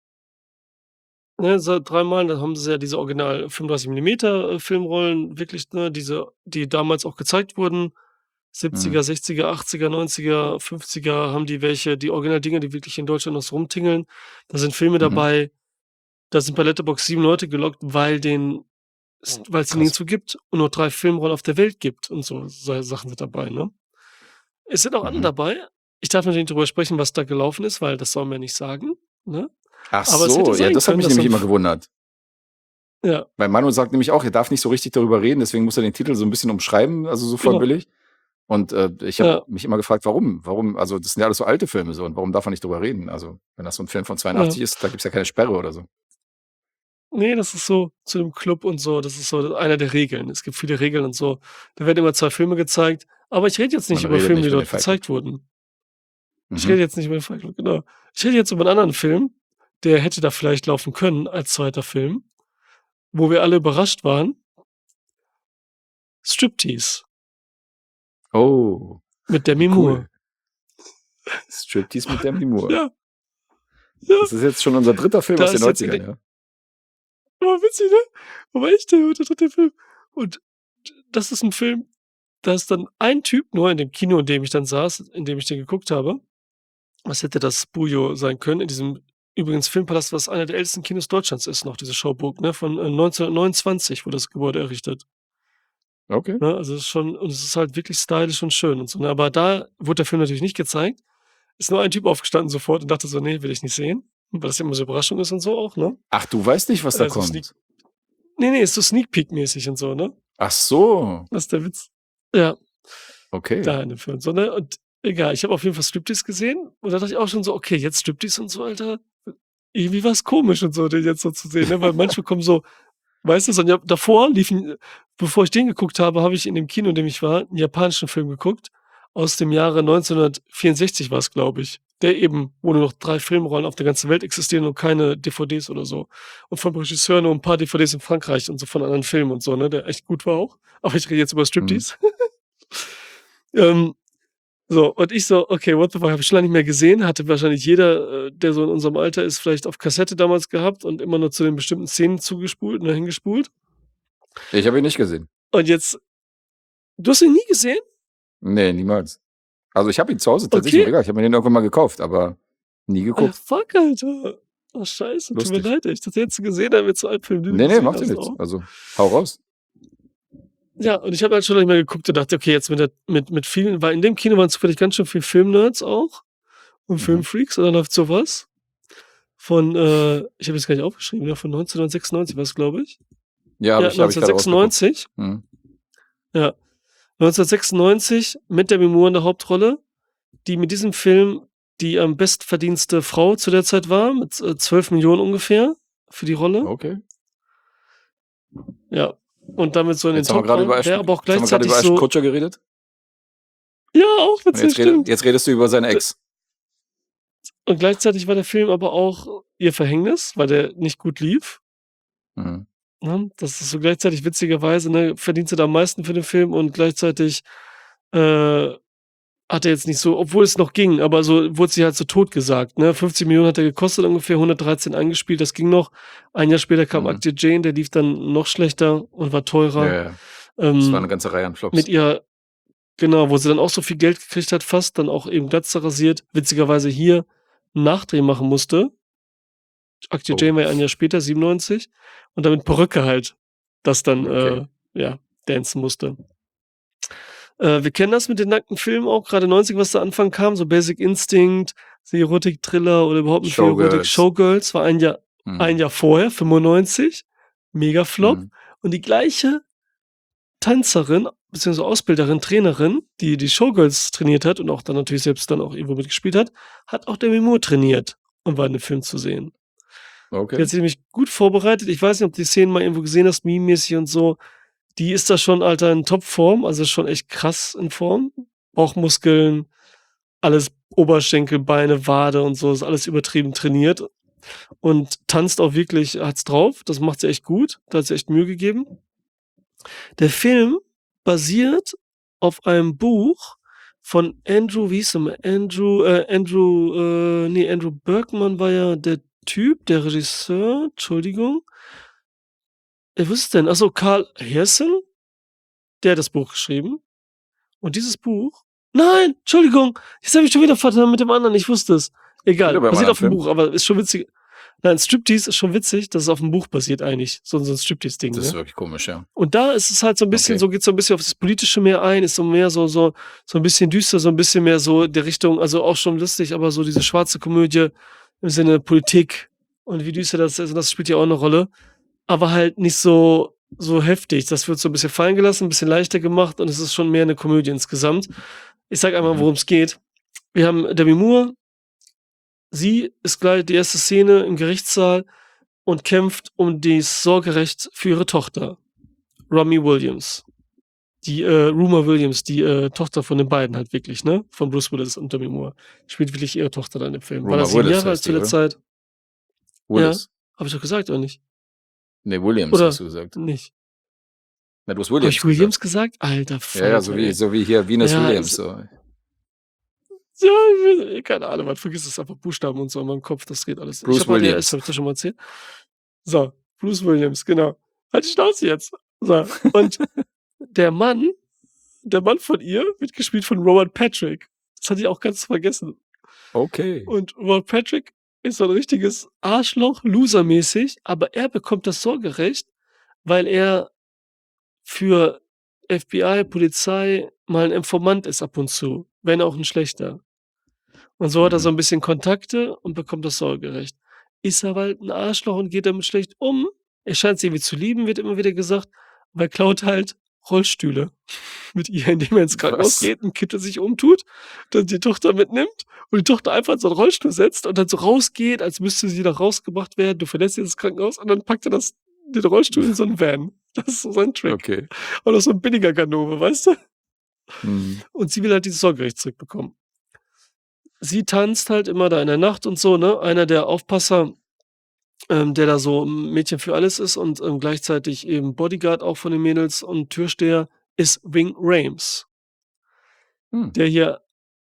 Ne, seit dreimal, da haben sie ja diese original fünfunddreißig Millimeter Filmrollen, wirklich, ne, diese, die damals auch gezeigt wurden. siebziger, Mhm. sechziger, achtziger, neunziger, fünfziger haben die welche, die Original-Dinger, die wirklich in Deutschland noch so rumtingeln. Da sind Filme Mhm. dabei, da sind bei Letterboxd sieben Leute gelockt, weil den, weil es den Krass. nirgendwo gibt und nur drei Filmrollen auf der Welt gibt und so, so Sachen sind dabei, ne? Es sind auch andere Mhm. dabei. Ich darf natürlich nicht drüber sprechen, was da gelaufen ist, weil das soll man nicht sagen, ne? Ach Aber es so, hätte ja, sein das hat können, mich dass nämlich so ein immer gewundert. Ja, Weil Manu sagt nämlich auch, er darf nicht so richtig darüber reden, deswegen muss er den Titel so ein bisschen umschreiben, also so voll Genau. billig. Und äh, ich habe Ja. mich immer gefragt, warum? Warum? Also das sind ja alles so alte Filme so und warum darf er nicht drüber reden? Also wenn das so ein Film von zweiundachtzig ist, da gibt's ja keine Sperre oder so. nee, das ist so zu dem Club und so, das ist so einer der Regeln. Es gibt viele Regeln und so. Da werden immer zwei Filme gezeigt. Aber ich rede jetzt nicht Man über redet Filme, nicht die über dort den Fight gezeigt wurden. Ich Mhm. rede jetzt nicht über den Fight Club, genau. Ich rede jetzt über einen anderen Film, der hätte da vielleicht laufen können als zweiter Film, wo wir alle überrascht waren. Striptease Oh, mit Demi Moore. cool. Striptease mit Demi Moore. Ja. Ja, Das ist jetzt schon unser dritter Film Da aus den ist jetzt in neunzigern, den- ja. aber witzig, ne? Aber echt, der, der dritte Film. Und das ist ein Film, da ist dann ein Typ nur in dem Kino, in dem ich dann saß, in dem ich den geguckt habe. Was hätte das Bujo sein können? In diesem übrigens Filmpalast, was einer der ältesten Kinos Deutschlands ist, noch diese Schauburg, ne? Von äh, neunzehnhundertneunundzwanzig wurde das Gebäude errichtet. Okay. Ne? Also es ist schon, und es ist halt wirklich stylisch und schön und so. Ne? Aber da wurde der Film natürlich nicht gezeigt. Ist nur ein Typ aufgestanden sofort und dachte so, nee, will ich nicht sehen. weil das ja immer so Überraschung ist und so auch, ne? Ach, du weißt nicht, was da Also kommt. Sneak nee, nee, ist so Sneak Peek-mäßig und so, ne? Ach so. Das ist der Witz. Ja, Okay. da in dem Film so, ne? Und egal, ich habe auf jeden Fall Striptease gesehen und da dachte ich auch schon so, okay, jetzt Striptease und so, Alter. Irgendwie war's komisch und so, den jetzt so zu sehen, ne? Weil manchmal kommen so, weißt du, so, ja, davor liefen, bevor ich den geguckt habe, habe ich in dem Kino, in dem ich war, einen japanischen Film geguckt. Aus dem Jahre neunzehnhundertvierundsechzig war es, glaube ich. Der eben, wo nur noch drei Filmrollen auf der ganzen Welt existieren und keine D V Ds oder so. Und vom Regisseur nur ein paar D V Ds in Frankreich und so von anderen Filmen und so, ne, der echt gut war auch. Aber ich rede jetzt über Striptease. Mhm. ähm, so, und ich so, okay, what the fuck, habe ich schon lange nicht mehr gesehen. Hatte wahrscheinlich jeder, äh, der so in unserem Alter ist, vielleicht auf Kassette damals gehabt und immer nur zu den bestimmten Szenen zugespult und hingespult. Ich habe ihn nicht gesehen. Und jetzt, du hast ihn nie gesehen? Nee, niemals. Also ich habe ihn zu Hause tatsächlich Okay. im Regal. Ich habe mir den irgendwann mal gekauft, aber nie Ah, geguckt. fuck, Alter. Oh, scheiße, tut mir Lustig. leid, ey. Ich dachte, jetzt gesehen haben wir zu einem Film, den du Nee, nee, gesehen macht ja hast nichts. auch. Also hau raus. Ja, und ich habe halt schon nicht mehr geguckt und dachte, okay, jetzt mit, der, mit, mit vielen, weil in dem Kino waren zufällig ganz schön viele Filmnerds auch und Mhm. Filmfreaks und dann läuft sowas von, äh, ich habe jetzt gar nicht aufgeschrieben, ne, von neunzehnhundertsechsundneunzig war es, glaube ich. Ja, habe Ja, ich, hab ich gerade rausgeguckt. neunzehnhundertsechsundneunzig. Mhm. Ja, neunzehnhundertsechsundneunzig mit Demi Moore in der Hauptrolle, die mit diesem Film die am bestverdienste Frau zu der Zeit war, mit äh, zwölf Millionen ungefähr für die Rolle. Okay. Ja, und damit so in den Jetzt haben wir Top gerade über war, Ashton, der aber auch jetzt haben wir gerade gleichzeitig über Ashton so, Kutcher geredet. ja, auch Und witzig, jetzt, redet, stimmt. jetzt redest du über seine Ex. Und gleichzeitig war der Film aber auch ihr Verhängnis, weil der nicht gut lief. Mhm. Ne? Das ist so gleichzeitig witzigerweise, ne, verdient sie da am meisten für den Film und gleichzeitig äh, hat er jetzt nicht so, obwohl es noch ging, aber so wurde sie halt so tot gesagt. Ne? fünfzig Millionen hat er gekostet, ungefähr hundertdreizehn eingespielt, das ging noch. Ein Jahr später kam Mhm. Akte Jane, der lief dann noch schlechter und war teurer. Ja, ja. Das war eine Ähm, ganze Reihe an Flops. mit ihr, genau, wo sie dann auch so viel Geld gekriegt hat, fast dann auch eben Glatze rasiert, witzigerweise hier einen Nachdreh machen musste. Akte Oh. Jane war ja ein Jahr später, siebenundneunzig, und damit Perücke halt, das dann, Okay. äh, ja, dancen musste. Äh, wir kennen das mit den nackten Filmen auch, gerade neunzig, was da Anfang kam, so Basic Instinct, so Erotik-Thriller oder überhaupt nicht viel Erotik. Showgirls. Showgirls war ein Jahr, Mhm. ein Jahr vorher, fünfundneunzig, mega Flop. Mhm. Und die gleiche Tänzerin, beziehungsweise Ausbilderin, Trainerin, die die Showgirls trainiert hat und auch dann natürlich selbst dann auch irgendwo mitgespielt hat, hat auch Demi Moore trainiert und war in dem Film zu sehen. Die Okay. hat sich nämlich gut vorbereitet. Ich weiß nicht, ob du die Szenen mal irgendwo gesehen hast, meme-mäßig und so. Die ist da schon, Alter, in Topform, also schon echt krass in Form. Bauchmuskeln, alles Oberschenkel, Beine, Wade und so, ist alles übertrieben trainiert. Und tanzt auch wirklich, hat's drauf. Das macht sie echt gut. Da hat sie echt Mühe gegeben. Der Film basiert auf einem Buch von Andrew, wie hieß er mal? Andrew, äh, Andrew, äh, nee, Andrew Bergman war ja der Typ, der Regisseur, Entschuldigung. Wer ist es denn? Achso, Karl Hersen, der hat das Buch geschrieben. Und dieses Buch, nein, Entschuldigung, jetzt habe ich schon wieder verdammt mit dem anderen, ich wusste es. Egal, Wieder beim basiert auf dem anderen Buch, aber ist schon witzig. Nein, Striptease ist schon witzig, dass es auf dem Buch basiert eigentlich, so, so ein Striptease-Ding. Das Ne? ist wirklich komisch, ja. Und da ist es halt so ein bisschen, Okay. so geht so ein bisschen auf das Politische mehr ein, ist so mehr so, so, so ein bisschen düster, so ein bisschen mehr so der Richtung, also auch schon lustig, aber so diese schwarze Komödie im Sinne Politik und wie düster das ist, und das spielt ja auch eine Rolle, aber halt nicht so, so heftig. Das wird so ein bisschen fallen gelassen, ein bisschen leichter gemacht und es ist schon mehr eine Komödie insgesamt. Ich sag einmal, Mhm. worum es geht. Wir haben Demi Moore, sie ist gleich die erste Szene im Gerichtssaal und kämpft um das Sorgerecht für ihre Tochter, Romy Williams. Die, äh, Rumor Williams, die äh, Tochter von den beiden halt wirklich, ne? Von Bruce Willis und Demi Moore. Spielt wirklich ihre Tochter dann im Film. War Rumor das sieben Willis Jahre alt heißt zu die, der oder? Zeit? Willis. Habe ich doch gesagt, oder nicht? Nee, Williams Oder hast du gesagt. nicht? Na, du hast Habe Williams ich Williams gesagt? Alter, gesagt. Ja, ja, so Falter, wie, ey. so wie hier Venus Ja, Williams. ist- So. Ja, ich will- keine Ahnung, man vergisst es einfach Buchstaben und so in meinem Kopf, das geht alles. Bruce ich habe A D H S, Williams. habe ich das schon mal erzählt? So, Bruce Williams, genau. Halt die Schnauze jetzt. So, und der Mann, der Mann von ihr wird gespielt von Robert Patrick. Das hatte ich auch ganz vergessen. Okay. Und Robert Patrick ist so ein richtiges Arschloch, losermäßig, aber er bekommt das Sorgerecht, weil er für F B I, Polizei mal ein Informant ist ab und zu, wenn auch ein schlechter. Und so hat er Mhm. so ein bisschen Kontakte und bekommt das Sorgerecht. ist er halt ein Arschloch und geht damit schlecht um. Er scheint sie irgendwie zu lieben, wird immer wieder gesagt, aber er klaut halt Rollstühle mit ihr, indem er ins Krankenhaus Was? geht, 'n Kind, das sich umtut, dann die Tochter mitnimmt und die Tochter einfach in so 'n Rollstuhl setzt und dann so rausgeht, als müsste sie da rausgebracht werden. Du verlässt jetzt das Krankenhaus und dann packt er das den Rollstuhl in so 'n Van. Das ist so sein Trick. Okay. Und auch so 'n billiger Ganove, weißt du? Mhm. Und sie will halt dieses Sorgerecht zurückbekommen. Sie tanzt halt immer da in der Nacht und so, ne? Einer der Aufpasser, ähm, der da so 'n Mädchen für alles ist und, ähm, gleichzeitig eben Bodyguard auch von den Mädels und Türsteher, ist Ving Rhames. Hm. Der hier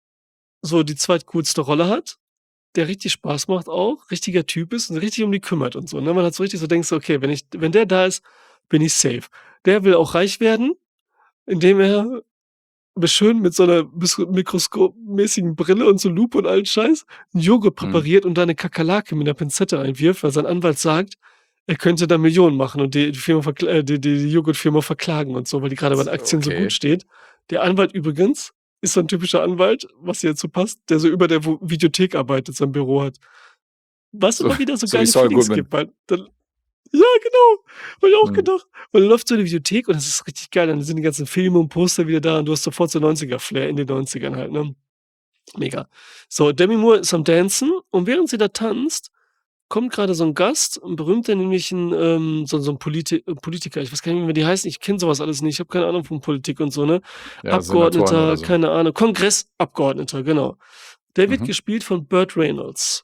so die zweitcoolste Rolle hat, der richtig Spaß macht auch, richtiger Typ ist und sich richtig um die kümmert und so, ne? Man hat so richtig so denkst du: „Okay, wenn ich wenn der da ist, bin ich safe." Der will auch reich werden, indem er aber schön mit so 'ner bis mikroskopmäßigen Brille und so Lupe und allen Scheiß 'n Joghurt Mhm. präpariert und da 'ne Kakerlake mit 'ner Pinzette einwirft, weil sein Anwalt sagt, er könnte da Millionen machen und die die Firma verkl äh, die die Joghurtfirma verklagen und so, weil die grade bei den Aktien so Okay. gut steht. Der Anwalt übrigens ist so 'n typischer Anwalt, was hier dazu passt, der so über der Wo Videothek arbeitet, sein Büro hat. Was So immer wieder so so wie geile Saul Feelings Goodman. gibt, weil dann ja, genau, habe ich auch Mhm. gedacht. Weil dann läuft so 'ne Videothek und das ist richtig geil. Dann sind die ganzen Filme und Poster wieder da und du hast sofort so neunziger-Flair in den Neunzigern halt, ne? Mega. So, Demi Moore ist am Dancen und während sie da tanzt, kommt grade so 'n Gast, 'n berühmter, nämlich 'n, ähm so so 'n Politi äh, Politiker. Ich weiß gar nicht mehr, wie die heißen. Ich kenne so was alles nicht. Ich habe keine Ahnung von Politik und so, ne? Ja, Senatoren oder Abgeordneter, so. keine Ahnung, Kongressabgeordneter, genau. Der wird Mhm. gespielt von Burt Reynolds.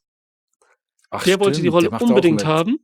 Ach Der wollte die stimmt, Rolle der macht da auch unbedingt mit. haben.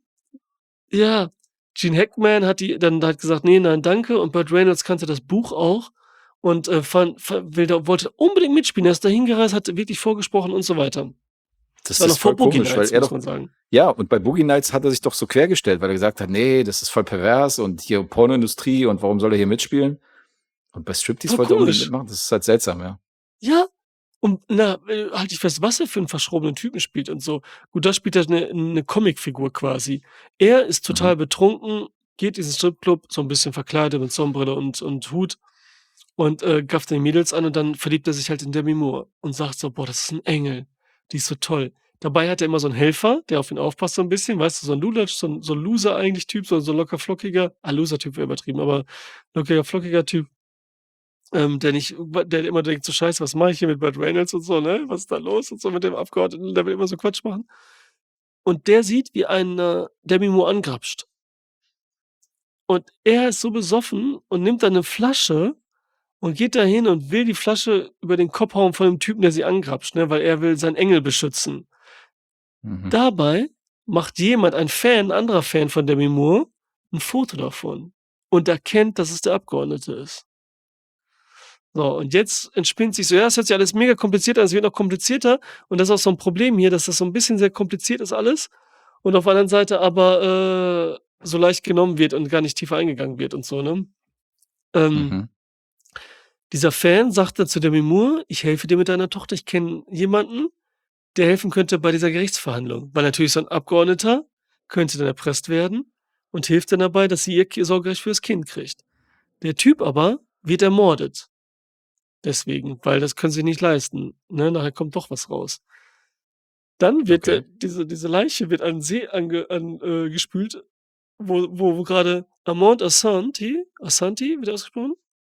Ja, Gene Hackman hat die dann hat gesagt: „Ne, nein, danke." Und Burt Reynolds kannte das Buch auch und, äh, fand fa will da wollte unbedingt mitspielen. Er ist da hingereist, hat wirklich vorgesprochen und so weiter. Das Das war ist noch vor voll Boogie komisch, weil Nights, er muss doch man sagen. ja, und bei Boogie Nights hat er sich doch so quergestellt, weil er gesagt hat: „Ne, das ist voll pervers und hier Pornoindustrie und warum soll er hier mitspielen?" Und bei Striptease Voll wollte er unbedingt komisch. mitmachen. Das ist halt seltsam, ja. Ja, und na, äh, halte ich fest, was er für 'n verschrobenen Typen spielt und so. Gut, da spielt er 'ne 'ne Comicfigur quasi. Er ist Mhm. total betrunken, geht in diesen Stripclub, so 'n bisschen verkleidet mit Sonnenbrille und und Hut und, äh, gafft die Mädels an und dann verliebt er sich halt in Demi Moore und sagt so: „Boah, das ist 'n Engel. Die ist so toll." Dabei hat er immer so 'n Helfer, der auf ihn aufpasst so 'n bisschen, weißt du, so 'n Lulatsch, so 'n so 'n Loser eigentlich Typ, so so 'n locker flockiger ah, Loser-Typ wäre übertrieben, aber lockiger, flockiger Typ. Ähm, der nicht der immer denkt so: „Scheiße, was mache ich hier mit Burt Reynolds und so, ne? Was ist da los und so mit dem Abgeordneten, der will immer so Quatsch machen." Und der sieht, wie einer Demi Moore angrapscht. Und er ist so besoffen und nimmt dann 'ne Flasche und geht da hin und will die Flasche über den Kopf hauen von dem Typen, der sie angrapscht, ne, weil er will seinen Engel beschützen. Mhm. Dabei macht jemand, ein Fan 'n anderer Fan von Demi Moore, 'n Foto davon und erkennt, dass es der Abgeordnete ist. So, und jetzt entspinnt sich so ja, das hört sich alles mega kompliziert an, es wird noch komplizierter und das ist auch so 'n Problem hier, dass das so 'n bisschen sehr kompliziert ist alles und auf der anderen Seite aber, äh, so leicht genommen wird und gar nicht tiefer eingegangen wird und so, ne? Ähm Mhm. dieser Fan sagt dann zu Demi Moore: „Ich helfe dir mit deiner Tochter. Ich kenne jemanden, der helfen könnte bei dieser Gerichtsverhandlung." Weil natürlich so 'n Abgeordneter könnte dann erpresst werden und hilft dann dabei, dass sie ihr Ki Sorgerecht für das Kind kriegt. Der Typ aber wird ermordet. Deswegen, weil das können sie nicht leisten, ne? Nachher kommt doch was raus. Dann wird der Okay. diese diese Leiche wird an 'n See ange an äh, gespült, wo wo wo grade Armand Assante Assante, wird der ausgesprochen?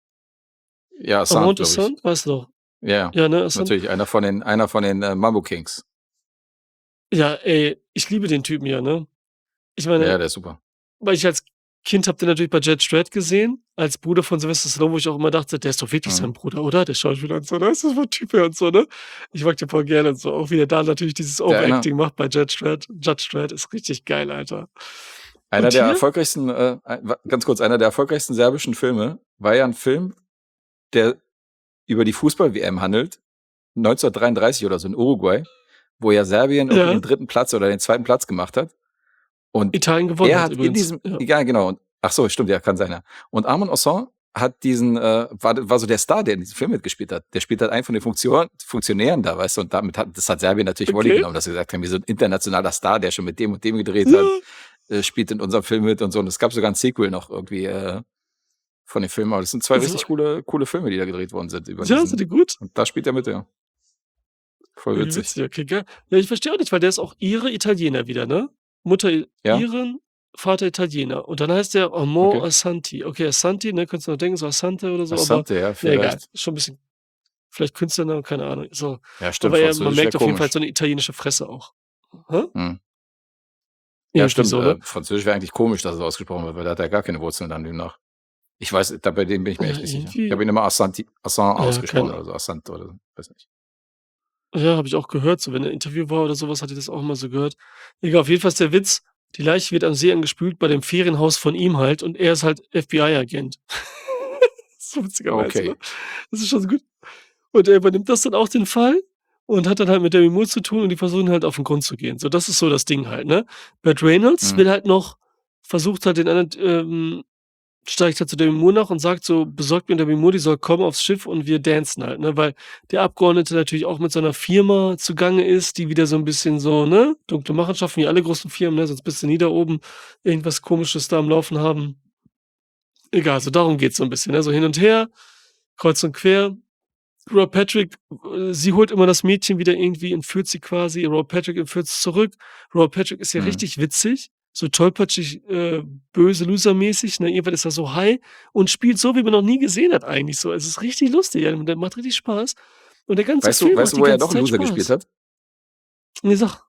Ja, Assante, Armand glaube ich. Assante, weißt du doch. Ja, ja, Ja, ne, Assante. natürlich einer von den einer von den, äh, Mambo Kings. Ja, ey, ich liebe den Typen ja, ne? Ich Ja, meine, der ist super. weil ich als Kind habe den natürlich bei Judge Dredd gesehen, als Bruder von Sylvester Stallone, wo ich auch immer dachte: „Der ist doch wirklich sein Mhm. Bruder, oder?" Der Schauspieler und so, ne? Ist das für 'n Typ her und so, ne? Ich mag den voll gerne und so. Auch wie er da natürlich dieses Der einer Overacting macht bei Judge Dredd. Judge Dredd ist richtig geil, Alter. einer Und der hier? erfolgreichsten, äh, ei wa ganz kurz, einer der erfolgreichsten serbischen Filme war ja 'n Film, der über die Fußball-W M handelt, neunzehnhundertdreiunddreißig oder so in Uruguay, wo ja Serbien irgendwie Ja. den dritten Platz oder den zweiten Platz gemacht hat. Und Italien gewonnen er hat hat in übrigens, diesem ja. ja, genau. Und ach so, stimmt, ja, kann sein, ja. Und Armand Assante hat diesen, äh war war so der Star, der in diesem Film mitgespielt hat. Der spielt halt einen von den Funktion Funktionären da, weißt du? Und damit hat das hat Serbien natürlich Volley Okay. genommen, dass sie gesagt haben: „Wir sind 'n internationaler Star, der schon mit dem und dem gedreht hat, Ja. äh, spielt in unserem Film mit" und so. Und es gab sogar 'n Sequel noch irgendwie, äh, von dem Film. Aber das sind zwei Das richtig war coole coole Filme, die da gedreht worden sind über Ja, diesen sind die gut? und da spielt er mit, ja. Voll Wie witzig. witzig, okay, geil. Ja, ich verstehe auch nicht, weil der ist auch Ire, Italiener wieder, ne? Mutter I Ja, Iren, Vater Italiener. Und dann heißt der Armand okay. Assanti. Okay, Assanti, ne, könntest du noch denken, so Assante oder so, aber Asante, ja, ne, egal. vielleicht. Schon 'n bisschen vielleicht Künstlername, keine Ahnung. So. Ja, stimmt, Aber ja, man Französisch wäre merkt auf jeden Fall komisch. so 'ne italienische Fresse auch. Hä? Hm. Ja, Irgendwie stimmt. so, Äh, ne? Französisch wäre eigentlich komisch, dass es ausgesprochen wird, weil der hat ja gar keine Wurzeln dann demnach. Ich weiß, da bei dem bin ich mir Ja, echt nicht sicher. Ich habe irgendwie ihn immer Assanti, Assange ja, ausgesprochen keine oder so, Assant oder so, weiß nicht. ja, habe ich auch gehört, so wenn er Interview war oder so was, hatte ich das auch immer so gehört. Egal, auf jeden Fall ist der Witz, die Leiche wird am See angespült bei dem Ferienhaus von ihm halt und er ist halt F B I-Agent. So witzigerweise, ne? Okay. Das ist schon so gut. Und er übernimmt das dann auch den Fall und hat dann halt mit Demi Moore zu tun und die versuchen halt auf 'n Grund zu gehen. So, das ist so das Ding halt, ne? Burt Reynolds Mhm. will halt noch versucht halt den anderen ähm, steigt halt zu Demi Moore nach und sagt so: „Besorgt mir Demi Moore, die soll kommen aufs Schiff und wir dancen halt", ne? Weil der Abgeordnete natürlich auch mit seiner Firma zugange ist, die wieder so 'n bisschen so, ne, dunkle Machenschaften wie alle großen Firmen, ne, sonst bist du nie da oben irgendwas Komisches da am Laufen haben. Egal, so darum geht's so 'n bisschen, ne? So hin und her, kreuz und quer. Rob Patrick, äh, sie holt immer das Mädchen wieder irgendwie, entführt sie quasi. Rob Patrick entführt sie zurück. Rob Patrick ist ja Mhm. richtig witzig, so tollpatschig, äh, böse Loser-mäßig, ne? Irgendwann ist er so high und spielt so, wie man noch nie gesehen hat eigentlich so. Es ist richtig lustig, ja, der macht richtig Spaß. Und der ganze Weißt du, Film weißt macht du, die wo er ganze noch 'n Zeit Loser gespielt Spaß. hat? Ne, sag.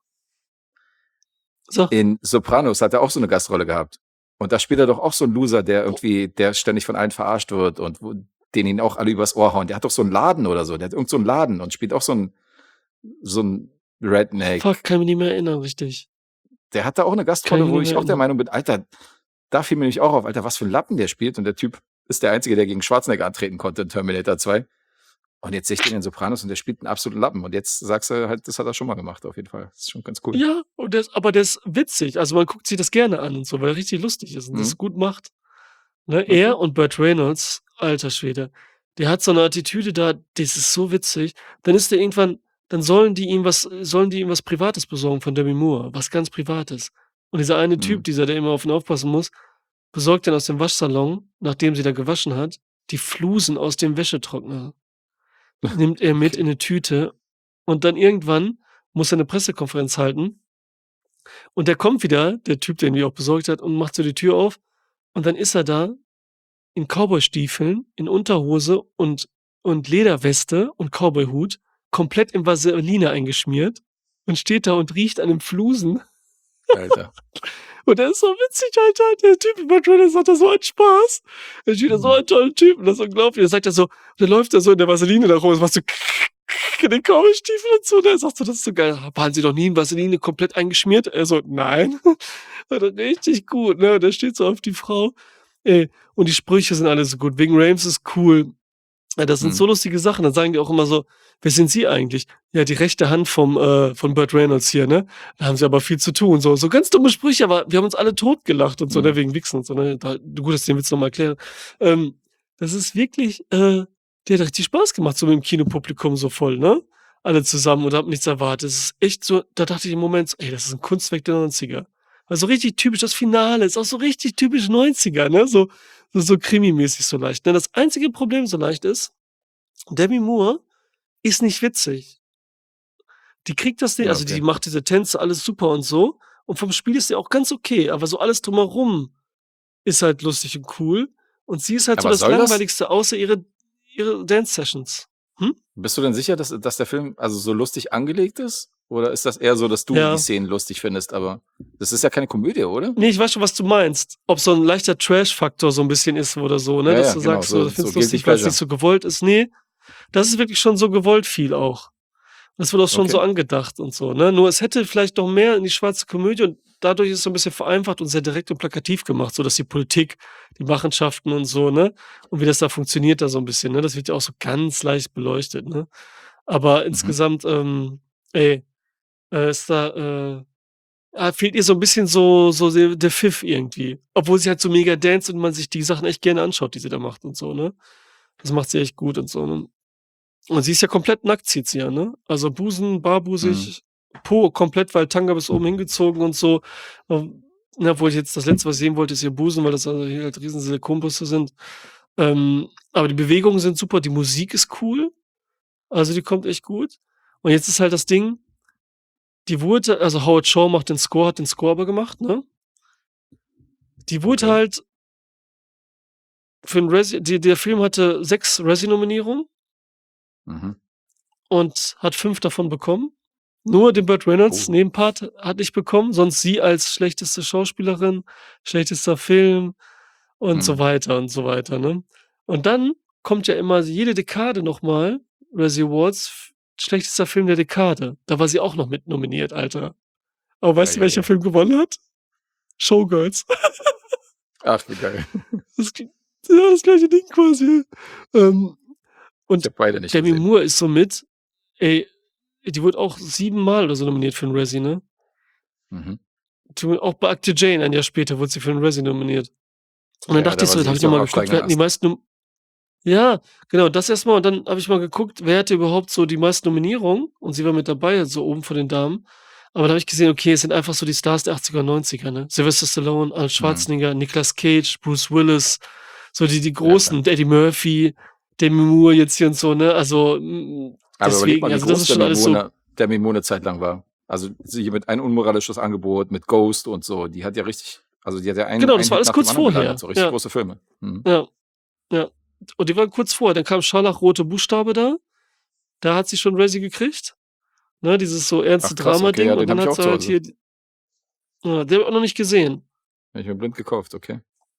Sag. In Sopranos hat er auch so 'ne Gastrolle gehabt. Und da spielt er doch auch so 'n Loser, der irgendwie der ständig von allen verarscht wird und wo den ihn auch alle übers Ohr hauen. Der hat doch so 'n Laden oder so. Der hat irgend so 'n Laden und spielt auch so 'n so 'n Redneck. Fuck, kann mich nicht mehr erinnern, richtig. Der hat da auch 'ne Kann ich Gastrolle, mich wo nicht ich mehr auch der erinnern. Meinung bin: „Alter", da fiel mir nämlich auch auf, Alter, was für 'n Lappen der spielt. Und der Typ ist der Einzige, der gegen Schwarzenegger antreten konnte in Terminator zwei. Und jetzt sehe ich den in Sopranos und der spielt 'n absoluten Lappen. Und jetzt sagst du halt, das hat er schon mal gemacht auf jeden Fall. Das ist schon ganz cool. Ja, und der ist aber der ist witzig. Also, man guckt sich das gerne an und so, weil er richtig lustig ist und das Mhm. gut macht. Ne, Okay. er und Burt Reynolds, alter Schwede, der hat so 'ne Attitüde da, das ist so witzig. Dann ist der irgendwann dann sollen die ihm was sollen die ihm was Privates besorgen von Demi Moore, was ganz Privates. Und dieser eine Typ, Mhm. dieser, der immer auf ihn aufpassen muss, besorgt dann aus dem Waschsalon, nachdem sie da gewaschen hat, die Flusen aus dem Wäschetrockner. Nimmt er mit Okay. in 'ne Tüte und dann irgendwann muss er 'ne Pressekonferenz halten. Und der kommt wieder, der Typ, der ihn die auch besorgt hat, und macht so die Tür auf. Und dann ist er da in Cowboystiefeln, in Unterhose und und Lederweste und Cowboyhut, komplett in Vaseline eingeschmiert und steht da und riecht an den Flusen. Alter. Und der ist so witzig, Alter. Der Typ Burt Reynolds hat da so einen Spaß. Er spielt da so Mhm. einen tollen Typen, das ist unglaublich. Da sagt er so dann läuft er so in der Vaseline da rum, das macht so in den Cowboystiefeln und so. Der sagt so: „Das ist so geil. Waren Sie noch nie in Vaseline komplett eingeschmiert?" Er so: „Nein." Alter, richtig gut, ne? Und der steht so auf die Frau. Ey, und die Sprüche sind alle so gut. Ving Rhames ist cool. Ja, das sind so Mhm. lustige Sachen. Dann sagen die auch immer so: „Wer sind Sie eigentlich?" „Ja, die rechte Hand vom äh, von Burt Reynolds hier, ne? Da haben Sie aber viel zu tun." So so ganz dumme Sprüche, aber wir haben uns alle totgelacht und so, ne, Mhm. wegen Wichsen und so, ne? Da gut, dass ich den Witz noch mal erkläre. Ähm, das ist wirklich äh, der hat richtig Spaß gemacht, so mit dem Kinopublikum so voll, ne? Alle zusammen und haben nichts erwartet. Das ist echt so da dachte ich im Moment so: „Ey, das ist 'n Kunstwerk der Neunziger." Also, richtig typisch das Finale ist auch so richtig typisch Neunziger, ne? So so so krimimäßig so leicht, ne? Das einzige Problem so leicht ist, Demi Moore ist nicht witzig. Die kriegt das nicht Ja, also, die okay. macht diese Tänze, alles super und so. Und vom Spiel ist sie auch ganz okay, aber so alles drumherum ist halt lustig und cool. Und sie ist halt so Aber das soll das? Langweiligste außer ihre ihre Dance-Sessions. Hm? Bist du denn sicher, dass dass der Film also so lustig angelegt ist? Oder ist das eher so, dass du die Ja. Szenen lustig findest, aber das ist ja keine Komödie, oder? Ne, ich weiß schon, was du meinst. Ob so 'n leichter Trash-Faktor so 'n bisschen ist oder so, ne? Ja, Dass ja, du genau, sagst, so, so du so findest Guilty lustig, weil's Pleasure. nicht so gewollt ist. Ne, das ist wirklich schon so gewollt viel auch. Das wird auch schon so Okay. angedacht und so, ne? Nur es hätte vielleicht noch mehr in die schwarze Komödie und dadurch ist es so 'n bisschen vereinfacht und sehr direkt und plakativ gemacht, sodass die Politik, die Machenschaften und so, ne? Und wie das da funktioniert da so 'n bisschen, ne? Das wird ja auch so ganz leicht beleuchtet, ne? Aber Mhm. insgesamt, ähm, ey, äh, ist da, äh ah, fehlt ihr so 'n bisschen so so der der Pfiff irgendwie. Obwohl sie halt so mega danced und man sich die Sachen echt gerne anschaut, die sie da macht und so, ne? Das macht sie echt gut und so, ne? Und sie ist ja komplett nackt zieht sie ja, ne? Also, Busen, Mhm. barbusig, Po komplett, weil Tanga bis oben hingezogen und so. Ähm, ne, obwohl ich jetzt das Letzte, was ich sehen wollte, ist ihr Busen, weil das also hier halt riesen Silikonbrüste sind. Ähm, aber die Bewegungen sind super, die Musik ist cool. Also, die kommt echt gut. Und jetzt ist halt das Ding, die wurde, also Howard Shaw macht den Score, hat den Score aber gemacht, ne? Die wurde Okay. halt für ein Razzie, die, der Film hatte sechs Razzie-Nominierungen Mhm. und hat fünf davon bekommen. Nur den Burt Reynolds Oh. Nebenpart hat nicht bekommen, sonst sie als schlechteste Schauspielerin, schlechtester Film und so Mhm. weiter und so weiter, ne? Und dann kommt ja immer jede Dekade nochmal Razzie Awards, f- schlechtester Film der Dekade. Da war sie auch noch mit nominiert, Alter. Aber weißt du, welcher Eieiei. Film gewonnen hat? Showgirls. Ach, wie geil. Das, klingt- ja, das gleiche Ding quasi. Ähm, Ich und habe beide nicht Demi gesehen. Moore ist so mit, ey, die wurde auch siebenmal oder so nominiert für einen Razzie, ne? Mhm. Die wurde auch bei Akte Jane, ein Jahr später, wurde sie für einen Razzie nominiert. Und dann Ja, dachte da ich war so, sie da habe echt ich auf nochmal geguckt, wer aufsteigenden hatten die Ast. meisten Nom Ja, genau, das erstmal. Und dann habe ich mal geguckt, wer hatte überhaupt so die meisten Nominierungen. Und sie war mit dabei, so oben von den Damen. Aber da habe ich gesehen, okay, es sind einfach so die Stars der achtziger und neunziger, ne? Sylvester Stallone, Arnold Mhm. Schwarzenegger, Nicolas Cage, Bruce Willis, so die, die Ja, klar. großen, Eddie Murphy, Demi Moore jetzt hier und so, ne? Also, mm, Aber überleg deswegen, mal, wie also das groß ist der schon alles so, Mimone, der Mimone Zeit lang war. Also sie hier mit ein unmoralisches Angebot, mit Ghost und so. Die hat ja richtig, also die hat ja einen, genau, einen das war Hit alles nach dem kurz anderen gelandet, vorher. so richtig Ja, große Filme. Mhm. ja, ja. Und die waren kurz vorher. Dann kam Scharlachrote Buchstabe da. Da hat sie schon Razzie gekriegt. Ne, dieses so ernste Ach krass, okay, Drama-Ding. ja, Und den dann habe ich hat auch sie zu halt Hause. hier, die- ja, den hab ich auch noch nicht gesehen. Habe ich mir blind gekauft, okay.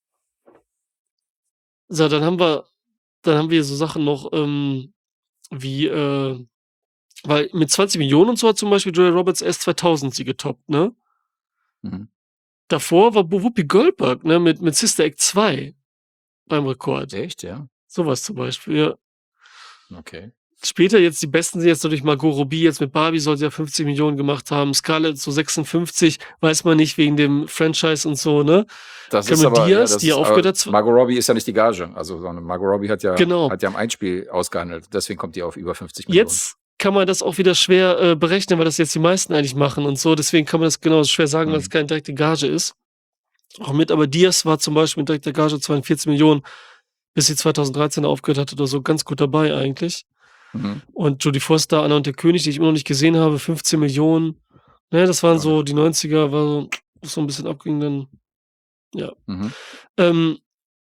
So, dann haben wir, dann haben wir so Sachen noch, ähm, wie, äh, weil mit zwanzig Millionen und so hat zum Beispiel Julia Roberts erst zweitausend sie getoppt, ne? Mhm. Davor war Bu- Whoopi Goldberg, ne, mit, mit Sister Act zwei beim Rekord. Echt, ja? Sowas zum Beispiel, ja. Okay. Später jetzt die Besten sind jetzt natürlich Margot Robbie, jetzt mit Barbie soll sie ja fünfzig Millionen gemacht haben. Scarlett so sechsundfünfzig, weiß man nicht, wegen dem Franchise und so, ne? Das ist Cameron aber, ja, Diaz, das die ja ist, aufgehört aber hat zu, Margot Robbie ist ja nicht die Gage. Also, sondern Margot Robbie hat ja, genau. hat ja am Einspiel ausgehandelt. Deswegen kommt die auf über fünfzig Millionen. Jetzt kann man das auch wieder schwer äh, berechnen, weil das jetzt die meisten eigentlich machen und so. Deswegen kann man das genau schwer sagen, weil es Mhm. keine direkte Gage ist. Auch mit, aber Diaz war zum Beispiel mit direkter Gage zweiundvierzig Millionen, bis sie zweitausenddreizehn aufgehört hatte oder so, ganz gut dabei eigentlich. Mhm. Und Jodie Foster, Anna und der König, die ich immer noch nicht gesehen habe, fünfzehn Millionen. Ne, das waren Auch so, nicht. die neunziger war so, so ein bisschen abging dann, ja. Mhm. Ähm,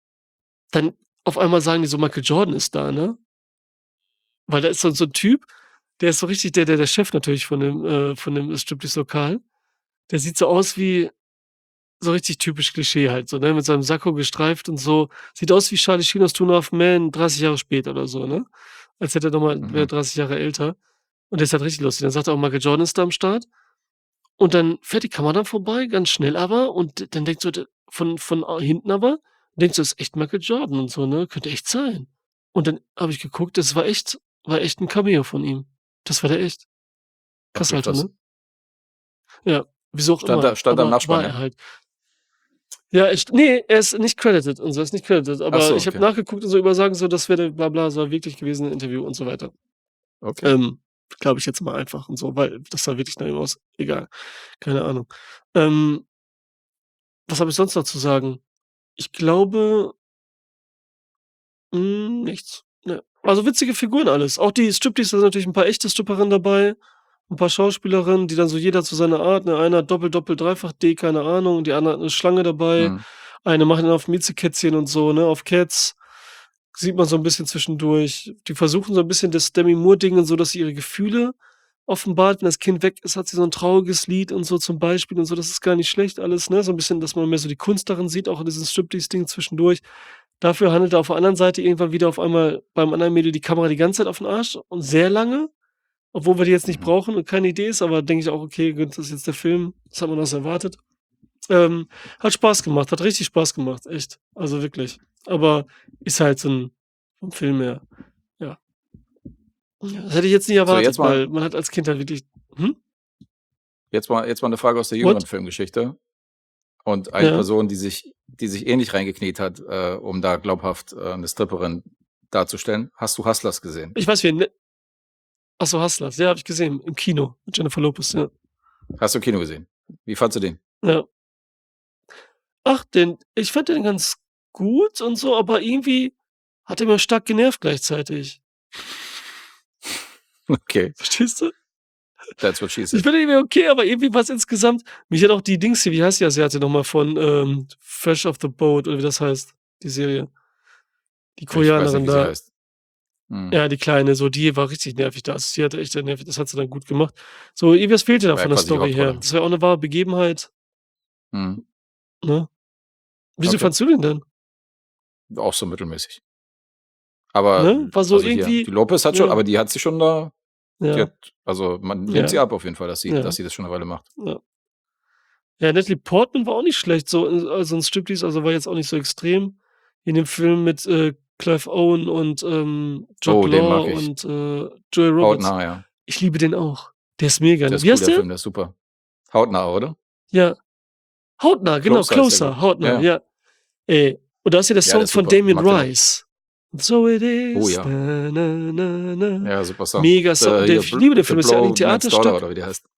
dann auf einmal sagen die so, Michael Jordan ist da, ne? Weil da ist so, so ein Typ, der ist so richtig der, der, der Chef natürlich von dem, äh, von dem Striptease-Lokal. Der sieht so aus wie so richtig typisch Klischee halt, so, ne? Mit seinem Sakko gestreift und so. Sieht aus wie Charlie Sheen aus Two and a Half Men dreißig Jahre später oder so, ne? Als hätte er nochmal, wäre Mhm. dreißig Jahre älter. Und der ist halt richtig lustig. Dann sagt er auch, Michael Jordan ist da am Start. Und dann fährt die Kamera vorbei, ganz schnell aber. Und dann denkt so, der- von, von au- hinten aber, denkst du, das ist echt Michael Jordan und so, ne? Könnte echt sein. Und dann habe ich geguckt, das war echt, war echt ein Cameo von ihm. Das war der echt. Krass, Okay, Alter, krass. ne? Ja, wieso auch Stand immer. da, stand da im Aber Nachspann, war er ja? halt. Ja, echt, nee, er ist nicht credited und so, er ist nicht credited. Ach Aber so, ich habe okay. nachgeguckt und so übersagen, so, das wäre bla bla, so wirklich gewesen, ein Interview und so weiter. Okay. Ähm, glaube ich jetzt mal einfach und so, weil das sah wirklich nach ihm aus. Egal. Keine Ahnung. Ähm, was habe ich sonst noch zu sagen? Ich glaube, hm, nichts. Ne. Also witzige Figuren alles. Auch die Striptease, da sind natürlich ein paar echte Stripperinnen dabei, ein paar Schauspielerinnen, die dann so jeder zu seiner Art, ne? Einer Doppel, Doppel, Dreifach D, keine Ahnung, die andere hat 'ne Schlange dabei. Mhm. Eine macht dann auf Miezekätzchen und so, ne? Auf Cats sieht man so ein bisschen zwischendurch. Die versuchen so ein bisschen das Demi Moore-Ding so, dass sie ihre Gefühle offenbart. Wenn das Kind weg ist, hat sie so ein trauriges Lied und so zum Beispiel und so. Das ist gar nicht schlecht alles, ne? So ein bisschen, dass man mehr so die Kunst darin sieht, auch in diesem Striptease-Ding zwischendurch. Dafür handelt auf der anderen Seite irgendwann wieder auf einmal beim anderen Mädel die Kamera die ganze Zeit auf den Arsch und sehr lange, obwohl wir die jetzt nicht Mhm. brauchen und keine Idee ist, aber denke ich auch, okay, gut, das ist jetzt der Film, das hat man das erwartet. Ähm, hat Spaß gemacht, hat richtig Spaß gemacht, echt. Also wirklich. Aber ist halt so ein vom Film her, ja. Ja, das hätte ich jetzt nicht So, erwartet, jetzt mal, weil man hat als Kind halt wirklich hm? jetzt mal, jetzt mal eine Frage aus der jüngeren What? Filmgeschichte. Und eine Ja. Person, die sich, die sich ähnlich reingekniet hat, äh, um da glaubhaft äh, eine Stripperin darzustellen. Hast du Hustlers gesehen? Ich weiß, wen, ne? Ach so, Hustlers, ja, habe ich gesehen, im Kino mit Jennifer Lopez, ja. Hast du im Kino gesehen? Wie fandst du den? Ja. Ach, den ich fand den ganz gut und so, aber irgendwie hat er mich stark genervt gleichzeitig. Okay. Verstehst du? That's what she Ich said. finde irgendwie okay, aber irgendwie war es insgesamt. Mich hat auch die Dings hier, wie heißt die Asiate nochmal von ähm, Fresh off the Boat oder wie das heißt, die Serie. Die Ich weiß nicht, Koreanerin wie sie da. heißt. Hm. Ja, die Kleine, so, die war richtig nervig da. Also, die hatte echt nervig, das hat sie dann gut gemacht. So, irgendwas fehlte da War ja von der quasi die Story her. Hauptrolle. Das wäre auch eine wahre Begebenheit, Hm. ne? Wieso Okay. fandst du den denn? Auch so mittelmäßig. Aber, Ne? War so also hier, irgendwie, die Lopez hat schon, ja, aber die hat sich schon da, die ja, hat, also man nimmt ja, sie ab auf jeden Fall, dass sie, ja, dass sie das schon eine Weile macht. ja. Ja, Natalie Portman war auch nicht schlecht, so, in- also ein Striptease, also war jetzt auch nicht so extrem. In dem Film mit äh, Clive Owen und ähm, Jude Oh, den Law mag ich. und äh, Joey Roberts. Hautnah, ja. Ich liebe den auch. Der ist mega. Der Ne? ist Wie cool, heißt der der? Film, der ist super. Hautnah, oder? Ja, Hautnah, genau, Closer ist der, Closer, glaube ich. Hautnah, Ja, ja. Ey, und da ist ja der ja, der Song ist von super. Damien Mag den auch. Rice. So it Oh is. ja. Na, na, na, na. Ja, super Song. Mega Song. The, Der, hier, ich liebe den The Film. Das ist ja eigentlich ein Blow Man's Daughter, Theaterstück. oder wie der heißt.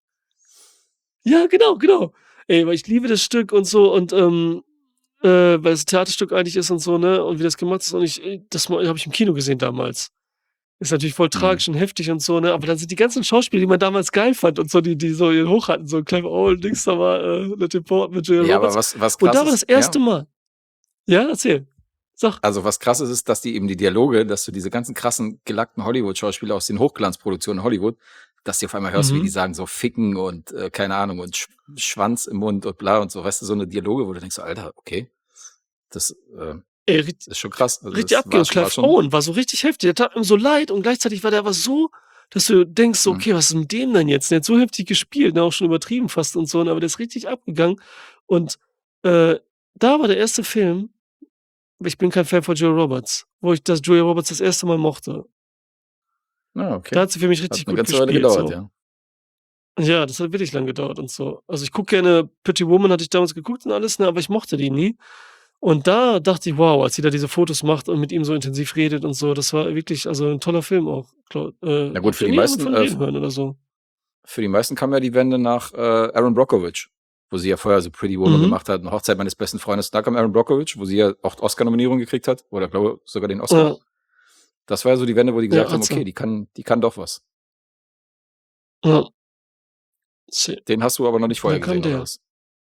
Ja, genau, genau. Ey, weil ich liebe das Stück und so und ähm, äh, weil es ein Theaterstück eigentlich ist und so, ne? Und wie das gemacht ist. Und ich, äh, das habe ich im Kino gesehen damals. Ist natürlich voll Hm. tragisch und heftig und so, ne? Aber dann sind die ganzen Schauspieler, die man damals geil fand und so, die, die so ihren Hoch hatten, so Clive Owen, Dings da war, äh, Natalie Portman mit Julia Ja, aber Roberts. was, was Und krass da war das ist, erste ja, Mal. Ja, erzähl. Sag. also was krass ist, ist, dass die eben die Dialoge, dass du diese ganzen krassen, gelackten Hollywood-Schauspieler aus den Hochglanzproduktionen in Hollywood, dass du auf einmal hörst, wie die Mhm. sagen, so ficken und äh, keine Ahnung und Sch Schwanz im Mund und bla und so, weißt du, so eine Dialoge, wo du denkst, so, Alter, okay, das äh, Ey, richtig, ist schon krass. Also richtig das abgehen. war, schon- war Clive schon. Owen war so richtig heftig. Der tat ihm so leid und gleichzeitig war der aber so, dass du denkst, so, Hm. okay, was ist mit dem denn jetzt? Der hat so heftig gespielt, ne? Auch schon übertrieben fast und so, ne? Aber der ist richtig abgegangen. Und äh, da war der erste Film, ich bin kein Fan von Julia Roberts, wo ich das Julia Roberts das erste Mal mochte. Ja, Da okay. hat sie für mich Hat richtig eine gut ganze Weile gespielt. gedauert, So. ja. Ja, das hat wirklich lang gedauert und so. Also ich gucke gerne, Pretty Woman hatte ich damals geguckt und alles, ne, aber ich mochte die nie. Und da dachte ich, wow, als sie da diese Fotos macht und mit ihm so intensiv redet und so, das war wirklich, also ein toller Film auch. Klar, Äh, Na gut, habt für ihr die nie meisten, von äh, reden hören oder so? für die meisten kam ja die Wende nach äh, Aaron Brockovich, wo sie ja vorher so Pretty Woman Mhm. gemacht hat, eine Hochzeit meines besten Freundes. Da kam Aaron Brockovich, wo sie ja auch Oscar-Nominierung gekriegt hat, oder glaube sogar den Oscar. Ja, Das war ja so die Wende, wo die ja, gesagt haben, hat sie. okay, die kann, die kann doch was. Ja. Se- Den hast du aber noch nicht vorher Dann kam gesehen, oder der. was?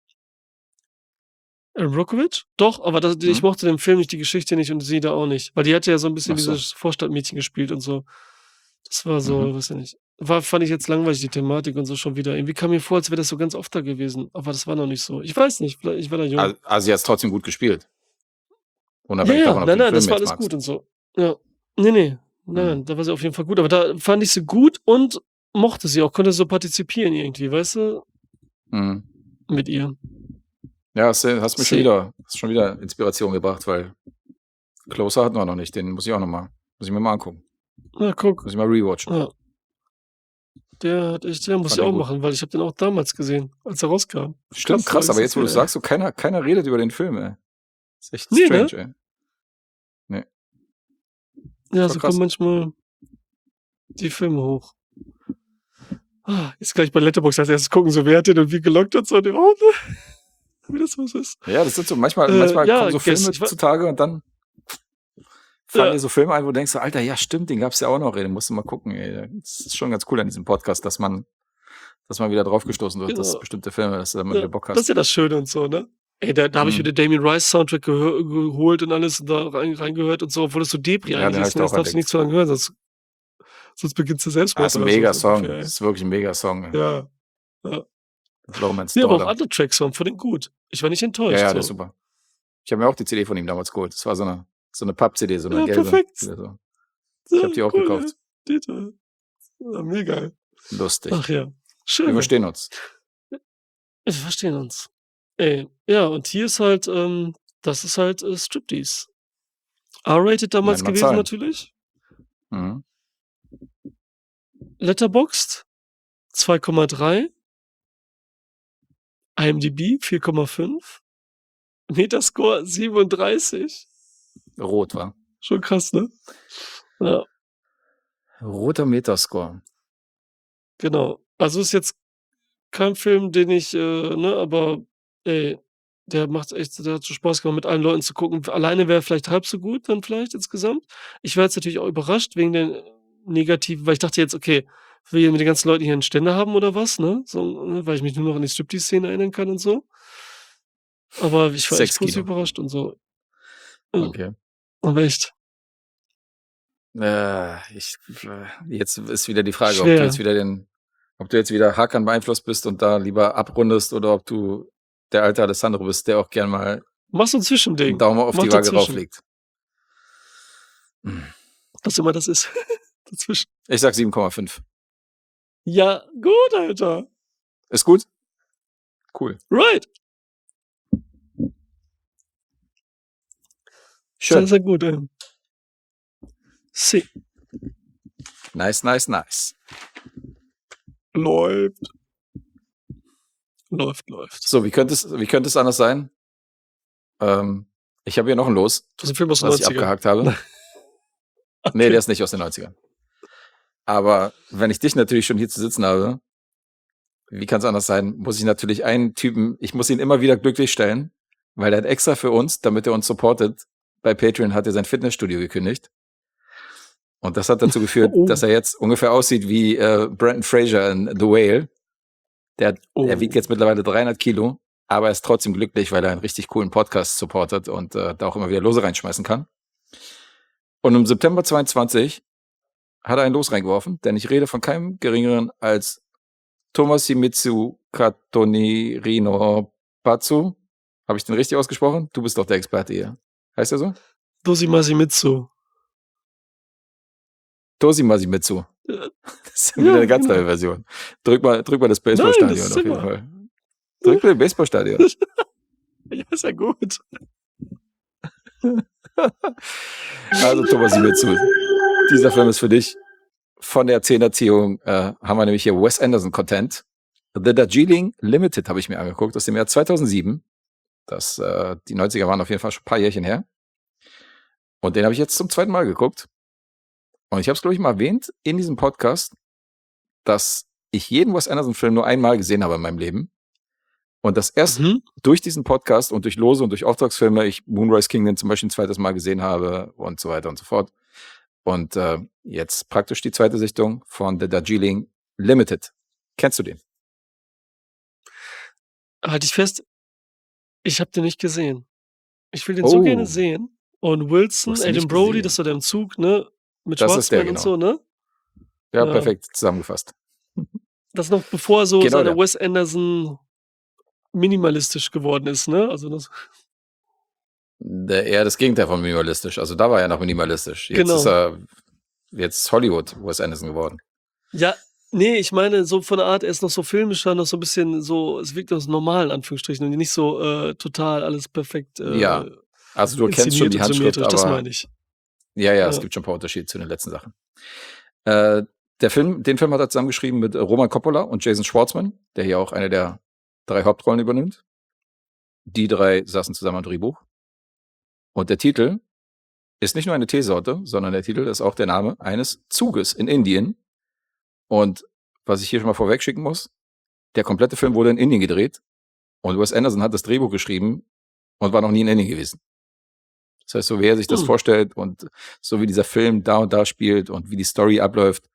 Aaron Brockovich? Doch, aber das, ich Hm? mochte den Film nicht, die Geschichte nicht und sie da auch nicht. Weil die hatte ja so ein bisschen Ach so. dieses Vorstadtmädchen gespielt und so. Das war so, Mhm. weiß ich nicht. War, fand ich jetzt langweilig, die Thematik und so schon wieder. Irgendwie kam mir vor, als wäre das so ganz oft da gewesen. Aber das war noch nicht so. Ich weiß nicht, vielleicht, ich war da jung. Also, also sie hat es trotzdem gut gespielt. Ja, Unabhängig ja, davon, ob nein, du den nein, das Film war jetzt alles magst. gut und so. Ja. Nee, nee. Nein, Mhm. nein, da war sie auf jeden Fall gut. Aber da fand ich sie gut und mochte sie auch, konnte so partizipieren irgendwie, weißt du, Mhm. mit ihr. Ja, hast, du- hast mir schon Se- wieder, hast schon wieder Inspiration gebracht, weil Closer hatten wir noch nicht. Den muss ich auch noch mal, muss ich mir mal angucken. Na, guck. Muss ich mal rewatchen. Ja. Der hat echt, der muss Fand ich den auch gut. machen, weil ich habe den auch damals gesehen, als er rauskam. Stimmt, Krass, krass, Leute, aber so jetzt, wo du viel, es ey. sagst, so keiner, keiner redet über den Film, ey. Ist echt Nee, ne? strange, ey. Nee, Ja, voll so kommen krass. manchmal die Filme hoch. Ah, jetzt gleich bei Letterboxd als erstes gucken, so wer hat den und wie gelockt und so. Und, oh, ne? Wie das was ist. Ja, das sind so, manchmal, Äh, manchmal ja, kommen so Guess, Filme ich war, zutage und dann fallen ja, dir so Filme ein, wo du denkst, so, Alter, ja, stimmt, den gab's ja auch noch, ey, den musst du mal gucken, ey. Das ist schon ganz cool an diesem Podcast, dass man, dass man wieder draufgestoßen wird, dass genau. bestimmte Filme, dass du da mal Ja, wieder Bock das ist hast. ja das Schöne und so, ne? Ey, da, da habe ich Mhm. wieder Damien Rice Soundtrack gehör, geholt und alles und da rein, reingehört und so, obwohl das so Depri Ja, eigentlich den habe ist, ich ne? da Das auch darfst du nicht entdeckt. so lange hören, sonst, sonst beginnst du Ah, Selbstmord ist ein oder so, mega so ungefähr, Song. ey. Ist wirklich ein mega Song, ey. Ja, ja. Blow Man's Nee, aber auch Daughter. andere Tracks waren von denen gut. Ich war nicht Ja, enttäuscht, ja, der ist so. super. Ich habe mir auch die C D von ihm damals geholt. Das war so eine, so eine Papp-C D, so eine Ja, gelbe. perfekt. Wieder so. Ich habe Ja, die auch cool, gekauft. ey. Dieter. Ja, mega. Lustig. Ach ja. Wir Schön. verstehen uns. Wir verstehen uns. Ey, ja, und hier ist halt, ähm, das ist halt äh, Striptease. R-rated damals Nenn mal gewesen Zahlen. natürlich. Mhm. Letterboxd zwei Komma drei. IMDb vier Komma fünf. Metascore siebenunddreißig. Rot, war. Schon krass, ne? Ja, Roter Metascore. genau. Also ist jetzt kein Film, den ich, äh, ne, aber ey, der macht echt, der hat so Spaß gemacht, mit allen Leuten zu gucken. Alleine wäre vielleicht halb so gut, dann vielleicht insgesamt. Ich war jetzt natürlich auch überrascht wegen den negativen, weil ich dachte jetzt, okay, will hier mit den ganzen Leuten hier einen Ständer haben oder was, ne? So, ne, weil ich mich nur noch an die Striptease-Szene erinnern kann und so. Aber ich war echt Sechs positiv Kilo. überrascht und so. Ja. Okay. Aber echt. Äh, ich, äh, jetzt ist wieder die Frage, ob du jetzt Schwer. wieder den, ob du jetzt wieder Hakan beeinflusst bist und da lieber abrundest oder ob du der alte Alessandro bist, der auch gern mal Mach so ein einen Zwischending. Daumen auf Mach die Waage dazwischen. rauflegt. Hm. Was immer das ist. Dazwischen. Ich sag sieben Komma fünf. Ja, gut, Alter. Ist gut? Cool. Right. Sehr, Schön. sehr gut, ey. Si. Nice, nice, nice. Läuft. Läuft, läuft. So, wie könnte es, wie könnte es anders sein? Ähm, ich habe hier noch ein Los, Das ist ein Film aus den was ich neunzigern. abgehakt habe. Nee, Okay. der ist nicht aus den neunzigern. Aber wenn ich dich natürlich schon hier zu sitzen habe, wie kann es anders sein, muss ich natürlich einen Typen, ich muss ihn immer wieder glücklich stellen, weil er hat extra für uns, damit er uns supportet, bei Patreon hat er sein Fitnessstudio gekündigt. Und das hat dazu geführt, Oh. dass er jetzt ungefähr aussieht wie äh, Brendan Fraser in The Whale. Der, hat- Oh. Er wiegt jetzt mittlerweile dreihundert Kilo, aber er ist trotzdem glücklich, weil er einen richtig coolen Podcast supportet und äh, da auch immer wieder Lose reinschmeißen kann. Und im September zweiundzwanzig hat er ein Los reingeworfen, denn ich rede von keinem geringeren als Tomasimitsu Katonirino Patsu. Habe ich den richtig ausgesprochen? Du bist doch der Experte hier. Heißt er so? Dosimasimitsu. Tosimasimitsu. Äh, Das ist wieder Ja, eine ganz genau. neue Version. Drück mal, drück mal das Nein, das Baseballstadion ist auf jeden immer. Fall. Drück mal das Baseballstadion. Ja, ist ja gut. Also Tomasimitsu, dieser Film ist für dich. Von der Zehnerziehung äh, haben wir nämlich hier Wes Anderson Content. The Darjeeling Limited habe ich mir angeguckt, aus dem Jahr zweitausendsieben. Das, äh, die neunziger waren auf jeden Fall schon ein paar Jährchen her. Und den habe ich jetzt zum zweiten Mal geguckt. Und ich habe es, glaube ich, mal erwähnt in diesem Podcast, dass ich jeden Wes Anderson-Film nur einmal gesehen habe in meinem Leben. Und dass erst Mhm. durch diesen Podcast und durch Lose und durch Auftragsfilme ich Moonrise Kingdom zum Beispiel ein zweites Mal gesehen habe und so weiter und so fort. Und äh, jetzt praktisch die zweite Sichtung von The Darjeeling Limited. Kennst du den? Halte ich fest, ich habe den nicht gesehen. Ich will den so gerne Oh, sehen. Und du Wilson, hast ihn Adam nicht Brody, das gesehen. war der im Zug, ne? Mit Das ist der, Schwarzman und genau. so, ne? Ja, Ja. perfekt zusammengefasst. Das noch bevor er so Genau seine der. Wes Anderson minimalistisch geworden ist, ne? Also das, der. Eher das Gegenteil von minimalistisch. Also da war er noch minimalistisch. Jetzt ist genau. er jetzt Hollywood Wes Anderson geworden. Ja, nee, ich meine, so von der Art, er ist noch so filmischer, noch so ein bisschen so, es wirkt noch so normal, in Anführungsstrichen, und nicht so äh, total alles perfekt Ja, äh, also du kennst schon inszeniert die und Handschrift, symmetrisch, das aber meine ich. ja, ja, es Ja. gibt schon ein paar Unterschiede zu den letzten Sachen. Äh, der Film, den Film hat er zusammengeschrieben mit äh, Roman Coppola und Jason Schwartzman, der hier auch eine der drei Hauptrollen übernimmt. Die drei saßen zusammen am Drehbuch. Und der Titel ist nicht nur eine Teesorte, sondern der Titel ist auch der Name eines Zuges in Indien. Und was ich hier schon mal vorweg schicken muss, der komplette Film wurde in Indien gedreht und Wes Anderson hat das Drehbuch geschrieben und war noch nie in Indien gewesen. Das heißt, so wie er sich das Hm. vorstellt und so wie dieser Film da und da spielt und wie die Story abläuft.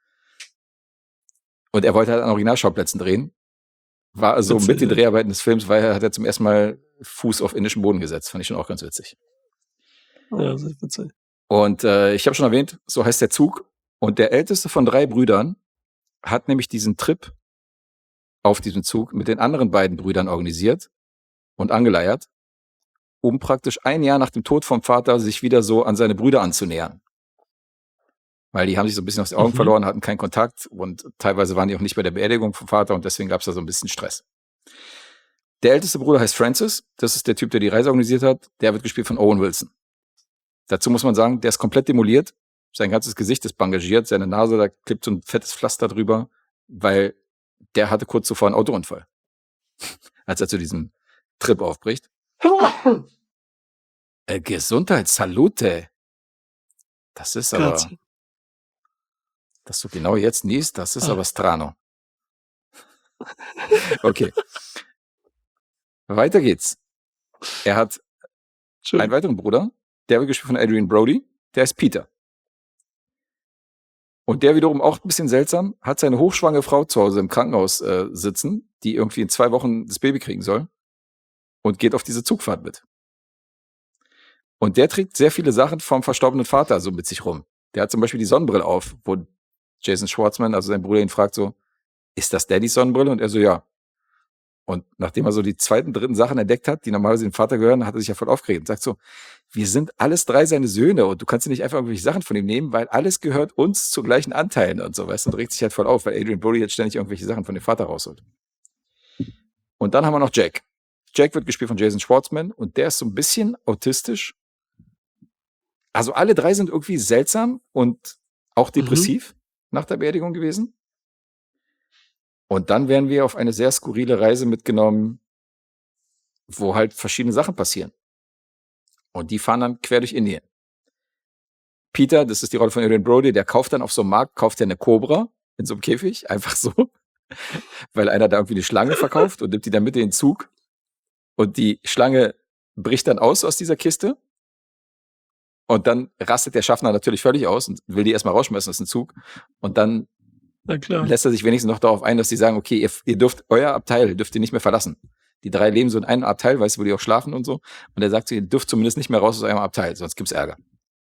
Und er wollte halt an Originalschauplätzen drehen. War also Witzig, mit den ja. Dreharbeiten des Films, weil er hat er zum ersten Mal Fuß auf indischen Boden gesetzt. Fand ich schon auch ganz witzig. Ja, sehr witzig. Und äh, ich habe schon erwähnt, so heißt der Zug. Und der älteste von drei Brüdern hat nämlich diesen Trip auf diesem Zug mit den anderen beiden Brüdern organisiert und angeleiert, um praktisch ein Jahr nach dem Tod vom Vater sich wieder so an seine Brüder anzunähern. Weil die haben sich so ein bisschen aus den Augen Mhm. verloren, hatten keinen Kontakt und teilweise waren die auch nicht bei der Beerdigung vom Vater und deswegen gab es da so ein bisschen Stress. Der älteste Bruder heißt Francis, das ist der Typ, der die Reise organisiert hat, der wird gespielt von Owen Wilson. Dazu muss man sagen, der ist komplett demoliert, sein ganzes Gesicht ist bandagiert, seine Nase, da klebt so ein fettes Pflaster drüber, weil der hatte kurz zuvor einen Autounfall, als er zu diesem Trip aufbricht. Äh, Gesundheit, Salute. Das ist aber, Grazie. dass du genau jetzt niest, das ist Ah. aber strano. Okay. Weiter geht's. Er hat Schön. einen weiteren Bruder, der wird gespielt von Adrian Brody, der ist Peter. Und der wiederum auch ein bisschen seltsam, hat seine hochschwangere Frau zu Hause im Krankenhaus äh, sitzen, die irgendwie in zwei Wochen das Baby kriegen soll und geht auf diese Zugfahrt mit. Und der trägt sehr viele Sachen vom verstorbenen Vater so mit sich rum. Der hat zum Beispiel die Sonnenbrille auf, wo Jason Schwartzman, also sein Bruder, ihn fragt so, ist das Daddys Sonnenbrille? Und er so, ja. Und nachdem er so die zweiten, dritten Sachen entdeckt hat, die normalerweise dem Vater gehören, hat er sich ja voll aufgeregt und sagt so, wir sind alles drei seine Söhne und du kannst dir nicht einfach irgendwelche Sachen von ihm nehmen, weil alles gehört uns zu gleichen Anteilen und so, weißt du, und regt sich halt voll auf, weil Adrian Brody jetzt ständig irgendwelche Sachen von dem Vater rausholt. Und dann haben wir noch Jack. Jack wird gespielt von Jason Schwartzman und der ist so ein bisschen autistisch. Also alle drei sind irgendwie seltsam und auch depressiv mhm. nach der Beerdigung gewesen. Und dann werden wir auf eine sehr skurrile Reise mitgenommen, wo halt verschiedene Sachen passieren. Und die fahren dann quer durch Indien. Peter, das ist die Rolle von Adrian Brody, der kauft dann auf so einem Markt, kauft er eine Kobra in so einem Käfig, einfach so, weil einer da irgendwie eine Schlange verkauft und nimmt die dann mit in den Zug. Und die Schlange bricht dann aus aus dieser Kiste. Und dann rastet der Schaffner natürlich völlig aus und will die erstmal rausschmeißen aus dem Zug. Und dann Na klar. lässt er sich wenigstens noch darauf ein, dass die sagen, okay, ihr, ihr dürft, euer Abteil dürft ihr nicht mehr verlassen. Die drei leben so in einem Abteil, weißt du, wo die auch schlafen und so. Und er sagt so, ihr dürft zumindest nicht mehr raus aus eurem Abteil, sonst gibt's Ärger.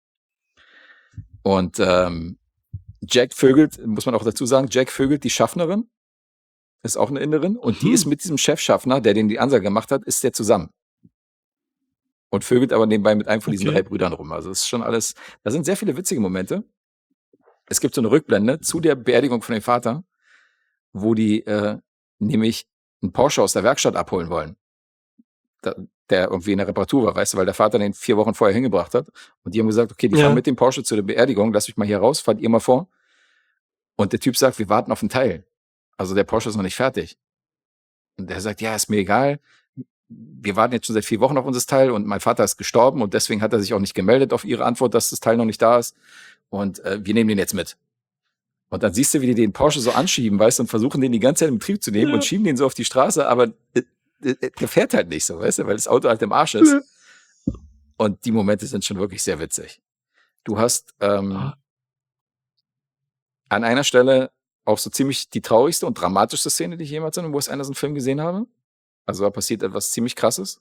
Und ähm, Jack vögelt, muss man auch dazu sagen, Jack vögelt die Schaffnerin, ist auch eine Inderin, und die Mhm. ist mit diesem Chefschaffner, der den die Ansage gemacht hat, ist der zusammen. Und vögelt aber nebenbei mit einem von diesen Okay. drei Brüdern rum. Also es ist schon alles, da sind sehr viele witzige Momente. Es gibt so eine Rückblende zu der Beerdigung von dem Vater, wo die äh, nämlich einen Porsche aus der Werkstatt abholen wollen, da, der irgendwie in der Reparatur war, weißt du, weil der Vater den vier Wochen vorher hingebracht hat. Und die haben gesagt, okay, die Ja. fahren mit dem Porsche zu der Beerdigung, lasst euch mal hier raus, fahrt ihr mal vor. Und der Typ sagt, wir warten auf einen Teil. Also der Porsche ist noch nicht fertig. Und der sagt, ja, ist mir egal. Wir warten jetzt schon seit vier Wochen auf unser Teil und mein Vater ist gestorben und deswegen hat er sich auch nicht gemeldet auf ihre Antwort, dass das Teil noch nicht da ist. Und äh, wir nehmen den jetzt mit. Und dann siehst du, wie die den Porsche so anschieben, weißt du, und versuchen, den die ganze Zeit in Betrieb zu nehmen Ja. und schieben den so auf die Straße, aber äh, äh, der fährt halt nicht so, weißt du, weil das Auto halt im Arsch ist. Ja. Und die Momente sind schon wirklich sehr witzig. Du hast ähm, Ah. an einer Stelle auch so ziemlich die traurigste und dramatischste Szene, die ich jemals in einem Wes Anderson-Film gesehen habe. Also da passiert etwas ziemlich Krasses.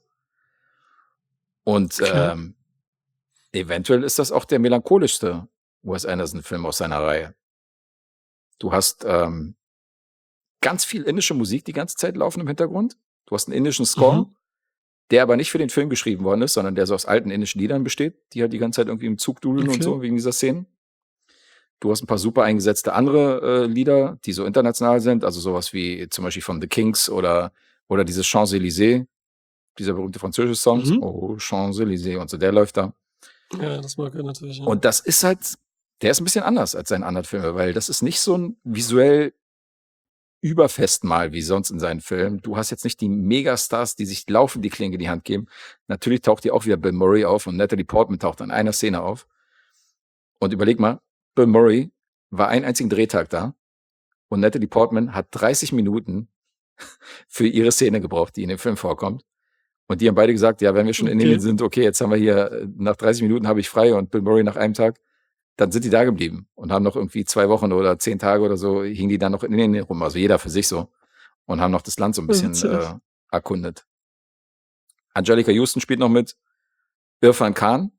Und Okay. ähm, eventuell ist das auch der melancholischste Wes Anderson-Film aus seiner Reihe. Du hast ähm, ganz viel indische Musik die ganze Zeit laufen im Hintergrund. Du hast einen indischen Score, Mhm. der aber nicht für den Film geschrieben worden ist, sondern der so aus alten indischen Liedern besteht, die halt die ganze Zeit irgendwie im Zug dudeln und Okay. so, wegen dieser Szenen. Du hast ein paar super eingesetzte andere äh, Lieder, die so international sind, also sowas wie zum Beispiel von The Kings oder, oder dieses Champs-Élysées, dieser berühmte französische Song, Mhm. oh, Champs-Élysées und so, der läuft da. Ja, das mag er natürlich. Ja. Und das ist halt, der ist ein bisschen anders als seine anderen Filme, weil das ist nicht so ein visuell Überfestmahl wie sonst in seinen Filmen. Du hast jetzt nicht die Megastars, die sich laufend die Klinge in die Hand geben. Natürlich taucht hier auch wieder Bill Murray auf und Natalie Portman taucht an einer Szene auf. Und überleg mal, Bill Murray war einen einzigen Drehtag da und Natalie Portman hat dreißig Minuten für ihre Szene gebraucht, die in dem Film vorkommt. Und die haben beide gesagt, ja, wenn wir schon in Okay. Indien sind, okay, jetzt haben wir hier, äh, nach dreißig Minuten habe ich frei und Bill Murray nach einem Tag, dann sind die da geblieben und haben noch irgendwie zwei Wochen oder zehn Tage oder so, hingen die dann noch in Indien rum, also jeder für sich so, und haben noch das Land so ein bisschen Witzig. äh, erkundet. Angelica Houston spielt noch mit, Irfan Khan,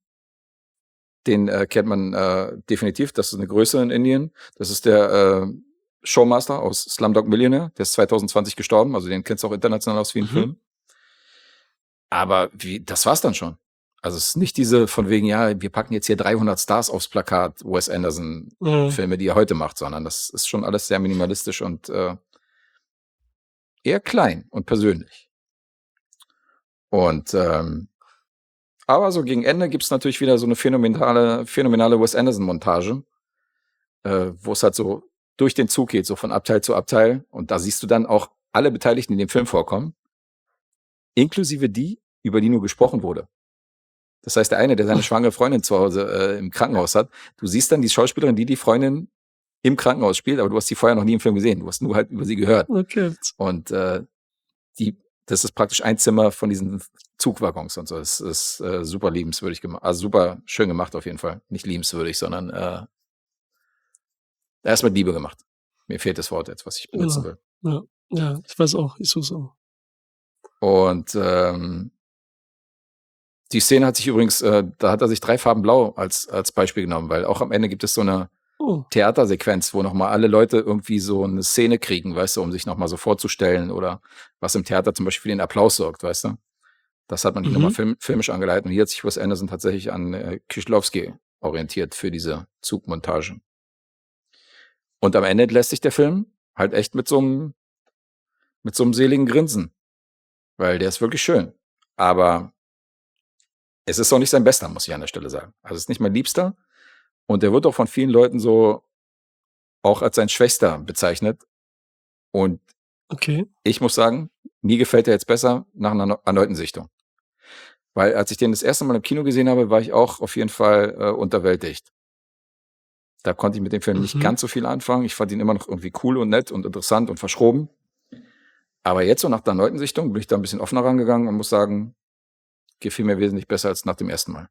den äh, kennt man äh, definitiv, das ist eine Größe in Indien, das ist der äh, Showmaster aus Slumdog Millionaire, der ist zwanzig zwanzig gestorben, also den kennst du auch international aus vielen Mhm. Filmen. Aber wie, das war's dann schon. Also es ist nicht diese von wegen, ja, wir packen jetzt hier dreihundert Stars aufs Plakat, Wes Anderson Mhm. Filme, die er heute macht, sondern das ist schon alles sehr minimalistisch und äh, eher klein und persönlich. Und ähm, aber so gegen Ende gibt's natürlich wieder so eine phänomenale, phänomenale Wes Anderson-Montage, äh, wo es halt so durch den Zug geht, so von Abteil zu Abteil. Und da siehst du dann auch alle Beteiligten, die in dem Film vorkommen, inklusive die, über die nur gesprochen wurde. Das heißt, der eine, der seine schwangere Freundin zu Hause äh, im Krankenhaus hat, du siehst dann die Schauspielerin, die die Freundin im Krankenhaus spielt, aber du hast die vorher noch nie im Film gesehen. Du hast nur halt über sie gehört. Okay. Und äh, die, das ist praktisch ein Zimmer von diesen Zugwaggons und so. Das ist äh, super liebenswürdig gemacht. Also super schön gemacht auf jeden Fall. Nicht liebenswürdig, sondern äh, Er ist mit Liebe gemacht. Mir fehlt das Wort jetzt, was ich benutzen Genau. will. Ja, ja, ich weiß auch, ich suche es auch. Und ähm, die Szene hat sich übrigens, äh, da hat er sich drei Farben blau als, als Beispiel genommen, weil auch am Ende gibt es so eine Oh, Theatersequenz, wo nochmal alle Leute irgendwie so eine Szene kriegen, weißt du, um sich nochmal so vorzustellen oder was im Theater zum Beispiel für den Applaus sorgt, weißt du. Das hat man hier Mhm. nochmal film, filmisch angeleitet. Und hier hat sich Wes Anderson tatsächlich an äh, Kieślowski orientiert für diese Zugmontage. Und am Ende lässt sich der Film halt echt mit so einem mit so einem seligen Grinsen, weil der ist wirklich schön. Aber es ist auch nicht sein bester, muss ich an der Stelle sagen. Also es ist nicht mein Liebster. Und der wird auch von vielen Leuten so auch als sein Schwächster bezeichnet. Und Okay. ich muss sagen, mir gefällt er jetzt besser nach einer erneuten Sichtung. Weil als ich den das erste Mal im Kino gesehen habe, war ich auch auf jeden Fall äh, unterwältigt. Da konnte ich mit dem Film nicht Mhm. ganz so viel anfangen. Ich fand ihn immer noch irgendwie cool und nett und interessant und verschroben. Aber jetzt so nach der erneuten Sichtung bin ich da ein bisschen offener rangegangen und muss sagen, gefiel mir wesentlich besser als nach dem ersten Mal.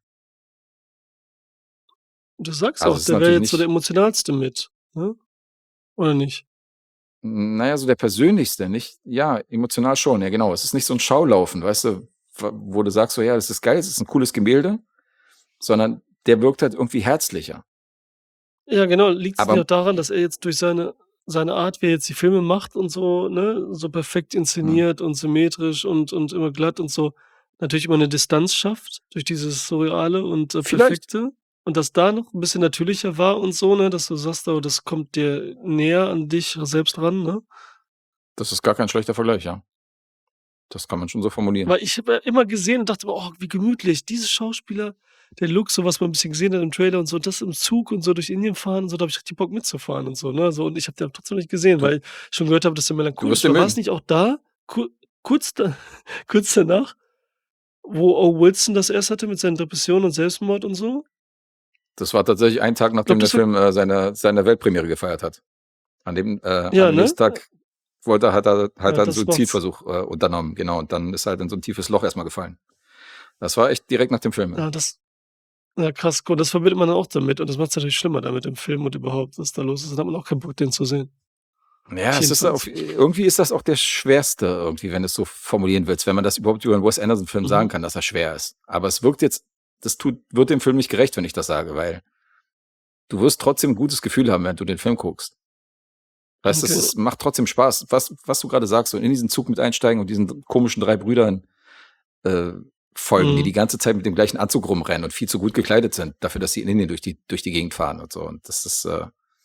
Du sagst Also auch, es ist der wäre natürlich jetzt so der nicht, emotionalste mit, ne? Oder nicht? naja, so der persönlichste, nicht, ja, emotional schon, ja genau. Es ist nicht so ein Schaulaufen, weißt du, w- wo du sagst so, ja, das ist geil, es ist ein cooles Gemälde, sondern der wirkt halt irgendwie herzlicher. Ja, genau. Liegt's nicht Aber auch daran, dass er jetzt durch seine seine Art, wie er jetzt die Filme macht und so, ne, so perfekt hm, inszeniert und symmetrisch und und immer glatt und so, natürlich immer 'ne Distanz schafft durch dieses Surreale und, äh, vielleicht, Perfekte und das da noch 'n bisschen natürlicher war und so, ne, dass du sagst: „Oh, das kommt dir näher an dich selbst ran“, ne? das ist gar kein schlechter Vergleich, ja. Das kann man schon so formulieren. Weil ich habe ja immer gesehen und dachte mir: „Oh, wie gemütlich, diese Schauspieler, der Look, so was man 'n bisschen gesehen hat im Trailer und so, das im Zug und so durch Indien fahren und so, da habe ich richtig Bock mitzufahren und so, ne?“ So, und ich habe den trotzdem nicht gesehen, Du, weil ich schon gehört habe, dass der du wirst melancholisch den war. War es mögen. nicht auch da, ku kurz da kurz danach, wo O. Wilson das erst hatte mit seinen Depressionen und Selbstmord und so? Das war tatsächlich ein Tag, Ich glaube, nachdem der das war Film äh, seine, seine Weltpremiere gefeiert hat. An dem, äh, an ja, dem ne? nächsten Tag wollte, hat er, hat Ja, er einen das macht's. Suizidversuch äh, unternommen, genau. Und dann ist er halt in so ein tiefes Loch erstmal gefallen. Das war echt direkt nach dem Film, ja. Ja, das ja, krass, gut, das verbindet man dann auch damit und das macht's natürlich schlimmer damit im Film und überhaupt, was da los ist. Dann hat man auch keinen Bock, den zu sehen. Ja, Ich es ist auf, jedenfalls. irgendwie ist das auch der schwerste, irgendwie, wenn du es so formulieren willst, wenn man das überhaupt über einen Wes Anderson-Film sagen Mhm. kann, dass er schwer ist. Aber es wirkt jetzt, das tut, wird dem Film nicht gerecht, wenn ich das sage, weil du wirst trotzdem ein gutes Gefühl haben, während du den Film guckst. Weißt du, es Okay. ist, macht trotzdem Spaß. Was, was du gerade sagst, so in diesen Zug mit einsteigen und diesen komischen drei Brüdern äh, folgen, die Mhm. die ganze Zeit mit dem gleichen Anzug rumrennen und viel zu gut gekleidet sind, dafür, dass sie in Indien durch die, durch die Gegend fahren und so. Und das ist, äh,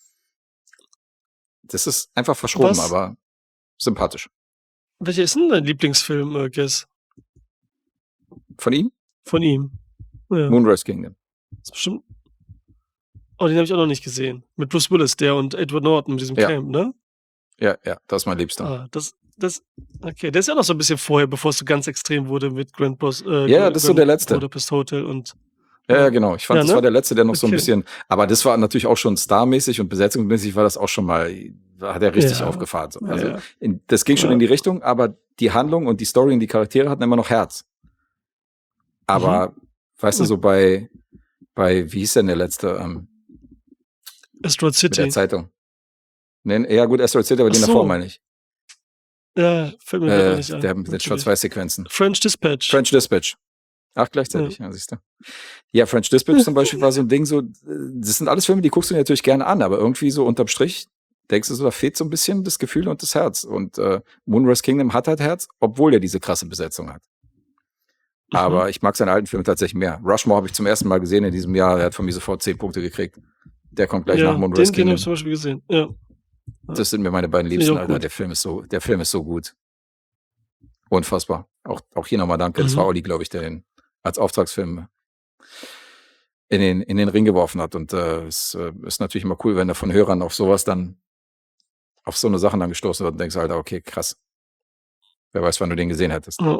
das ist einfach verschroben, Was aber sympathisch. welcher ist denn dein Lieblingsfilm, äh, Guess, Von ihm? von ihm? Ja, Moonrise Kingdom. ist bestimmt oh, den habe ich auch noch nicht gesehen. Mit Bruce Willis, der und Edward Norton mit diesem Ja, Camp, ne? ja, ja, das ist mein Liebster. Ah, das das okay, der ist ja noch so 'n bisschen vorher, bevor es so ganz extrem wurde mit Grand Bus äh, Ja, ja, Gra das ist so der Grand letzte. Budapest Hotel und Ja, ja, ja. genau. Ich fand, Ja, das war ne? der letzte, der noch so ein Okay. bisschen, aber das war natürlich auch schon starmäßig und besetzungsmäßig war das auch schon mal, da hat er richtig Ja, aufgefahren. So. ja, Also ja. in, das ging schon in Ja. die Richtung, aber die Handlung und die Story und die Charaktere hatten immer noch Herz. Mhm. Aber, weißt du, Ja, so bei, bei, wie hieß denn der letzte, ähm, Asteroid mit der City. Zeitung? Nee, ja gut, Asteroid City, aber Ach den davor so. meine ich. Ja, fällt mir grad auch Äh, nicht ein, der mit den natürlich. Schwarz-Weiß-Sequenzen. French Dispatch. French Dispatch. Ach, Ja. gleichzeitig, ja, siehst du. Ja, French Dispatch zum Beispiel war so ein Ding, so, äh, das sind alles Filme, die guckst du dir natürlich gerne an, aber irgendwie so unterm Strich denkst du so, da fehlt so ein bisschen das Gefühl und das Herz. Und äh, Moonrise Kingdom hat halt Herz, obwohl er diese krasse Besetzung hat. Mhm. Aber ich mag seine alten Filme tatsächlich mehr. Rushmore habe ich zum ersten Mal gesehen in diesem Jahr, er hat von mir sofort zehn Punkte gekriegt. Der kommt gleich nach Ja, Moonrise den den habe ich Kingdom. zum Beispiel gesehen. Ja. Ja. Das sind mir meine beiden Finde ich Liebsten, auch Alter. gut. Der Film ist so, der Film ist so gut. Unfassbar. Auch, auch hier nochmal danke. Das war Mhm. Olli, glaube ich, der den als Auftragsfilm in den, in den Ring geworfen hat. Und äh, es äh, ist natürlich immer cool, wenn da von Hörern auf sowas dann, auf so eine Sachen dann gestoßen wird und denkst, Alter, okay, krass. Wer weiß, wann du den gesehen hättest. Ja,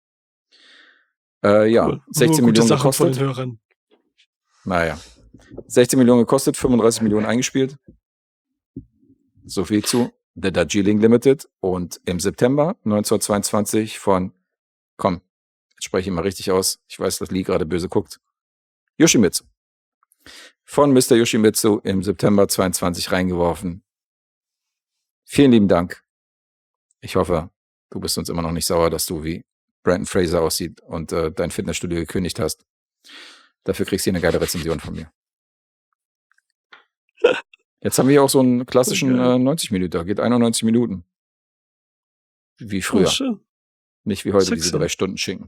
Äh, ja, cool. Nur sechzehn gute Millionen Sachen von den gekostet. Hörern. Naja. sechzehn Millionen gekostet, fünfunddreißig Millionen eingespielt. So viel zu The Darjeeling Limited. Und im September neunzehnhundertzweiundzwanzig von, komm, jetzt spreche ich mal richtig aus. Ich weiß, dass Lee gerade böse guckt. Yoshimitsu. Von Mister Yoshimitsu im September zweiundzwanzig reingeworfen. Vielen lieben Dank. Ich hoffe, du bist uns immer noch nicht sauer, dass du wie Brandon Fraser aussieht und äh, dein Fitnessstudio gekündigt hast. Dafür kriegst du hier eine geile Rezension von mir. Jetzt haben wir hier auch so einen klassischen Okay. äh, neunzig Minuten. Geht einundneunzig Minuten. Wie Oh, früher. schön. Nicht wie heute Sexy. diese drei Stunden Schinken.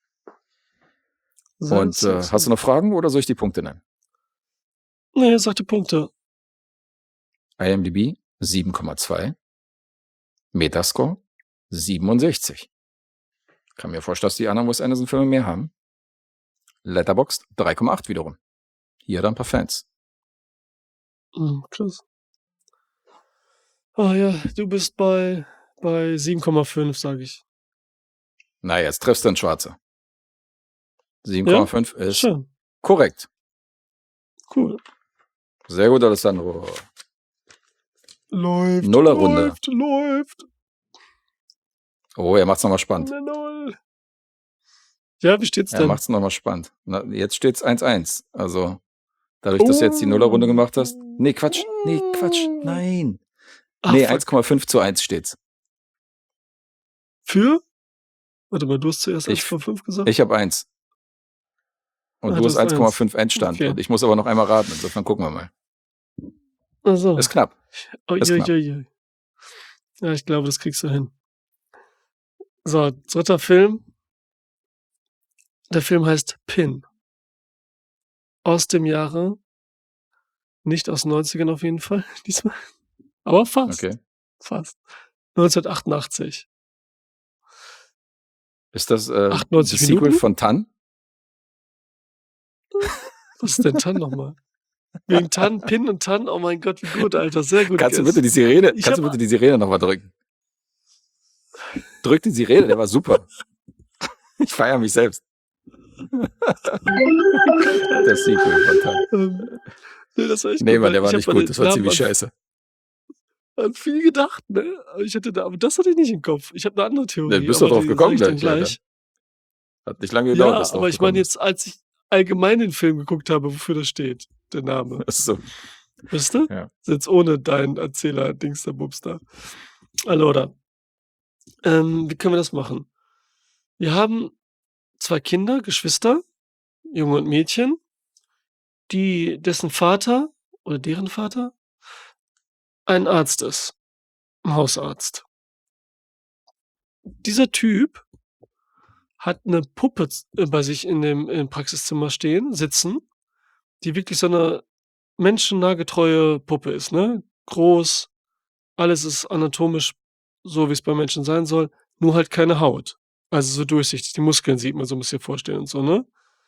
Sehr Und äh, sexy. hast du noch Fragen oder soll ich die Punkte nennen? Nee, sag die Punkte. IMDb sieben Komma zwei. Metascore siebenundsechzig. Kann mir vorstellen, dass die anderen Wes Anderson-Filme mehr haben. Letterboxd drei Komma acht wiederum. Hier dann ein paar Fans. Hm, krass. Ah ja, du bist bei, bei sieben Komma fünf, sage ich. Na, jetzt triffst du einen Schwarze. sieben Komma fünf Ja? ist Schön. korrekt. Cool. Sehr gut, Alessandro. Läuft, Nullerrunde. läuft, läuft. Oh, er macht's nochmal spannend. Eine Null. Ja, wie steht's Er denn? macht's nochmal spannend. Na, jetzt steht's eins eins. Also, dadurch, dass du jetzt die Nullerrunde gemacht hast. Nee, Quatsch. Nee, Quatsch. Nein. Ach, Nee, fuck. eins Komma fünf zu eins steht's. Für? Warte mal, du hast zuerst Ich- eins Komma fünf gesagt? Ich habe eins. Und Ah, du du hast hast eins Komma fünf eins. Endstand. Okay. Und ich muss aber noch einmal raten. Insofern gucken wir mal. Also. Ist knapp. Oh, ist je, knapp. je, je. Ja, ich glaube, das kriegst du hin. So, dritter Film. Der Film heißt Pin. Aus dem Jahre, nicht aus den neunzigern auf jeden Fall, diesmal. Aber fast. Okay. Fast. neunzehnhundertachtundachtzig. Ist das äh, achtundneunzig das Sequel Minuten? von Tan? Was ist denn Tan nochmal? Wegen Tan, Pin und Tan, oh mein Gott, wie gut, Alter, sehr gut. Kannst du Guess. bitte die Sirene, Ich kannst du hab- bitte die Sirene nochmal drücken? Drück die Sirene, der war super. Ich feiere mich selbst. Das Sequel von Tan. Ähm, nee, das war echt Nee, gut, Mann, der weil war ich nicht hab an gut. den Das war Namen ziemlich an- scheiße. an viel gedacht, ne? Aber Ich hatte da, aber das hatte ich nicht im Kopf. Ich habe eine andere Theorie. Nee, bist du aber drauf die gekommen sag ich dann gleich, Alter. gleich. Hat nicht lange gedauert, Ja, bis du aber drauf ich meine gekommen bist. jetzt, als ich allgemein den Film geguckt habe, wofür das steht, der Name. Ach so. Weißt du? Ja. Jetzt ohne deinen Erzähler, Dings der Bubs da. Allora. Ähm, wie können wir das machen? Wir haben zwei Kinder, Geschwister, Junge und Mädchen, die, dessen Vater oder deren Vater ein Arzt ist. Ein Hausarzt. Dieser Typ hat eine Puppe z- äh, bei sich in dem im Praxiszimmer stehen, sitzen, die wirklich so eine menschennahgetreue Puppe ist, ne? Groß, alles ist anatomisch so, wie es bei Menschen sein soll, nur halt keine Haut. Also so durchsichtig. Die Muskeln sieht man so ein bisschen vorstellen und so, ne?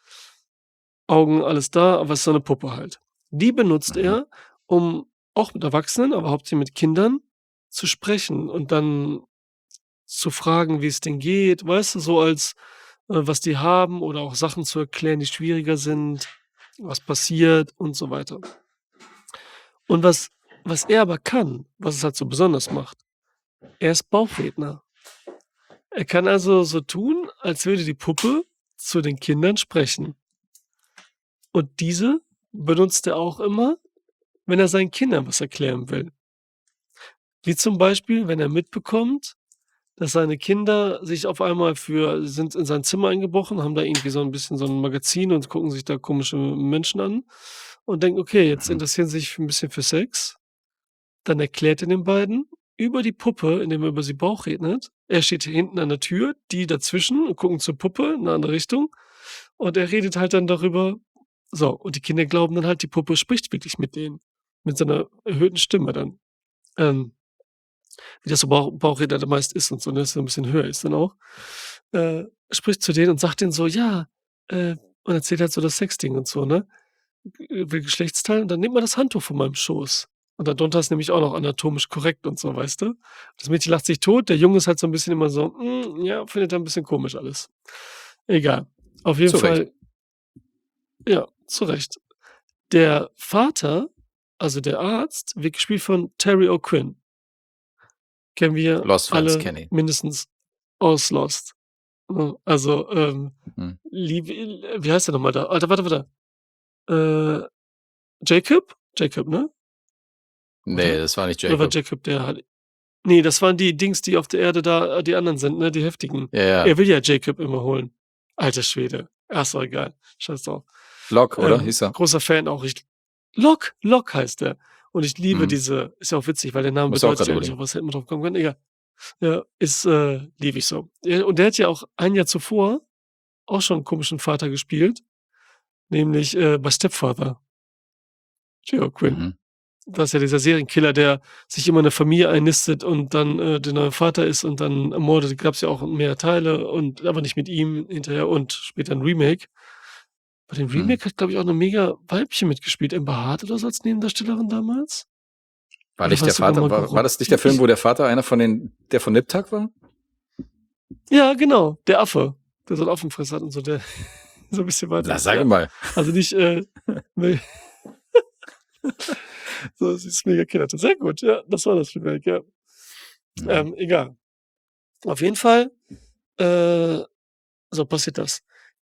Augen, alles da, aber es ist so eine Puppe halt. Die benutzt Mhm. er, um auch mit Erwachsenen, aber hauptsächlich mit Kindern zu sprechen und dann zu fragen, wie es denen geht, weißt du, so als äh, was die haben oder auch Sachen zu erklären, die schwieriger sind, was passiert und so weiter. Und was, was er aber kann, was es halt so besonders macht, er ist Bauchredner. Er kann also so tun, als würde die Puppe zu den Kindern sprechen. Und diese benutzt er auch immer, wenn er seinen Kindern was erklären will. Wie zum Beispiel, wenn er mitbekommt, dass seine Kinder sich auf einmal für, sind in sein Zimmer eingebrochen, haben da irgendwie so ein bisschen so ein Magazin und gucken sich da komische Menschen an und denken, okay, jetzt Mhm. interessieren sie sich ein bisschen für Sex. Dann erklärt er den beiden über die Puppe, indem er über sie Bauch redet. Er steht hinten an der Tür, die dazwischen und gucken zur Puppe in eine andere Richtung. Und er redet halt dann darüber. So, und die Kinder glauben dann halt, die Puppe spricht wirklich mit denen. Mit seiner erhöhten Stimme dann. Ähm, wie das so Bauch, Bauchredner da meist ist und so, ne, dass er ein bisschen höher ist dann auch. Äh, spricht zu denen und sagt denen so, ja, äh, und erzählt halt so das Sexding und so, ne? Will Geschlechtsteil und dann nimmt man das Handtuch von meinem Schoß. Und darunter ist nämlich auch noch anatomisch korrekt und so, weißt du? Das Mädchen lacht sich tot, der Junge ist halt so ein bisschen immer so, "Mm, ja, findet er ein bisschen komisch alles. Egal. Auf jeden Zu Recht. Fall, ja, zu Recht. Der Vater, also der Arzt, wird gespielt von Terry O'Quinn. Kennen wir Lost Friends, alle Kenny. mindestens aus Lost. Ne? Also, ähm, Mhm. lieb, wie heißt der nochmal da? Alter, warte, warte. Äh, Jacob? Jacob, ne? Nee, Oder? das war nicht Oder war Jacob. Jacob der halt. Nee, das waren die Dings, die auf der Erde da, äh, die anderen sind, ne? Die heftigen. Ja, ja. Er will ja Jacob immer holen. Alter Schwede. Ach, ist doch egal. Scheiß drauf. Locke, oder? Ähm, Hieß er. großer Fan auch. Ich, Locke, Locke heißt er. Und ich liebe Mhm. diese, ist ja auch witzig, weil der Name Muss auch bedeutet ja gerade eigentlich auch, überlegen. was hätte man drauf kommen können. Egal. Ja, ist, äh, liebe ich so. Ja, und der hat ja auch ein Jahr zuvor auch schon einen komischen Vater gespielt, nämlich äh, bei Stepfather. J.O. Quinn. Mhm. Das ist ja dieser Serienkiller, der sich immer eine Familie einnistet und dann äh, der neue Vater ist und dann ermordet. Gab es ja auch mehr Teile und aber nicht mit ihm hinterher und später ein Remake. Bei dem Mhm. Remake hat, glaube ich, auch eine mega Weibchen mitgespielt. Amber Hart oder so als Nebendarstellerin damals. War Oder nicht war der es sogar Vater, Margot war, war das Robbie? nicht der Film, Ich, wo der Vater einer von den, der von Nip-Tuck war? ja, genau, der Affe, der so einen Affenfress hat und so, der so ein bisschen weiter Na, ist. sage Ja, mal. also nicht, äh, ne- so, sie ist mega Killer. Sehr gut, ja, das war das Remake, ja. Mhm. Ähm, egal. Auf jeden Fall, äh, so passiert das.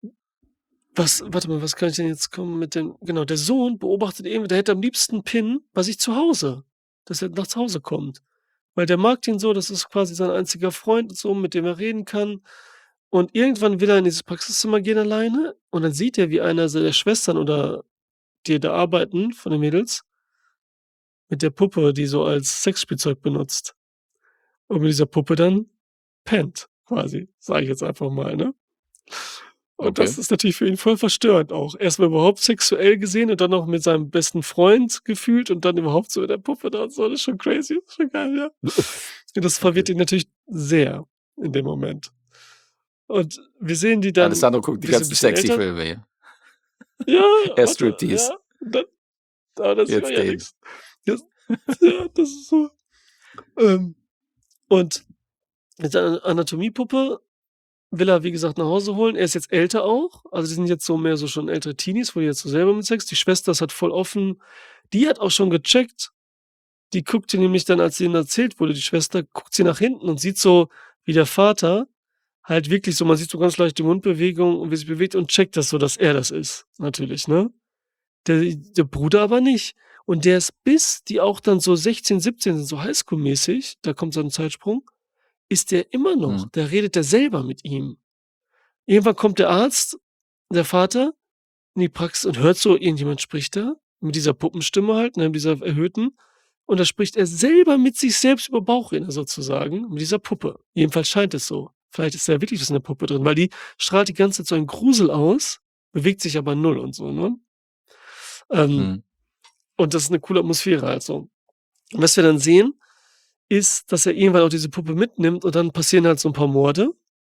Was, warte mal, was kann ich denn jetzt kommen mit dem, genau, der Sohn beobachtet eben, der hätte am liebsten Pin bei sich zu Hause, dass er nach zu Hause kommt. Weil der mag den so, das ist quasi sein einziger Freund und so, mit dem er reden kann. Und irgendwann will er in dieses Praxiszimmer gehen alleine und dann sieht er, wie einer seiner Schwestern oder die da arbeiten, von den Mädels, mit der Puppe, die so als Sexspielzeug benutzt. Und mit dieser Puppe dann pennt, quasi, sage ich jetzt einfach mal, ne? Und das Okay. ist natürlich für ihn voll verstörend auch. Erstmal überhaupt sexuell gesehen und dann noch mit seinem besten Freund gefühlt und dann überhaupt so in der Puppe da und so. Das ist schon crazy. Das ist schon geil, ja. Und das verwirrt Okay. ihn natürlich sehr in dem Moment. Und wir sehen die dann Alessandro guckt die wir sind ein ganzen bisschen sexy älter. Filme hier. Ja, Er warte, Striptease. ja. Und dann, aber da sieht man Jetzt ja den. nichts. Das, ja, das ist so. Ähm, und mit seiner Anatomiepuppe will er, wie gesagt, nach Hause holen. Er ist jetzt älter auch. Also die sind jetzt so mehr so schon ältere Teenies, wo die jetzt so selber mit Sex. Die Schwester ist halt voll offen. Die hat auch schon gecheckt. Die guckt sie nämlich dann, als sie ihnen erzählt wurde, die Schwester, guckt sie nach hinten und sieht so, wie der Vater halt wirklich so, man sieht so ganz leicht die Mundbewegung und wie sie bewegt und checkt das so, dass er das ist. Natürlich, ne? Der, der Bruder aber nicht. Und der ist bis die auch dann so sechzehn, siebzehn sind, so Highschool-mäßig, da kommt so ein Zeitsprung, ist der immer noch. Mhm. Der redet der selber mit ihm. Irgendwann kommt der Arzt, der Vater, in die Praxis und hört so, irgendjemand spricht da, mit dieser Puppenstimme halt, ne, mit dieser erhöhten. Und da spricht er selber mit sich selbst über Bauchredner sozusagen, mit dieser Puppe. Jedenfalls scheint es so. Vielleicht ist da wirklich was in der Puppe drin, weil die strahlt die ganze Zeit so einen Grusel aus, bewegt sich aber null und so, ne? Ähm, Mhm. und das ist eine coole Atmosphäre halt so. Und was wir dann sehen, ist, dass er irgendwann auch diese Puppe mitnimmt und dann passieren halt so ein paar Morde.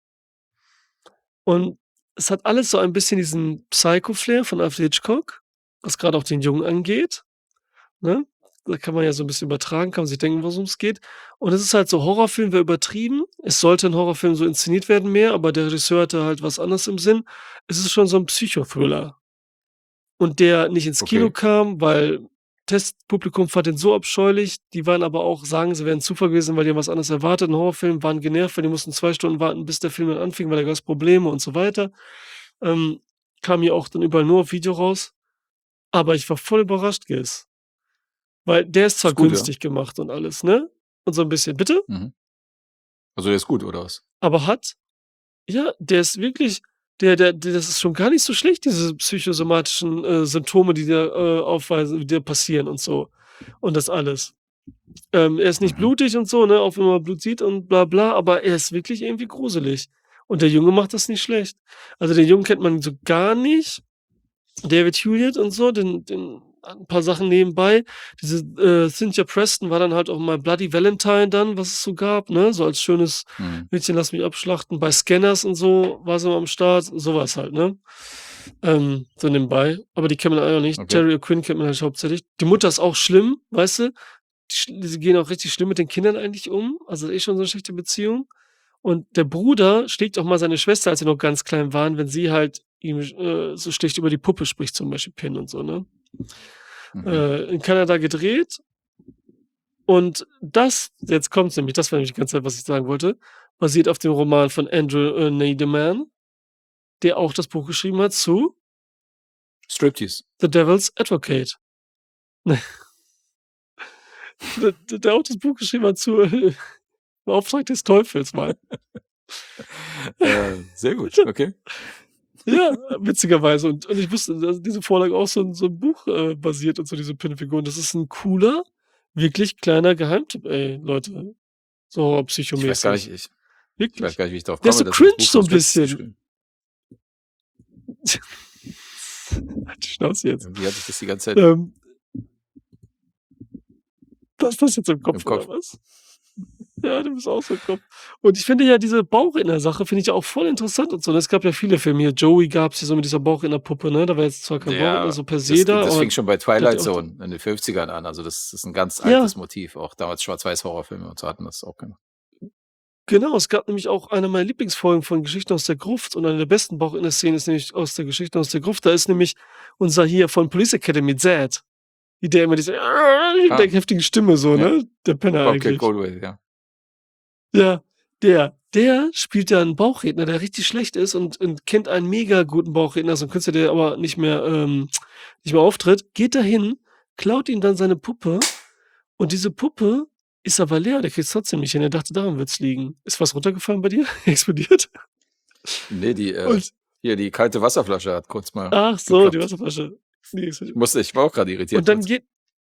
Und es hat alles so ein bisschen diesen Psycho-Flair von Alfred Hitchcock, was gerade auch den Jungen angeht, ne? Da kann man ja so ein bisschen übertragen, kann man sich denken, worum es geht. Und es ist halt so, Horrorfilm wäre übertrieben. Es sollte ein Horrorfilm so inszeniert werden mehr, aber der Regisseur hatte halt was anderes im Sinn. Es ist schon so ein Psychothriller. Und der nicht ins Kino Okay. kam, weil Testpublikum fand den so abscheulich. Die waren aber auch, sagen, sie wären Zufall gewesen, weil die haben was anderes erwartet. Ein Horrorfilm, waren genervt, weil die mussten zwei Stunden warten, bis der Film dann anfing, weil da gab's Probleme und so weiter. Ähm, kam ja auch dann überall nur auf Video raus. Aber ich war voll überrascht, Gis. Weil der ist zwar Ist gut, ja? günstig gemacht und alles, ne? Und so ein bisschen bitte? Mhm. Also der ist gut, oder was? Aber hat ja, der ist wirklich der der der das ist schon gar nicht so schlecht, diese psychosomatischen, äh, Symptome, die da, äh, aufweisen die da passieren und so und das alles. Ähm, er ist nicht Mhm. blutig und so, ne, auch wenn man Blut sieht und bla bla, aber er ist wirklich irgendwie gruselig. Und der Junge macht das nicht schlecht. Also, den Jungen kennt man so gar nicht. David Hewlett und so, den den hat 'n paar Sachen nebenbei. Diese, äh, Cynthia Preston war dann halt auch mal Bloody Valentine dann, was es so gab, ne? So als schönes Mhm. Mädchen, lass mich abschlachten. Bei Scanners und so war sie mal am Start, so was halt, ne? Ähm, so nebenbei. Aber die kennt man auch nicht. Okay. Terry O'Quinn kennt man halt hauptsächlich. Die Mutter ist auch schlimm, weißt du? Die sch die gehen auch richtig schlimm mit den Kindern eigentlich um. Also, eh schon so 'ne schlechte Beziehung. Und der Bruder schlägt auch mal seine Schwester, als sie noch ganz klein waren, wenn sie halt ihm, äh, so schlecht über die Puppe spricht, zum Beispiel Pin und so, ne? Mhm. Äh, in Kanada gedreht. Und das jetzt kommt's nämlich, das war nämlich die ganze Zeit, was ich sagen wollte, basiert auf dem Roman von Andrew, äh, Neiderman, der auch das Buch geschrieben hat zu Striptease. „The Devil's Advocate“. Der, der der auch das Buch geschrieben hat zu äh, im Auftrag des Teufels mal. Äh, sehr gut, okay. Ja, witzigerweise. Und, und ich wusste, dass diese Vorlage auch so ein, so ein Buch äh, basiert und so diese Pinfiguren. Das ist ein cooler, wirklich kleiner Geheimtipp, ey, Leute. So Ich weiß gar nicht, psychomäßig. ich, ich weiß Wirklich. gar nicht, wie ich darauf Der ist komme, so dass das cringe Buch so von ein Smith bisschen. geschrieben. Halt die Schnauze jetzt. Irgendwie hatte ich das die ganze Zeit Ähm, hast du das jetzt im im Kopf oder Kopf. was? Ja, du bist auch so im Kopf. Und ich finde ja diese Bauchredner-Sache finde ich ja auch voll interessant und so. Und es gab ja viele Filme hier. Joey gab es hier so mit dieser Bauchredner-Puppe, ne? Da war jetzt zwar kein Bauchredner Ja, so per das, se ge- da, das aber fing schon bei der hat Twilight ja auch. Zone in den fünfzigern an. Also das ist ein ganz Ja, altes Motiv. Auch damals Schwarz-Weiß-Horrorfilme und so hatten das auch gemacht. genau. Es gab nämlich auch eine meiner Lieblingsfolgen von Geschichten aus der Gruft und eine der besten Bauchredner-Szenen ist nämlich aus der Geschichte aus der Gruft. Da ist nämlich unser hier von Police Academy, Zed. Wie der immer diese mit Ah, der heftigen Stimme so, ja. ne? Der Penner Bobcat eigentlich. Goldthwait, ja. Ja, der, der spielt ja einen Bauchredner, der richtig schlecht ist und, und kennt einen mega guten Bauchredner, so ein Künstler, der aber nicht mehr, ähm, nicht mehr auftritt, geht dahin, klaut ihm dann seine Puppe und diese Puppe ist aber leer, der kriegt es trotzdem nicht hin. Er dachte, daran wird's liegen. Ist was runtergefallen bei dir? Explodiert? Nee, die, äh, Und, hier, die kalte Wasserflasche hat kurz mal ach so, die geklappt. Wasserflasche. Nee, Ich explodiert. musste, ich war auch gerade irritiert Und dann kurz. geht,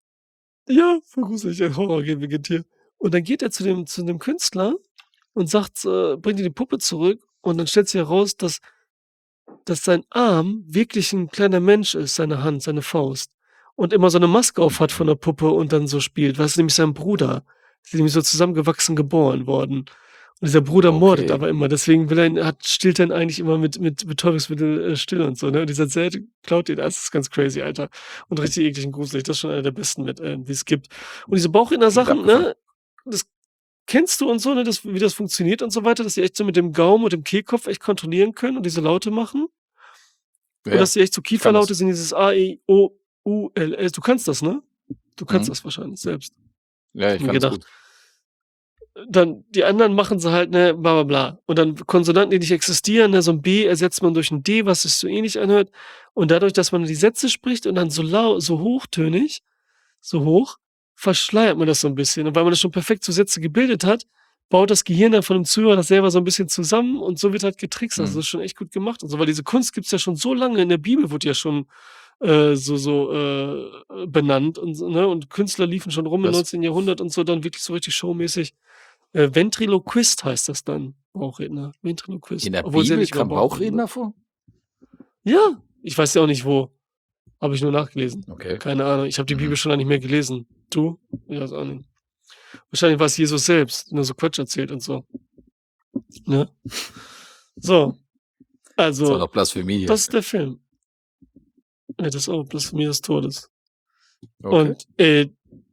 ja, voll gruselig, ein Horror geht beginnt hier. Und dann geht er zu dem, zu dem Künstler und sagt, äh, bringt ihm die Puppe zurück und dann stellt sich heraus, dass dass sein Arm wirklich ein kleiner Mensch ist, seine Hand, seine Faust. Und immer so eine Maske auf hat von Mhm. der Puppe und dann so spielt. Weil es ist nämlich sein Bruder. Ist nämlich so zusammengewachsen geboren worden. Und dieser Bruder mordet Okay. aber immer. Deswegen will er ihn, hat, stillt er ihn eigentlich immer mit, mit Betäubungsmittel äh, still und so. Ne? Und dieser Zed klaut ihn. Das ist ganz crazy, Alter. Und richtig eklig und gruselig. Das ist schon einer der besten, mit, äh, die es gibt. Und diese Klingt Bauchredner-Sachen, abgefahren. ne? Das kennst du und so, ne? Das, wie das funktioniert und so weiter. Dass die echt so mit dem Gaumen und dem Kehlkopf echt kontrollieren können und diese Laute machen. Und Ja, dass die echt so ich kann Kieferlaute das. sind, dieses A, E, O, U, L, S. Du kannst das, ne? Du kannst Mhm. das wahrscheinlich selbst. Ja, Hab ich mir kann das gedacht. gut. Dann, die anderen machen sie halt, ne, bla bla bla. Und dann Konsonanten, die nicht existieren, ne, so ein B ersetzt man durch ein D, was sich so ähnlich anhört. Und dadurch, dass man die Sätze spricht und dann so lau, so hochtönig, so hoch, verschleiert man das so ein bisschen. Und weil man das schon perfekt zu Sätze gebildet hat, baut das Gehirn dann von dem Zuhörer das selber so ein bisschen zusammen und so wird halt getrickst. Also, Mhm. das ist schon echt gut gemacht und so, weil diese Kunst gibt's ja schon so lange. In der Bibel wurde ja schon äh, so so äh, benannt und so, ne? Und Künstler liefen schon rum im Das, neunzehnten Jahrhundert und so, dann wirklich so richtig showmäßig. Äh, Ventriloquist heißt das dann, Bauchredner. in Ventriloquist, der obwohl sie ja Bibel nicht über kam Bauchredner. Bauchredner vor? Ja, ich weiß ja auch nicht wo. Habe ich nur nachgelesen. Okay. Keine Ahnung. Ich habe die Bibel Mhm. schon lange nicht mehr gelesen. Du? Ich weiß auch nicht. Wahrscheinlich war es Jesus selbst, nur so Quatsch erzählt und so. Ne? So, Das war also, doch Blasphemie hier. das ist der Film. Ja, das ist auch Blasphemie des Todes. Okay. Und äh,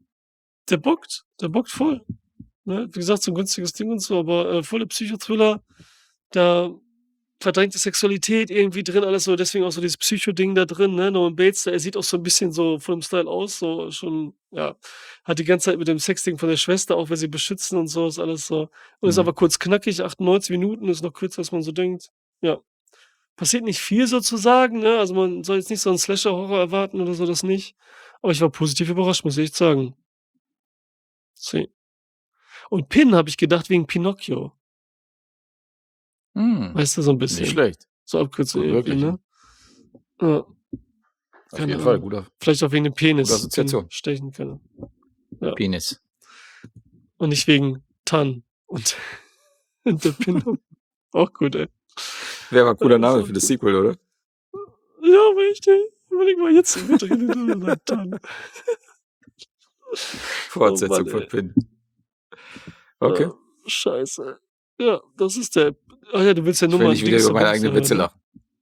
der bockt, der bockt voll. Ne? Wie gesagt, so ein günstiges Ding und so, aber äh, volle Psychothriller, da verdrängte Sexualität irgendwie drin, alles so, deswegen auch so dieses Psycho-Ding da drin, ne? Norman Bates, der, er sieht auch so ein bisschen so von dem Style aus, so schon, ja, hat die ganze Zeit mit dem Sexding von der Schwester, auch wenn sie beschützen und so, ist alles so. Und ist Mhm. aber kurz knackig, achtundneunzig Minuten, ist noch kürzer, als man so denkt. Ja. Passiert nicht viel sozusagen, ne? Also man soll jetzt nicht so einen Slasher-Horror erwarten oder so, das nicht. Aber ich war positiv überrascht, muss ich echt sagen. See. Und Pin habe ich gedacht wegen Pinocchio. Hm. Weißt du, so ein Nicht bisschen. schlecht. So Abkürzung Gut irgendwie, möglich. ne? Ja, Auf keine jeden Fall. Ahnung. Guter, Vielleicht auch wegen dem gute Penis, den Assoziation. stechen kann. Ja. Penis. Und nicht wegen Tan und, und der Pin. Auch gut, ey. Wäre mal ein cooler Ja, ist Name auch für das gut. Sequel, oder? Ja, richtig. Überleg mal jetzt mit drin. Tan. Oh Fortsetzung Mann, von ey. Pin. Okay. Ja, scheiße. Ja, das ist der. Ach ja, du willst ja Ich nur will mal nicht ein wieder Dings über der meine Box eigenen hören, Witze ne? lachen.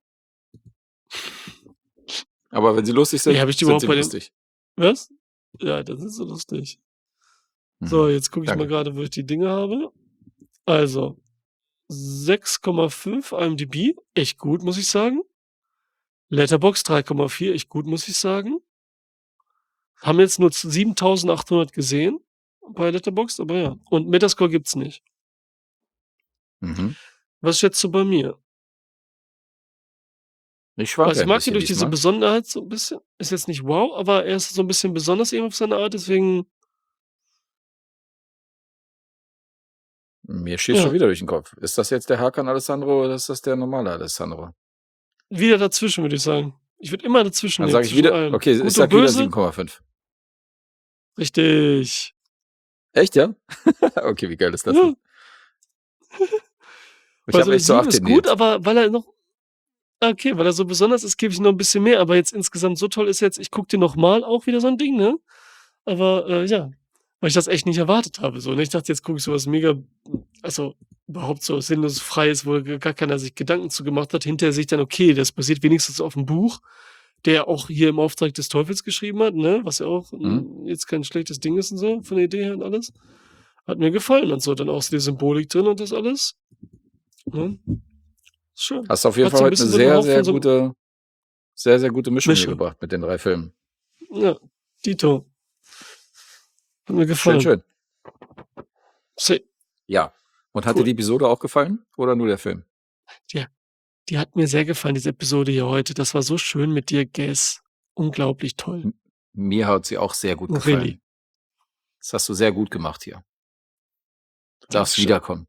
Aber wenn sie lustig Nee, sind, habe ich die sind überhaupt sie bei dem. lustig. Was? Ja, das ist so lustig. So, Mhm. jetzt gucke ich mal Danke. gerade, wo ich die Dinge habe. Also, sechs Komma fünf IMDb, echt gut, muss ich sagen. Letterboxd drei Komma vier, echt gut, muss ich sagen. Haben jetzt nur z- siebentausendachthundert gesehen bei Letterboxd, aber ja. Und Metascore gibt's nicht. Mhm. Was schätzt du bei mir? Ich schwanke Also, ich ein mag ihn bisschen durch diese diesmal. Besonderheit so 'n bisschen. Ist jetzt nicht wow, aber er ist so 'n bisschen besonders eben auf seine Art, deswegen Mir schießt schon ja, wieder durch den Kopf. Ist das jetzt der Hakan Alessandro oder ist das der normale Alessandro? wieder dazwischen, würde ich sagen. Ich würde immer dazwischen Dann nehmen, sage ich zwischen wieder, allem. okay, ich Gut und sag wieder böse, sieben Komma fünf. richtig. Echt, ja? Okay, wie geil ist das Ja. denn? Ich Weil habe so 'ne echt so sieben acht ist gut, tendiert. aber weil er noch ah, okay, weil er so besonders ist, gebe ich ihm noch 'n bisschen mehr, aber jetzt insgesamt so toll ist jetzt ich gucke den noch mal, auch wieder so 'n Ding, ne? Aber, äh, ja, weil ich das echt nicht erwartet habe so, ne? Ich dachte, jetzt gucke ich so was mega also, überhaupt so sinnlos Freies, wo g gar keiner sich Gedanken zu gemacht hat. Hinterher sehe ich dann, okay, das basiert wenigstens auf'm Buch, der er auch hier im Auftrag des Teufels geschrieben hat, ne, was ja auch, Mhm. hm, jetzt kein schlechtes Ding ist und so von der Idee her und alles. Hat mir gefallen und so, dann auch so die Symbolik drin und das alles, ne? Schön. Hast auf jeden Hat Fall so 'n heute 'ne bisschen so 'n sehr, Hauch sehr von so 'nem gute sehr, sehr gute Mischung hier Mischung. gebracht mit den drei Filmen. Ja, dito. Hat mir Schön, gefallen. schön. Se Ja. Und hat dir Cool. die Episode auch gefallen oder nur der Film? Ja, die hat mir sehr gefallen, diese Episode hier heute. Das war so schön mit dir, Guess. Unglaublich toll. M mir hat sie auch sehr gut Really. gefallen. Das hast du sehr gut gemacht hier. Du darfst Dankeschön. wiederkommen.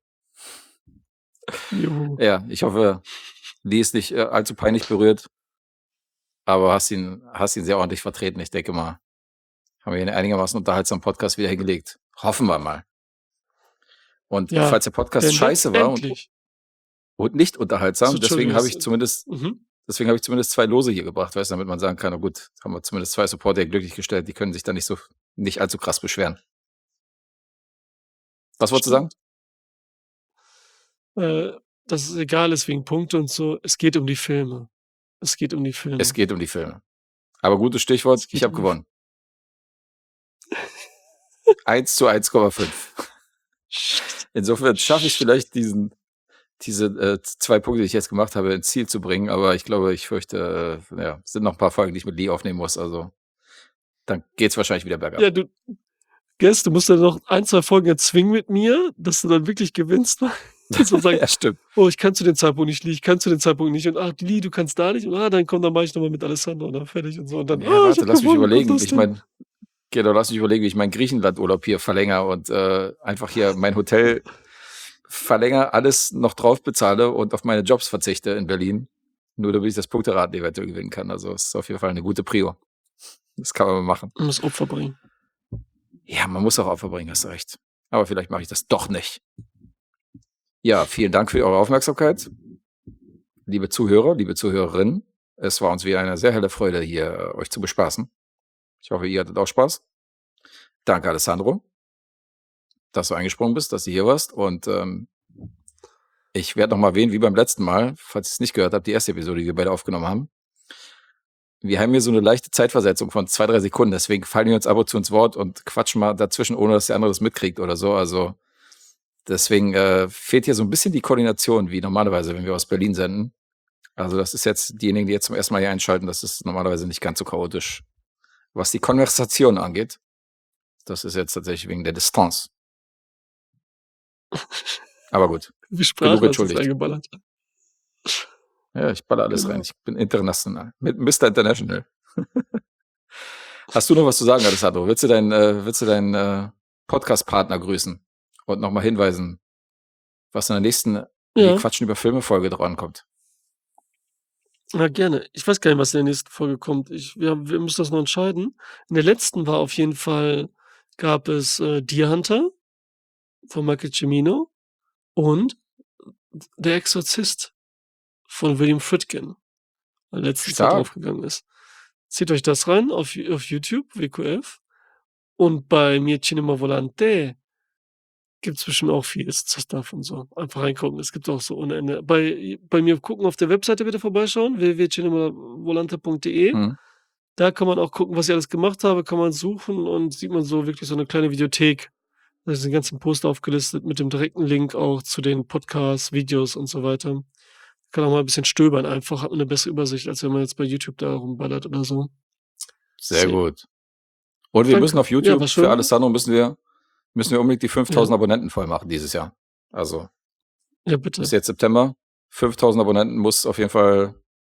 Jo. Ja, ich hoffe, die ist nicht, äh, allzu peinlich berührt. Aber hast ihn hast ihn sehr ordentlich vertreten. Ich denke mal, haben wir 'n einigermaßen unterhaltsamen Podcast wieder hingelegt. Hoffen wir mal. Und Ja, falls der Podcast denn scheiße war und letztendlich und nicht So, unterhaltsam, deswegen Entschuldigung, habe es ich zumindest mhm. deswegen habe ich zumindest zwei Lose hier gebracht, weißt du, damit man sagen kann: „Na gut, haben wir zumindest zwei Supporter hier glücklich gestellt, die können sich da nicht so nicht allzu krass beschweren.“ Was wolltest du sagen? Stimmt. Äh, dass es egal ist wegen Punkte und so. Es geht um die Filme. Es geht um die Es Filme. geht um die Filme. Aber gutes Stichwort, Es ich geht habe um die F gewonnen. eins zu eins Komma fünf. Insofern schaffe ich's vielleicht, diesen diese, äh, z zwei Punkte, die ich jetzt gemacht habe, ins Ziel zu bringen, aber ich glaube, ich fürchte, äh, ja, es sind noch 'n paar Folgen, die ich mit Lee aufnehmen muss, also dann geht's wahrscheinlich wieder bergab. Ja, du Guess, du musst dann noch ein, zwei Folgen erzwingen mit mir, dass du dann wirklich gewinnst, ne? Dass man sagt: Ja, stimmt. „Oh, ich kann zu dem Zeitpunkt nicht, Lee, ich kann zu dem Zeitpunkt nicht und, ah, Lee, du kannst da nicht und, ah, dann komm, dann mache ich noch mal mit Alessandro, ne, fertig und so.“ Und dann: Ja, „Ah, ich warte, habe lass mich gewonnen, wie kommt überlegen. das Ich denn?“ meine genau, lass mich überlegen, wie ich meinen Griechenlandurlaub hier verlängere und, äh, einfach hier mein Hotel verlängere, alles noch drauf bezahle und auf meine Jobs verzichte in Berlin, nur damit ich das Punkteraten eventuell gewinnen kann. Also, es ist auf jeden Fall 'ne gute Prio. Das kann man mal machen. Man muss Opfer bringen. Ja, man muss auch Opfer bringen, hast du recht. Aber vielleicht mache ich das doch nicht. Ja, vielen Dank für eure Aufmerksamkeit. Liebe Zuhörer, liebe Zuhörerinnen, es war uns wieder eine sehr helle Freude, hier euch zu bespaßen. Ich hoffe, ihr hattet auch Spaß. Danke, Alessandro, dass du eingesprungen bist, dass du hier warst und, ähm ich werde noch mal erwähnen, wie beim letzten Mal, falls ihr's nicht gehört habt, die erste Episode, die wir beide aufgenommen haben. Wir haben hier so 'ne leichte Zeitversetzung von zwei, drei Sekunden, deswegen fallen wir uns ab und zu ins Wort und quatschen mal dazwischen, ohne dass der andere das mitkriegt oder so. Also, deswegen, äh, fehlt hier so 'n bisschen die Koordination wie normalerweise, wenn wir aus Berlin senden. Also, das ist jetzt diejenigen, die jetzt zum ersten Mal hier einschalten, das ist normalerweise nicht ganz so chaotisch, was die Konversation angeht. Das ist jetzt tatsächlich wegen der Distanz. Aber gut, Wie genug Sprache hast du's entschuldigt. reingeballert. Ja, ich ballere alles rein. Genau. Ich bin international. Mit Mister International. Hast du noch was zu sagen, Alessandro? Willst du deinen, äh willst du deinen, äh, Podcast-Partner grüßen und noch mal hinweisen, was in der nächsten „Wir Ja. quatschen über Filme“-Folge drankommt? Ja, gerne. Ich weiß gar nicht, was in der nächsten Folge kommt. Ich wir haben wir müssen das noch entscheiden. In der letzten war auf jeden Fall gab es, äh, Deer Hunter von Michael Cimino und d Der Exorzist von William Friedkin, weil letztens er Stark. draufgegangen ist. Zieht euch das rein auf Yo auf YouTube, W Q F. Und bei Mio Cinema Volante gibt's bestimmt auch viel z Stuff und so. Einfach reingucken. Es gibt auch so ohne Ende. Bei bei mir gucken auf der Webseite bitte vorbeischauen, w w w punkt cinemavolante punkt de. Mhm. Da kann man auch gucken, was ich alles gemacht habe, kann man suchen und sieht man so wirklich so 'ne kleine Videothek. Da sind die ganzen Poster aufgelistet mit dem direkten Link auch zu den Podcasts, Videos und so weiter. Kann auch mal 'n bisschen stöbern einfach, hat man 'ne bessere Übersicht, als wenn man jetzt bei YouTube da rumballert oder so. Sehr Se gut. Und wir müssen Danke. auf Ja, YouTube war für schön. Alessandro müssen wir müssen wir unbedingt die fünftausend Ja. Abonnenten voll machen dieses Jahr. Also Ja, ist bitte. jetzt September. fünftausend Abonnenten muss auf jeden Fall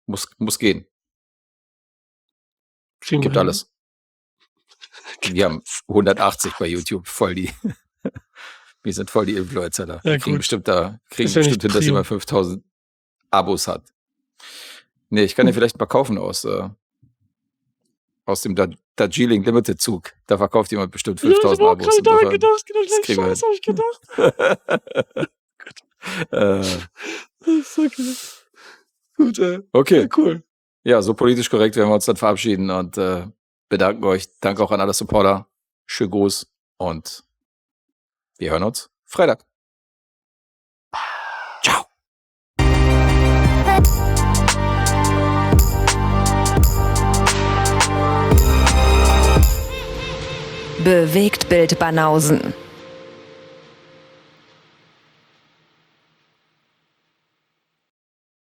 Muss, muss gehen. Kriegen wir Gibt hin. alles. Wir haben hundertachtzig bei YouTube, voll die. Wir sind voll die Influencer da. Ja, Wir kriegen gut. bestimmt da, kriegen Ist ja bestimmt nicht hin, dass Prio. jemand fünftausend Abos hat. Nee, ich kann dir vielleicht mal kaufen aus, äh, aus dem Da- Darjeeling Limited Zug. Da verkauft jemand bestimmt Ja, ich fünftausend habe auch Abos. gerade daran Insofern, gedacht. Genau das gleich kriegen wir Scheiß habe ich gedacht. äh, Das ist okay. Gut, ey. okay. Ja, cool. Ja, so politisch korrekt werden wir uns dann verabschieden und äh, bedanken euch. Danke auch an alle Supporter. Schönen Gruß und wir hören uns Freitag. Ciao. Bewegt Bild Banausen.